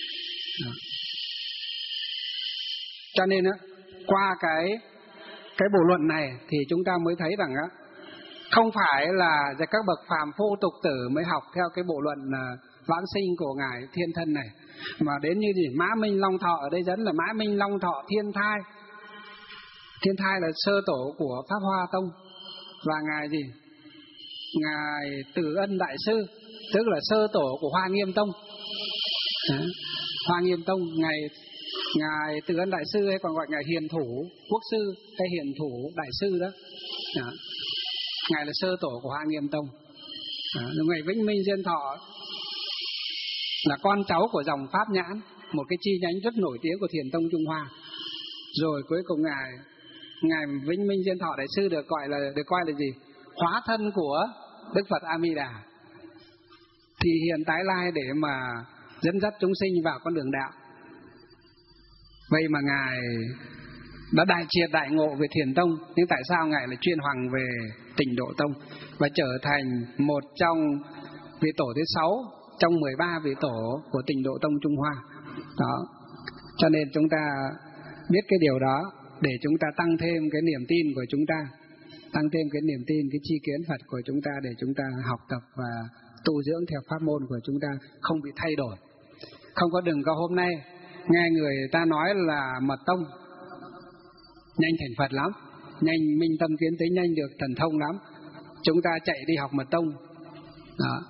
Cho nên á, qua cái cái bộ luận này thì chúng ta mới thấy rằng á, không phải là các bậc phàm phu tục tử mới học theo cái bộ luận vãng sinh của ngài Thiên Thân này, mà đến như gì Mã Minh Long Thọ, ở đây dẫn là Mã Minh Long Thọ Thiên Thai. Thiên Thai là sơ tổ của Pháp Hoa Tông, và ngài gì ngài Từ Ân Đại Sư tức là sơ tổ của Hoa Nghiêm Tông. Đó. Hoa Nghiêm Tông, ngài ngài Từ Ân Đại Sư hay còn gọi ngài Hiền Thủ Quốc Sư hay Hiền Thủ Đại Sư đó. Đó. Ngài là sơ tổ của Hoa Nghiêm Tông. Đó. Ngài Vĩnh Minh Diên Thọ là con cháu của dòng Pháp Nhãn, một cái chi nhánh rất nổi tiếng của Thiền Tông Trung Hoa. Rồi cuối cùng ngài ngài Vĩnh Minh Diên Thọ Đại Sư được gọi là được coi là gì? Hóa thân của Đức Phật A Di Đà, thì hiện tái lai để mà dẫn dắt chúng sinh vào con đường đạo. Vậy mà ngài đã đại triệt đại ngộ về Thiền Tông, nhưng tại sao ngài lại chuyên hoàng về Tịnh Độ Tông và trở thành một trong vị tổ thứ sáu trong mười ba vị tổ của Tịnh Độ Tông Trung Hoa. Đó. Cho nên chúng ta biết cái điều đó để chúng ta tăng thêm cái niềm tin của chúng ta, tăng thêm cái niềm tin, cái tri kiến Phật của chúng ta, để chúng ta học tập và tu dưỡng theo pháp môn của chúng ta không bị thay đổi. Không có đừng có hôm nay nghe người ta nói là mật tông nhanh thành Phật lắm, nhanh minh tâm kiến tính, nhanh được thần thông lắm, chúng ta chạy đi học mật tông. Đó.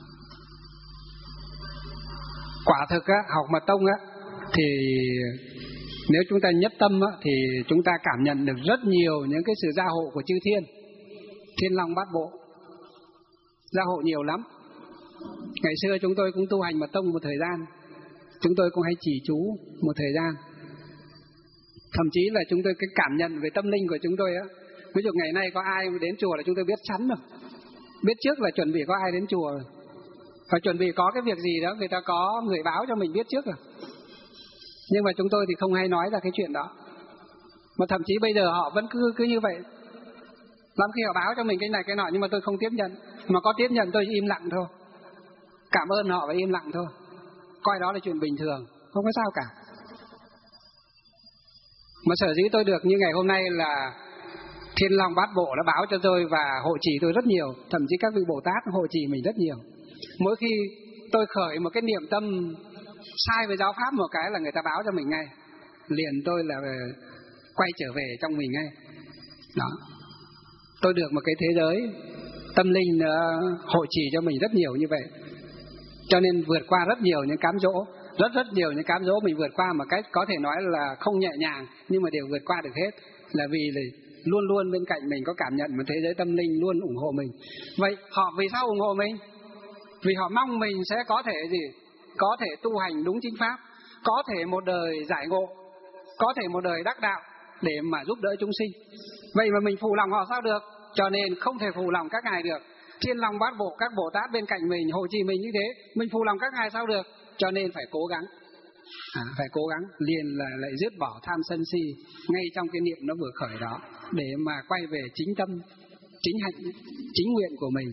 Quả thực á, học mật tông á thì nếu chúng ta nhất tâm á, thì chúng ta cảm nhận được rất nhiều những cái sự gia hộ của chư thiên, Thiên Long Bát Bộ, gia hộ nhiều lắm. Ngày xưa chúng tôi cũng tu hành mật tông một thời gian, chúng tôi cũng hay chỉ chú một thời gian. Thậm chí là chúng tôi cái cảm nhận về tâm linh của chúng tôi á, ví dụ ngày nay có ai đến chùa là chúng tôi biết sẵn rồi, biết trước là chuẩn bị có ai đến chùa rồi, và chuẩn bị có cái việc gì đó người ta có người báo cho mình biết trước rồi. Nhưng mà chúng tôi thì không hay nói ra cái chuyện đó, mà thậm chí bây giờ họ vẫn cứ cứ như vậy. Lắm khi họ báo cho mình cái này cái nọ nhưng mà tôi không tiếp nhận, mà có tiếp nhận tôi im lặng thôi, cảm ơn họ và im lặng thôi, coi đó là chuyện bình thường, không có sao cả. Mà sở dĩ tôi được như ngày hôm nay là Thiên Long Bát Bộ đã báo cho tôi và hộ trì tôi rất nhiều, thậm chí các vị Bồ Tát hộ trì mình rất nhiều. Mỗi khi tôi khởi một cái niệm tâm sai với giáo pháp một cái là người ta báo cho mình ngay, liền tôi là quay trở về trong mình ngay. Đó. Tôi được một cái thế giới tâm linh hộ trì cho mình rất nhiều như vậy, cho nên vượt qua rất nhiều những cám dỗ. rất rất nhiều những cám dỗ mình vượt qua một cách có thể nói là không nhẹ nhàng, nhưng mà đều vượt qua được hết, là vì là luôn luôn bên cạnh mình có cảm nhận một thế giới tâm linh luôn ủng hộ mình. Vậy họ vì sao ủng hộ mình? Vì họ mong mình sẽ có thể gì? Có thể tu hành đúng chính pháp, có thể một đời giải ngộ, có thể một đời đắc đạo để mà giúp đỡ chúng sinh. Vậy mà mình phụ lòng họ sao được? Cho nên không thể phụ lòng các ngài được. Thiên Long Bát Bộ, các Bồ Tát bên cạnh mình, Hồ Chí Minh như thế, mình phụ lòng các ngài sao được? Cho nên phải cố gắng, à, phải cố gắng liền là lại dứt bỏ tham sân si ngay trong cái niệm nó vừa khởi đó, để mà quay về chính tâm, chính hạnh, chính nguyện của mình.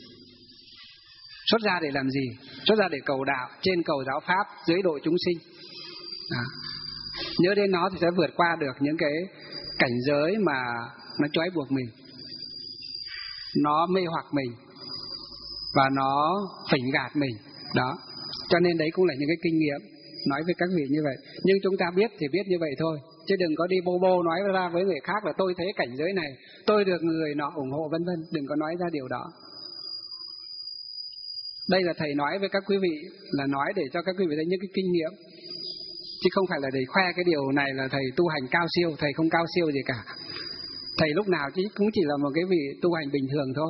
Xuất ra để làm gì? Xuất ra để cầu đạo, trên cầu giáo pháp, dưới độ chúng sinh. À, nhớ đến nó thì sẽ vượt qua được những cái cảnh giới mà nó trói buộc mình, nó mê hoặc mình và nó phỉnh gạt mình. Đó, cho nên đấy cũng là những cái kinh nghiệm nói với các vị như vậy. Nhưng chúng ta biết thì biết như vậy thôi, chứ đừng có đi bô bô nói ra với người khác là tôi thấy cảnh giới này, tôi được người nọ ủng hộ vân vân. Đừng có nói ra điều đó. Đây là thầy nói với các quý vị, là nói để cho các quý vị thấy những cái kinh nghiệm, chứ không phải là để khoe cái điều này là thầy tu hành cao siêu. Thầy không cao siêu gì cả. Thầy lúc nào chỉ cũng chỉ là một cái vị tu hành bình thường thôi.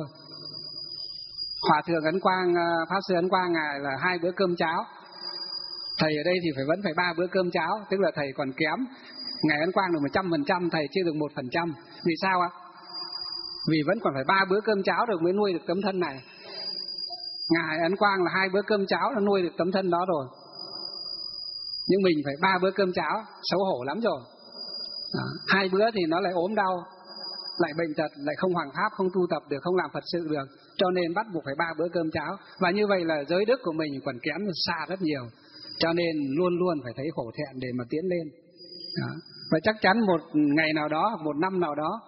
Hòa thượng Ấn Quang, Pháp sư Ấn Quang ngài là hai bữa cơm cháo, thầy ở đây thì phải vẫn phải ba bữa cơm cháo, tức là thầy còn kém. Ngài Ấn Quang được một trăm phần trăm, thầy chưa được một phần trăm. Vì sao ạ? Vì vẫn còn phải ba bữa cơm cháo được mới nuôi được tấm thân này. Ngài Ấn Quang là hai bữa cơm cháo là nuôi được tấm thân đó rồi, nhưng mình phải ba bữa cơm cháo, xấu hổ lắm rồi. Đó. Hai bữa thì nó lại ốm đau, lại bệnh tật, lại không hoàng pháp, không tu tập được, không làm Phật sự được, cho nên bắt buộc phải ba bữa cơm cháo. Và như vậy là giới đức của mình còn kém xa rất nhiều, cho nên luôn luôn phải thấy khổ thẹn để mà tiến lên. Đó. Và chắc chắn một ngày nào đó, một năm nào đó,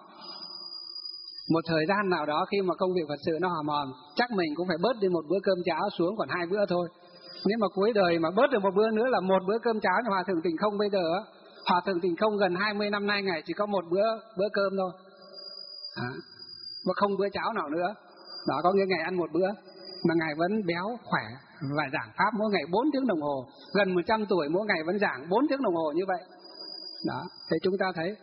một thời gian nào đó, khi mà công việc Phật sự nó hòm hòm, chắc mình cũng phải bớt đi một bữa cơm cháo xuống còn hai bữa thôi. Nếu mà cuối đời mà bớt được một bữa nữa là một bữa cơm cháo. Như Hòa thượng Tình Không bây giờ, Hòa thượng Tình Không gần hai mươi năm nay ngày chỉ có một bữa bữa cơm thôi, à, và không bữa cháo nào nữa. Đó, có nghĩa ngày ăn một bữa mà ngài vẫn béo khỏe và giảng pháp mỗi ngày bốn tiếng đồng hồ, gần một trăm tuổi mỗi ngày vẫn giảng bốn tiếng đồng hồ như vậy. Đó, thì chúng ta thấy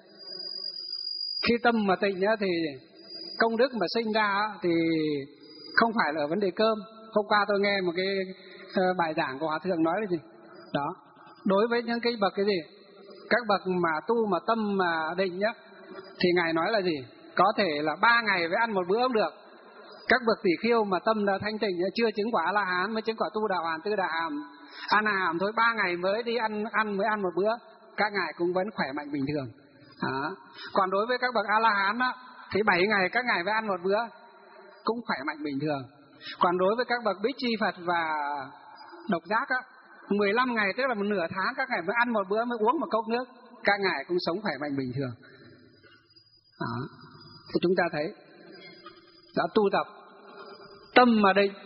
khi tâm mà tịnh thì công đức mà sinh ra thì không phải là ở vấn đề cơm. Hôm qua tôi nghe một cái bài giảng của Hòa thượng nói là gì đó, đối với những cái bậc cái gì các bậc mà tu mà tâm mà định nhá, thì ngài nói là gì, có thể là ba ngày mới ăn một bữa cũng được. Các bậc tỷ khiêu mà tâm đã thanh tịnh, chưa chứng quả A La Hán, mới chứng quả tu đạo hoàn tư đà hàm, ăn hàm thôi, ba ngày mới đi ăn ăn mới ăn một bữa, các ngài cũng vẫn khỏe mạnh bình thường. Đó. Còn đối với các bậc A La Hán á, thì bảy ngày các ngài mới ăn một bữa, cũng khỏe mạnh bình thường. Còn đối với các bậc Bích Chi Phật và Độc Giác á, mười lăm ngày, tức là một nửa tháng các ngài mới ăn một bữa, mới uống một cốc nước, các ngài cũng sống khỏe mạnh bình thường. Đó. Thì chúng ta thấy đã tu tập tâm mà định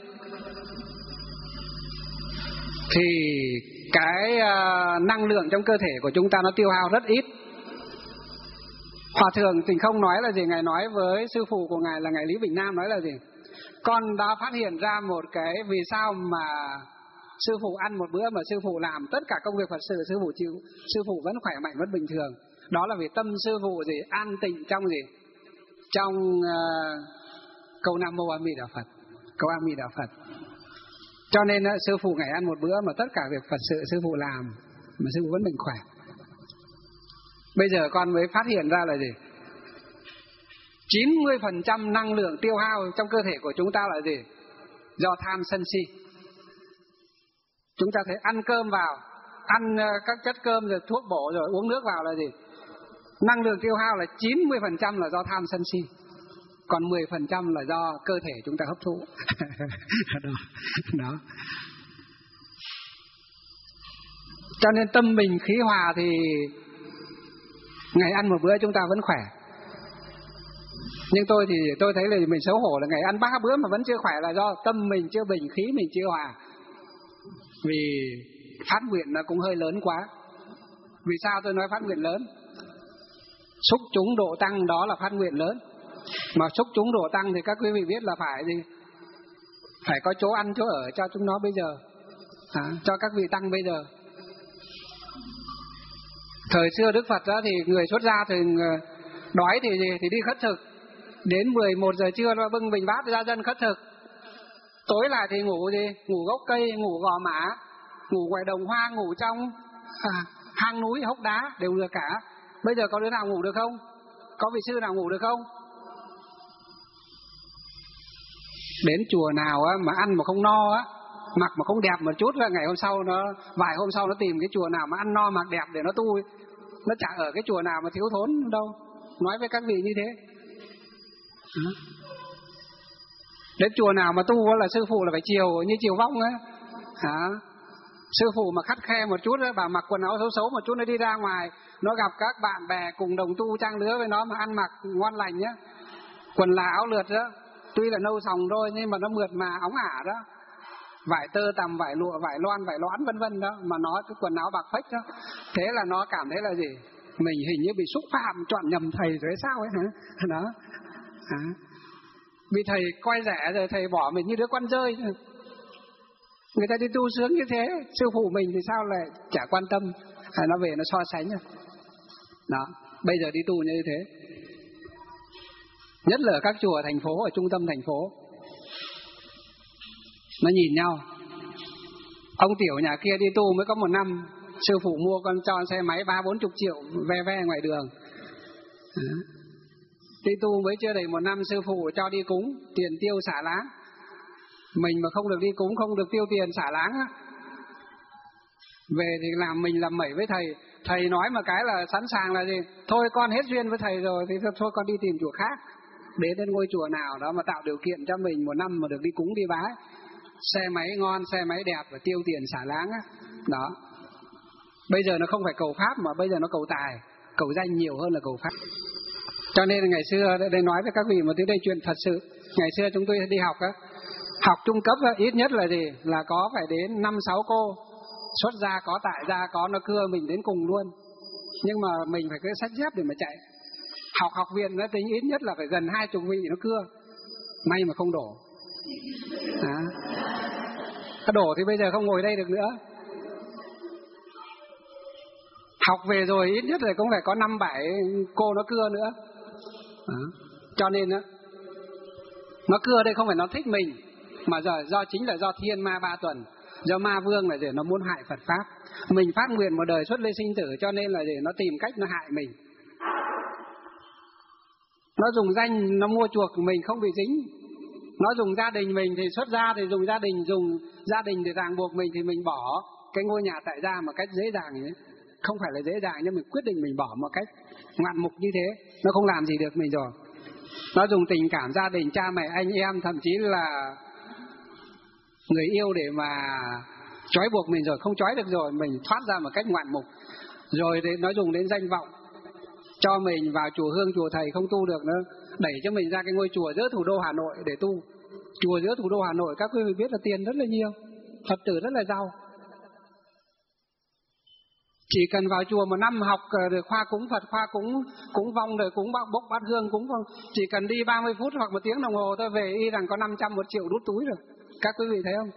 thì cái uh, năng lượng trong cơ thể của chúng ta nó tiêu hao rất ít. Hòa thượng Tình Không nói là gì? Ngài nói với sư phụ của ngài là ngài Lý Bình Nam, nói là gì? Con đã phát hiện ra một cái vì sao mà sư phụ ăn một bữa mà sư phụ làm tất cả công việc Phật sự, sư phụ chịu, sư phụ vẫn khỏe mạnh, vẫn bình thường. Đó là vì tâm sư phụ gì? An tịnh trong gì? Trong uh, câu Nam Mô A Di Đà Phật, câu A Di Đà Phật. Cho nên uh, sư phụ ngày ăn một bữa mà tất cả việc Phật sự sư phụ làm mà sư phụ vẫn bình khỏe. Bây giờ con mới phát hiện ra là gì? chín mươi phần trăm năng lượng tiêu hao trong cơ thể của chúng ta là gì? Do tham sân si. Chúng ta thấy ăn cơm vào, ăn các chất cơm rồi thuốc bổ rồi uống nước vào là gì? Năng lượng tiêu hao là chín mươi phần trăm là do tham sân si, còn mười phần trăm là do cơ thể chúng ta hấp thụ. Đó. Đó. Cho nên tâm mình khí hòa thì ngày ăn một bữa chúng ta vẫn khỏe. Nhưng tôi thì tôi thấy là mình xấu hổ là ngày ăn ba bữa mà vẫn chưa khỏe là do tâm mình chưa bình, khí mình chưa hòa. Vì phát nguyện nó cũng hơi lớn quá. Vì sao tôi nói phát nguyện lớn? Xúc chúng độ tăng đó là phát nguyện lớn. Mà xúc chúng độ tăng thì các quý vị biết là phải gì? Phải có chỗ ăn chỗ ở cho chúng nó bây giờ, à, cho các vị tăng bây giờ. Thời xưa Đức Phật đó thì người xuất gia thì đói thì gì thì đi khất thực, đến mười một giờ trưa nó bưng bình bát ra dân khất thực. Tối lại thì ngủ gì, ngủ gốc cây, ngủ gò mã, ngủ ngoài đồng hoa, ngủ trong à, hang núi hốc đá đều được cả. Bây giờ có đứa nào ngủ được không? Có vị sư nào ngủ được không? Đến chùa nào á, mà ăn mà không no á, mặc mà không đẹp một chút là ngày hôm sau nó vài hôm sau nó tìm cái chùa nào mà ăn no mặc đẹp để nó tu ấy. Nó chả ở cái chùa nào mà thiếu thốn đâu. Nói với các vị như thế. À. Đến chùa nào mà tu là sư phụ là phải chiều như chiều vong á. À. Sư phụ mà khắt khe một chút á, bà mặc quần áo xấu xấu một chút nó đi ra ngoài, nó gặp các bạn bè cùng đồng tu trang lứa với nó mà ăn mặc ngoan lành nhá, quần là áo lượt đó, tuy là nâu sòng thôi nhưng mà nó mượt mà óng ả đó, vải tơ tằm, vải lụa, vải loan, vải loãn vân vân đó, mà nó cái quần áo bạc phách đó, thế là nó cảm thấy là gì, mình hình như bị xúc phạm, chọn nhầm thầy rồi sao ấy hả, đó, à. Vì thầy coi rẻ rồi thầy bỏ mình như đứa con rơi, người ta đi tu sướng như thế, sư phụ mình thì sao lại chả quan tâm, à, nó về nó so sánh rồi, đó, bây giờ đi tu như thế, nhất là ở các chùa ở thành phố, ở trung tâm thành phố. Nó nhìn nhau. Ông tiểu nhà kia đi tu mới có một năm, sư phụ mua con cho xe máy ba bốn chục triệu ve ve ngoài đường. Đó. Đi tu mới chưa đầy một năm, sư phụ cho đi cúng, tiền tiêu xả láng. Mình mà không được đi cúng, không được tiêu tiền xả láng á, về thì làm mình làm mẩy với thầy. Thầy nói một cái là sẵn sàng là gì, thôi con hết duyên với thầy rồi thì thôi con đi tìm chùa khác. Đến đến ngôi chùa nào đó mà tạo điều kiện cho mình một năm mà được đi cúng đi bái, xe máy ngon, xe máy đẹp và tiêu tiền xả láng á. Đó. Bây giờ nó không phải cầu pháp mà bây giờ nó cầu tài, cầu danh nhiều hơn là cầu pháp. Cho nên ngày xưa đây nói với các vị một tiếng đây chuyện thật sự. Ngày xưa chúng tôi đi học á, học trung cấp á, ít nhất là gì, là có phải đến năm sáu cô xuất gia có tại gia có, nó cưa mình đến cùng luôn. Nhưng mà mình phải cái sách dép để mà chạy. Học học viện nó tính ít nhất là phải gần hai chục vị nó cưa, may mà không đổ. À. Cái đổ thì bây giờ không ngồi đây được nữa. Học về rồi ít nhất là cũng phải có năm bảy cô nó cưa nữa. À. Cho nên á, nó cưa đây không phải nó thích mình, mà giờ do chính là do thiên ma ba tuần, do ma vương là để nó muốn hại Phật pháp. Mình phát nguyện một đời xuất lê sinh tử, cho nên là để nó tìm cách nó hại mình. Nó dùng danh nó mua chuộc mình không bị dính. Nó dùng gia đình mình thì xuất gia thì dùng gia đình, dùng gia đình để ràng buộc mình thì mình bỏ cái ngôi nhà tại gia một cách dễ dàng ấy. Không phải là dễ dàng nhưng mình quyết định mình bỏ một cách ngoạn mục như thế, nó không làm gì được mình rồi. Nó dùng tình cảm gia đình, cha mẹ, anh em, thậm chí là người yêu để mà trói buộc mình rồi, không trói được rồi, mình thoát ra một cách ngoạn mục. Rồi thì nó dùng đến danh vọng, cho mình vào chùa Hương, chùa Thầy không tu được nữa, đẩy cho mình ra cái ngôi chùa giữa thủ đô Hà Nội để tu. Chùa giữa thủ đô Hà Nội các quý vị biết là tiền rất là nhiều, Phật tử rất là giàu. Chỉ cần vào chùa một năm học được khoa cúng Phật, khoa cúng cúng vong rồi cúng bốc bát hương cúng vong, chỉ cần đi ba mươi phút hoặc một tiếng đồng hồ tôi về y rằng có năm trăm một triệu đút túi rồi. Các quý vị thấy không?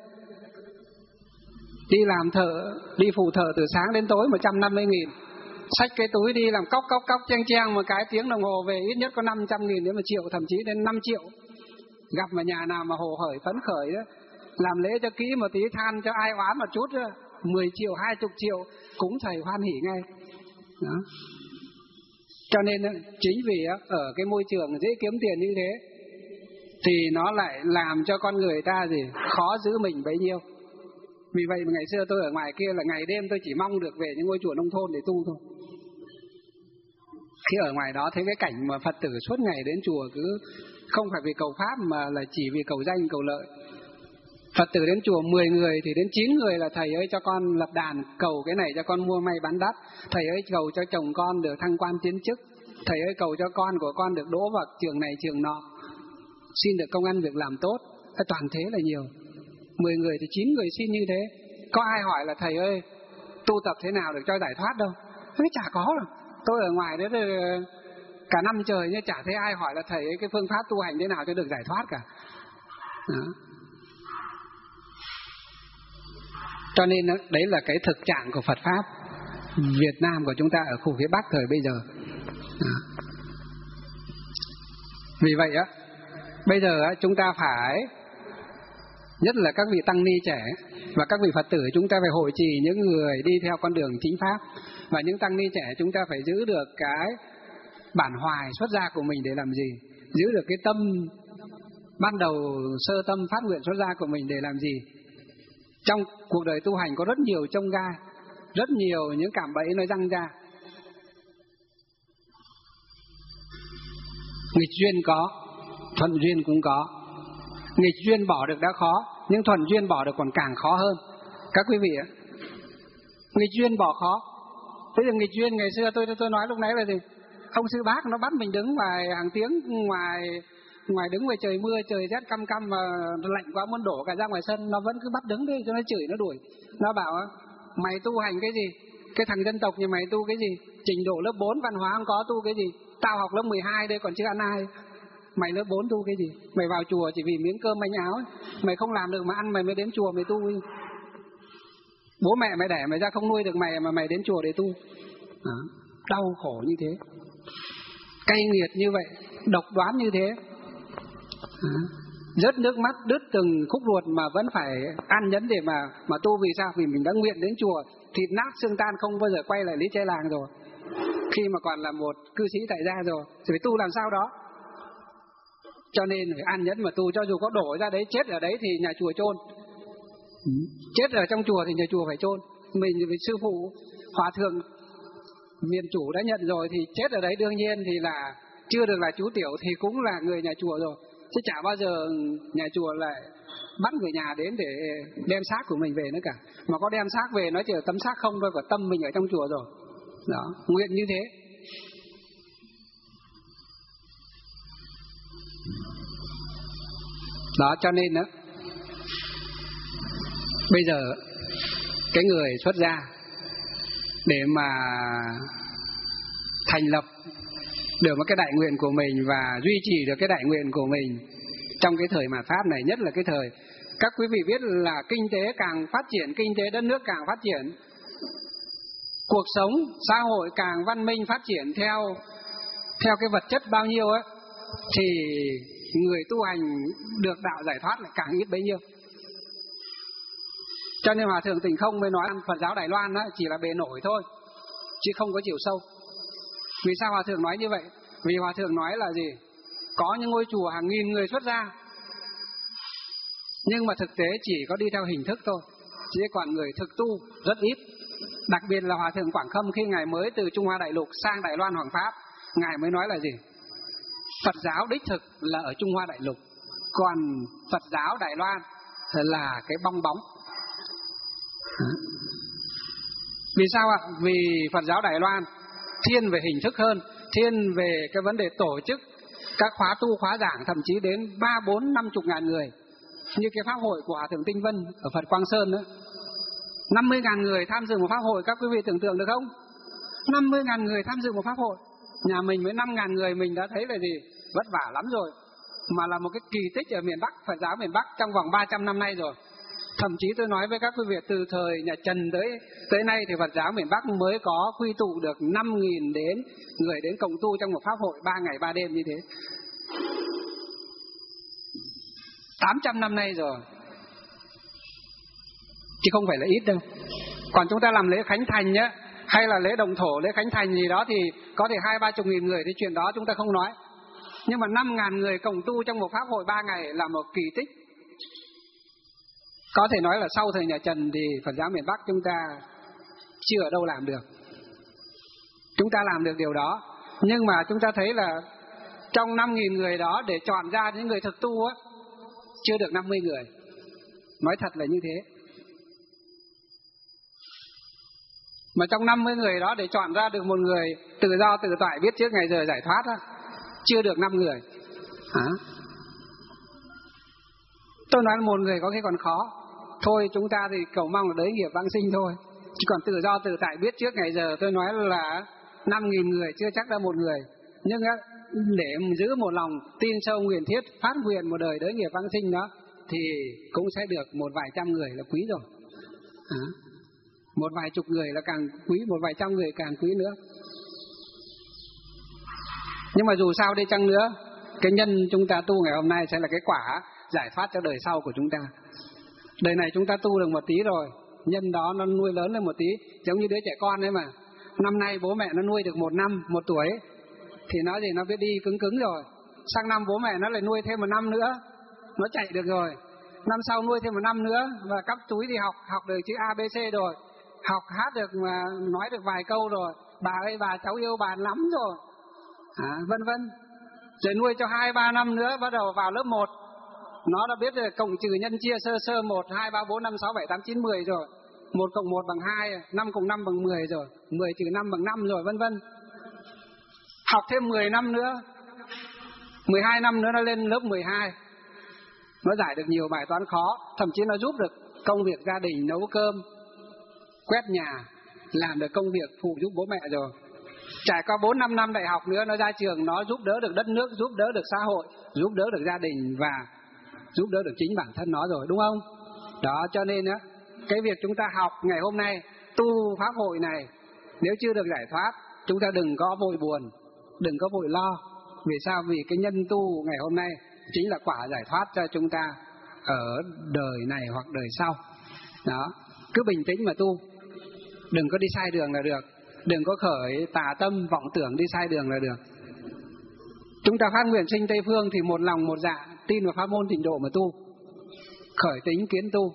Đi làm thợ, đi phụ thợ từ sáng đến tối một trăm năm mươi nghìn, xách cái túi đi làm cóc cóc cóc cheng cheng một cái tiếng đồng hồ về ít nhất có năm trăm nghìn đến một triệu, thậm chí đến năm triệu. Gặp mà nhà nào mà hồ hởi phấn khởi đó, làm lễ cho kỹ một tí, than cho ai oán một chút đó, mười triệu, hai mươi triệu cúng thầy hoan hỉ ngay. Đó. Cho nên chính vì ở cái môi trường dễ kiếm tiền như thế thì nó lại làm cho con người ta gì khó giữ mình bấy nhiêu. Vì vậy mà ngày xưa tôi ở ngoài kia là ngày đêm tôi chỉ mong được về những ngôi chùa nông thôn để tu thôi. Khi ở ngoài đó thấy cái cảnh mà Phật tử suốt ngày đến chùa cứ không phải vì cầu pháp mà là chỉ vì cầu danh cầu lợi. Phật tử đến chùa mười người thì đến chín người là thầy ơi cho con lập đàn, cầu cái này cho con mua may bán đắt, thầy ơi cầu cho chồng con được thăng quan tiến chức, thầy ơi cầu cho con của con được đỗ vào trường này trường nọ, xin được công ăn việc làm tốt. Toàn thế là nhiều. Mười người thì chín người xin như thế. Có ai hỏi là thầy ơi tu tập thế nào được cho giải thoát đâu? Thế chả có đâu. Tôi ở ngoài đấy cả năm trời nhưng chả thấy ai hỏi là thầy ơi cái phương pháp tu hành thế nào cho được giải thoát cả. Đó. Cho nên đấy là cái thực trạng của Phật pháp. Việt Nam của chúng ta ở khu phía Bắc thời bây giờ. À. Vì vậy á, bây giờ á, chúng ta phải, nhất là các vị tăng ni trẻ và các vị Phật tử, chúng ta phải hội trì những người đi theo con đường chính pháp. Và những tăng ni trẻ chúng ta phải giữ được cái bản hoài xuất gia của mình để làm gì? Giữ được cái tâm ban đầu sơ tâm phát nguyện xuất gia của mình để làm gì? Trong cuộc đời tu hành có rất nhiều chông gai, rất nhiều những cạm bẫy nó răng ra. Nghịch duyên có, thuận duyên cũng có. Nghịch duyên bỏ được đã khó, nhưng thuận duyên bỏ được còn càng khó hơn. Các quý vị ạ, nghịch duyên bỏ khó. Bây giờ nghịch duyên ngày xưa tôi tôi nói lúc nãy là gì? Ông sư bác nó bắt mình đứng ngoài hàng tiếng ngoài ngoài đứng ngoài trời mưa, trời rét căm căm mà lạnh quá muốn đổ cả ra ngoài sân, nó vẫn cứ bắt đứng đi cho nó chửi nó đuổi. Nó bảo mày tu hành cái gì? Cái thằng dân tộc như mày tu cái gì? Trình độ lớp bốn văn hóa không có, tu cái gì? Tao học lớp mười hai đây còn chưa ăn ai. Mày lớp bốn tu cái gì? Mày vào chùa chỉ vì miếng cơm manh áo ấy. Mày không làm được mà ăn mày mới đến chùa mày tu ấy. Bố mẹ mày đẻ mày ra không nuôi được mày mà mày đến chùa để tu. Đó. Đau khổ như thế, cay nghiệt như vậy, độc đoán như thế. Đó. Rớt nước mắt đứt từng khúc ruột mà vẫn phải ăn nhẫn để mà mà tu. Vì sao? Vì mình đã nguyện đến chùa, thịt nát xương tan, không bao giờ quay lại lý trai làng rồi. Khi mà còn là một cư sĩ tại gia rồi thì phải tu làm sao đó. Cho nên phải ăn nhẫn mà tu, cho dù có đổ ra đấy, chết ở đấy thì nhà chùa chôn. Ừ. Chết ở trong chùa thì nhà chùa phải chôn. Mình với sư phụ hòa thượng miền chủ đã nhận rồi thì chết ở đấy đương nhiên thì là chưa được là chú tiểu thì cũng là người nhà chùa rồi. Chứ chả bao giờ nhà chùa lại bắt người nhà đến để đem xác của mình về nữa cả. Mà có đem xác về nó chỉ là tấm xác không thôi, còn tâm mình ở trong chùa rồi. Đó, nguyện như thế. Đó cho nên đó, bây giờ cái người xuất gia để mà thành lập được một cái đại nguyện của mình và duy trì được cái đại nguyện của mình trong cái thời mạt Pháp này, nhất là cái thời các quý vị biết là kinh tế càng phát triển, kinh tế đất nước càng phát triển, cuộc sống xã hội càng văn minh phát triển theo theo cái vật chất bao nhiêu ấy, thì người tu hành được đạo giải thoát lại càng ít bấy nhiêu. Cho nên Hòa Thượng Tình Không mới nói Phật giáo Đài Loan đó chỉ là bề nổi thôi, chứ không có chiều sâu. Vì sao Hòa Thượng nói như vậy? Vì Hòa Thượng nói là gì? Có những ngôi chùa hàng nghìn người xuất gia, nhưng mà thực tế chỉ có đi theo hình thức thôi, chứ còn người thực tu rất ít. Đặc biệt là Hòa Thượng Quảng Khâm khi Ngài mới từ Trung Hoa Đại Lục sang Đài Loan Hoàng Pháp, Ngài mới nói là gì? Phật giáo đích thực là ở Trung Hoa Đại Lục, còn Phật giáo Đài Loan là cái bong bóng. Vì sao ạ? Vì Phật giáo Đài Loan thiên về hình thức hơn, thiên về cái vấn đề tổ chức các khóa tu khóa giảng, thậm chí đến ba bốn năm chục ngàn người. Như cái pháp hội của Hòa Thượng Tinh Vân ở Phật Quang Sơn đó, năm mươi ngàn người tham dự một pháp hội. Các quý vị tưởng tượng được không? Năm mươi ngàn người tham dự một pháp hội. Nhà mình với năm ngàn người mình đã thấy là gì? Vất vả lắm rồi, mà là một cái kỳ tích ở miền Bắc, Phật giáo miền Bắc trong vòng ba trăm năm nay rồi. Thậm chí tôi nói với các quý vị, từ thời nhà Trần tới tới nay thì Phật giáo miền Bắc mới có quy tụ được năm nghìn đến người đến cộng tu trong một pháp hội ba ngày ba đêm như thế. tám trăm năm nay rồi, chứ không phải là ít đâu. Còn chúng ta làm lễ khánh thành nhá, hay là lễ động thổ, lễ khánh thành gì đó thì có thể hai ba chục nghìn người, thì chuyện đó chúng ta không nói. Nhưng mà năm ngàn người cộng tu trong một pháp hội ba ngày là một kỳ tích. Có thể nói là sau thời nhà Trần thì Phật giáo miền Bắc chúng ta chưa ở đâu làm được. Chúng ta làm được điều đó, nhưng mà chúng ta thấy là trong năm nghìn người đó để chọn ra những người thực tu á, chưa được năm mươi người. Nói thật là như thế. Mà trong năm mươi người đó để chọn ra được một người tự do tự tại biết trước ngày giờ giải thoát á, chưa được năm người. Hả? Tôi nói một người có khi còn khó. Thôi chúng ta thì cầu mong là đới nghiệp vãng sinh thôi. Chứ còn tự do tự tại biết trước ngày giờ, tôi nói là năm nghìn người chưa chắc đã một người. Nhưng á, để giữ một lòng tin sâu nguyện thiết, phát nguyện một đời đới nghiệp vãng sinh đó, thì cũng sẽ được một vài trăm người là quý rồi. À. một vài chục người là càng quý, một vài trăm người càng quý nữa. Nhưng mà dù sao đi chăng nữa, cái nhân chúng ta tu ngày hôm nay sẽ là cái quả giải thoát cho đời sau của chúng ta. Đời này chúng ta tu được một tí rồi, nhân đó nó nuôi lớn lên một tí, giống như đứa trẻ con ấy mà. Năm nay bố mẹ nó nuôi được một năm, một tuổi, thì nó gì nó biết đi cứng cứng rồi. Sang năm bố mẹ nó lại nuôi thêm một năm nữa, nó chạy được rồi. Năm sau nuôi thêm một năm nữa và cắp túi thì học học được chữ A B C rồi, học hát được mà nói được vài câu rồi. Bà ơi bà, cháu yêu bà lắm rồi, à, vân vân. Rồi nuôi cho hai ba năm nữa, bắt đầu vào lớp một, nó đã biết là cộng trừ nhân chia sơ sơ một, hai, ba, bốn, năm, sáu, bảy, tám, chín, mười rồi. Một cộng một bằng hai, năm cộng năm bằng mười rồi, mười trừ năm bằng năm rồi, vân vân. Học thêm mười năm nữa, mười hai năm nữa nó lên lớp mười hai. Nó giải được nhiều bài toán khó, thậm chí nó giúp được công việc gia đình, nấu cơm, quét nhà, làm được công việc phụ giúp bố mẹ rồi. Trải qua bốn năm năm đại học nữa, nó ra trường, nó giúp đỡ được đất nước, giúp đỡ được xã hội, giúp đỡ được gia đình và giúp đỡ được chính bản thân nó rồi, đúng không? Đó, cho nên á, cái việc chúng ta học ngày hôm nay, tu pháp hội này, nếu chưa được giải thoát, chúng ta đừng có vội buồn, đừng có vội lo. Vì sao? Vì cái nhân tu ngày hôm nay chính là quả giải thoát cho chúng ta ở đời này hoặc đời sau. Đó, cứ bình tĩnh mà tu, đừng có đi sai đường là được, đừng có khởi tà tâm vọng tưởng đi sai đường là được. Chúng ta phát nguyện sinh Tây Phương thì một lòng một dạ tin vào pháp môn Tịnh Độ mà tu, khởi tính kiến tu.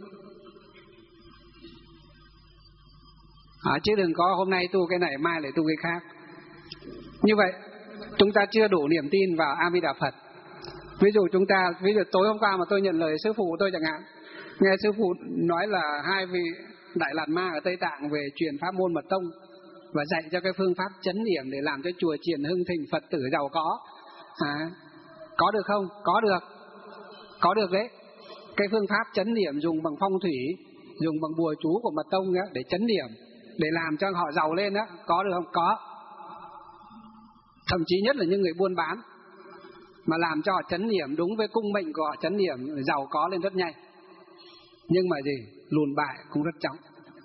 À, chứ đừng có hôm nay tu cái này mai lại tu cái khác. Như vậy chúng ta chưa đủ niềm tin vào A Di Đà Phật. Ví dụ chúng ta, ví dụ tối hôm qua mà tôi nhận lời sư phụ tôi chẳng hạn, nghe sư phụ nói là hai vị Đại Lạt Ma ở Tây Tạng về truyền pháp môn mật tông và dạy cho cái phương pháp chấn điểm để làm cho chùa chiền hưng thịnh, Phật tử giàu có. À, có được không? Có được, có được đấy. Cái phương pháp chấn điểm dùng bằng phong thủy, dùng bằng bùa chú của mật tông đó, để chấn điểm, để làm cho họ giàu lên đó, có được không? Có. Thậm chí nhất là những người buôn bán mà làm cho họ chấn điểm đúng với cung mệnh của họ, chấn điểm giàu có lên rất nhanh. Nhưng mà gì? Lùn bại cũng rất chóng.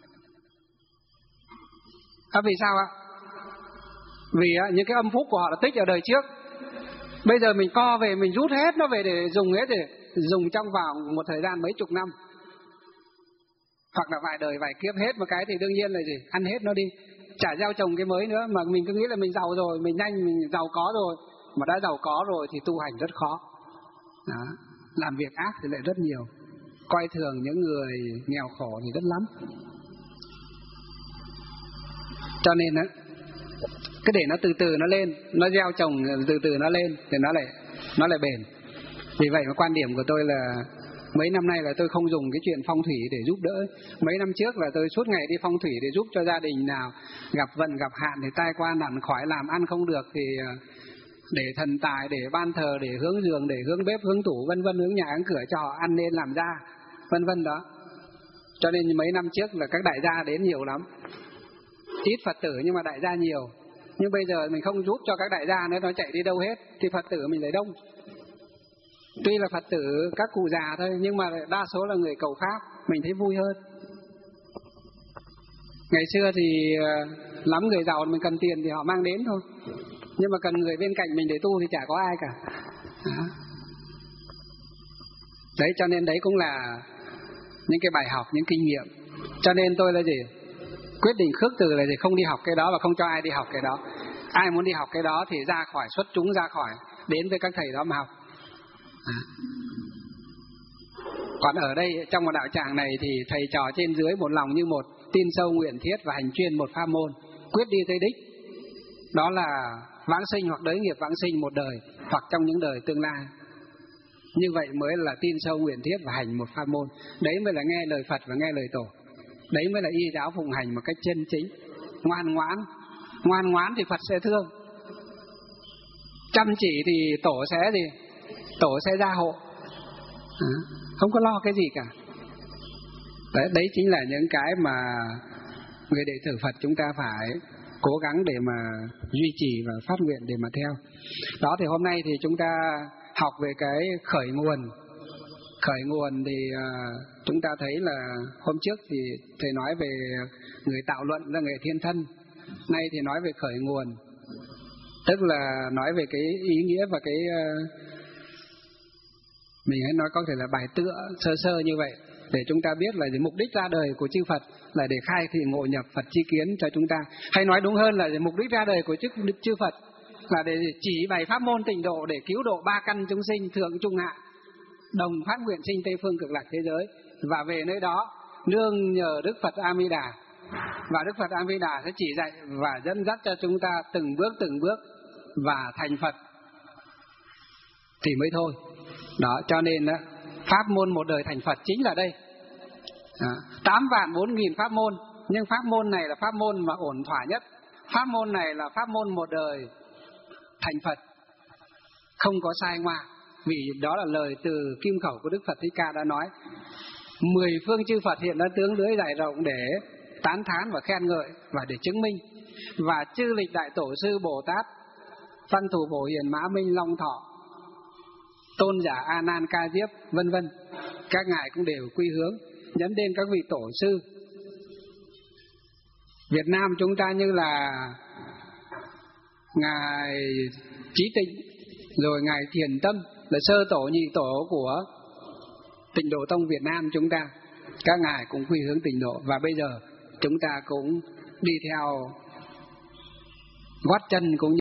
À, vì sao ạ? Vì á, những cái âm phúc của họ đã tích ở đời trước, bây giờ mình co về, mình rút hết nó về để dùng hết, để dùng trong vòng một thời gian mấy chục năm, hoặc là vài đời vài kiếp hết một cái thì đương nhiên là gì? Ăn hết nó đi, chả gieo trồng cái mới nữa. Mà mình cứ nghĩ là mình giàu rồi, mình nhanh, mình giàu có rồi. Mà đã giàu có rồi thì tu hành rất khó. Đó. Làm việc ác thì lại rất nhiều, coi thường những người nghèo khổ thì rất lắm. Cho nên á, cứ để nó từ từ nó lên, nó gieo trồng từ từ nó lên thì nó lại nó lại bền. Vì vậy mà quan điểm của tôi là mấy năm nay là tôi không dùng cái chuyện phong thủy để giúp đỡ. Mấy năm trước là tôi suốt ngày đi phong thủy để giúp cho gia đình nào gặp vận gặp hạn thì tai qua nạn khỏi, làm ăn không được thì để thần tài, để ban thờ, để hướng giường, để hướng bếp, hướng tủ, vân vân, hướng nhà hướng cửa cho họ ăn nên làm ra, vân vân đó. Cho nên mấy năm trước là các đại gia đến nhiều lắm, ít Phật tử nhưng mà đại gia nhiều. Nhưng bây giờ mình không giúp cho các đại gia nữa, nó chạy đi đâu hết thì Phật tử mình lại đông. Tuy là Phật tử các cụ già thôi, nhưng mà đa số là người cầu pháp, mình thấy vui hơn. Ngày xưa thì lắm người giàu mình cần tiền thì họ mang đến thôi, nhưng mà cần người bên cạnh mình để tu thì chả có ai cả. Đó. Đấy, cho nên đấy cũng là những cái bài học, những kinh nghiệm. Cho nên tôi là gì? Quyết định khước từ là gì? Không đi học cái đó và không cho ai đi học cái đó. Ai muốn đi học cái đó thì ra khỏi, xuất chúng ra khỏi, đến với các thầy đó mà học. À. Còn ở đây trong một đạo tràng này thì thầy trò trên dưới một lòng như một, tin sâu nguyện thiết và hành chuyên một pháp môn, quyết đi tới đích. Đó là vãng sinh hoặc đới nghiệp vãng sinh một đời hoặc trong những đời tương lai. Như vậy mới là tin sâu nguyện thiết và hành một pháp môn. Đấy mới là nghe lời Phật và nghe lời Tổ. Đấy mới là y giáo phụng hành một cách chân chính, ngoan ngoãn. Ngoan ngoãn thì Phật sẽ thương, chăm chỉ thì Tổ sẽ gì? Tổ sẽ gia hộ. À, không có lo cái gì cả. Đấy, đấy chính là những cái mà người đệ tử Phật chúng ta phải cố gắng để mà duy trì và phát nguyện để mà theo. Đó, thì hôm nay thì chúng ta học về cái khởi nguồn. Khởi nguồn thì uh, chúng ta thấy là hôm trước thì thầy nói về người tạo luận là người thiên thân, nay thì nói về khởi nguồn, tức là nói về cái ý nghĩa và cái uh, mình hãy nói có thể là bài tựa sơ sơ như vậy để chúng ta biết là mục đích ra đời của chư Phật là để khai thị ngộ nhập Phật chi kiến cho chúng ta, hay nói đúng hơn là mục đích ra đời của chư, chư Phật là để chỉ bày pháp môn tịnh độ để cứu độ ba căn chúng sinh thượng trung hạ, đồng phát nguyện sinh Tây phương cực lạc thế giới, và về nơi đó nương nhờ Đức Phật A Di Đà, và Đức Phật A Di Đà sẽ chỉ dạy và dẫn dắt cho chúng ta từng bước từng bước và thành Phật thì mới thôi. Đó, cho nên đó, pháp môn một đời thành Phật chính là đây. Tám vạn bốn nghìn pháp môn, nhưng pháp môn này là pháp môn mà ổn thỏa nhất. Pháp môn này là pháp môn một đời thành Phật, không có sai ngoa. Vì đó là lời từ kim khẩu của Đức Phật Thích Ca đã nói. Mười phương chư Phật hiện đã tướng lưới rải rộng để tán thán và khen ngợi và để chứng minh. Và chư lịch đại tổ sư Bồ Tát, Văn Thù Phổ Hiền, Mã Minh, Long Thọ, Tôn giả A Nan, Ca Diếp, vân vân, các ngài cũng đều quy hướng nhấn đến các vị tổ sư. Việt Nam chúng ta như là ngài Trí Tịnh, rồi ngài Thiền Tâm là sơ tổ nhị tổ của Tịnh Độ Tông Việt Nam chúng ta, các ngài cũng quy hướng tịnh độ, và bây giờ chúng ta cũng đi theo gót chân cũng như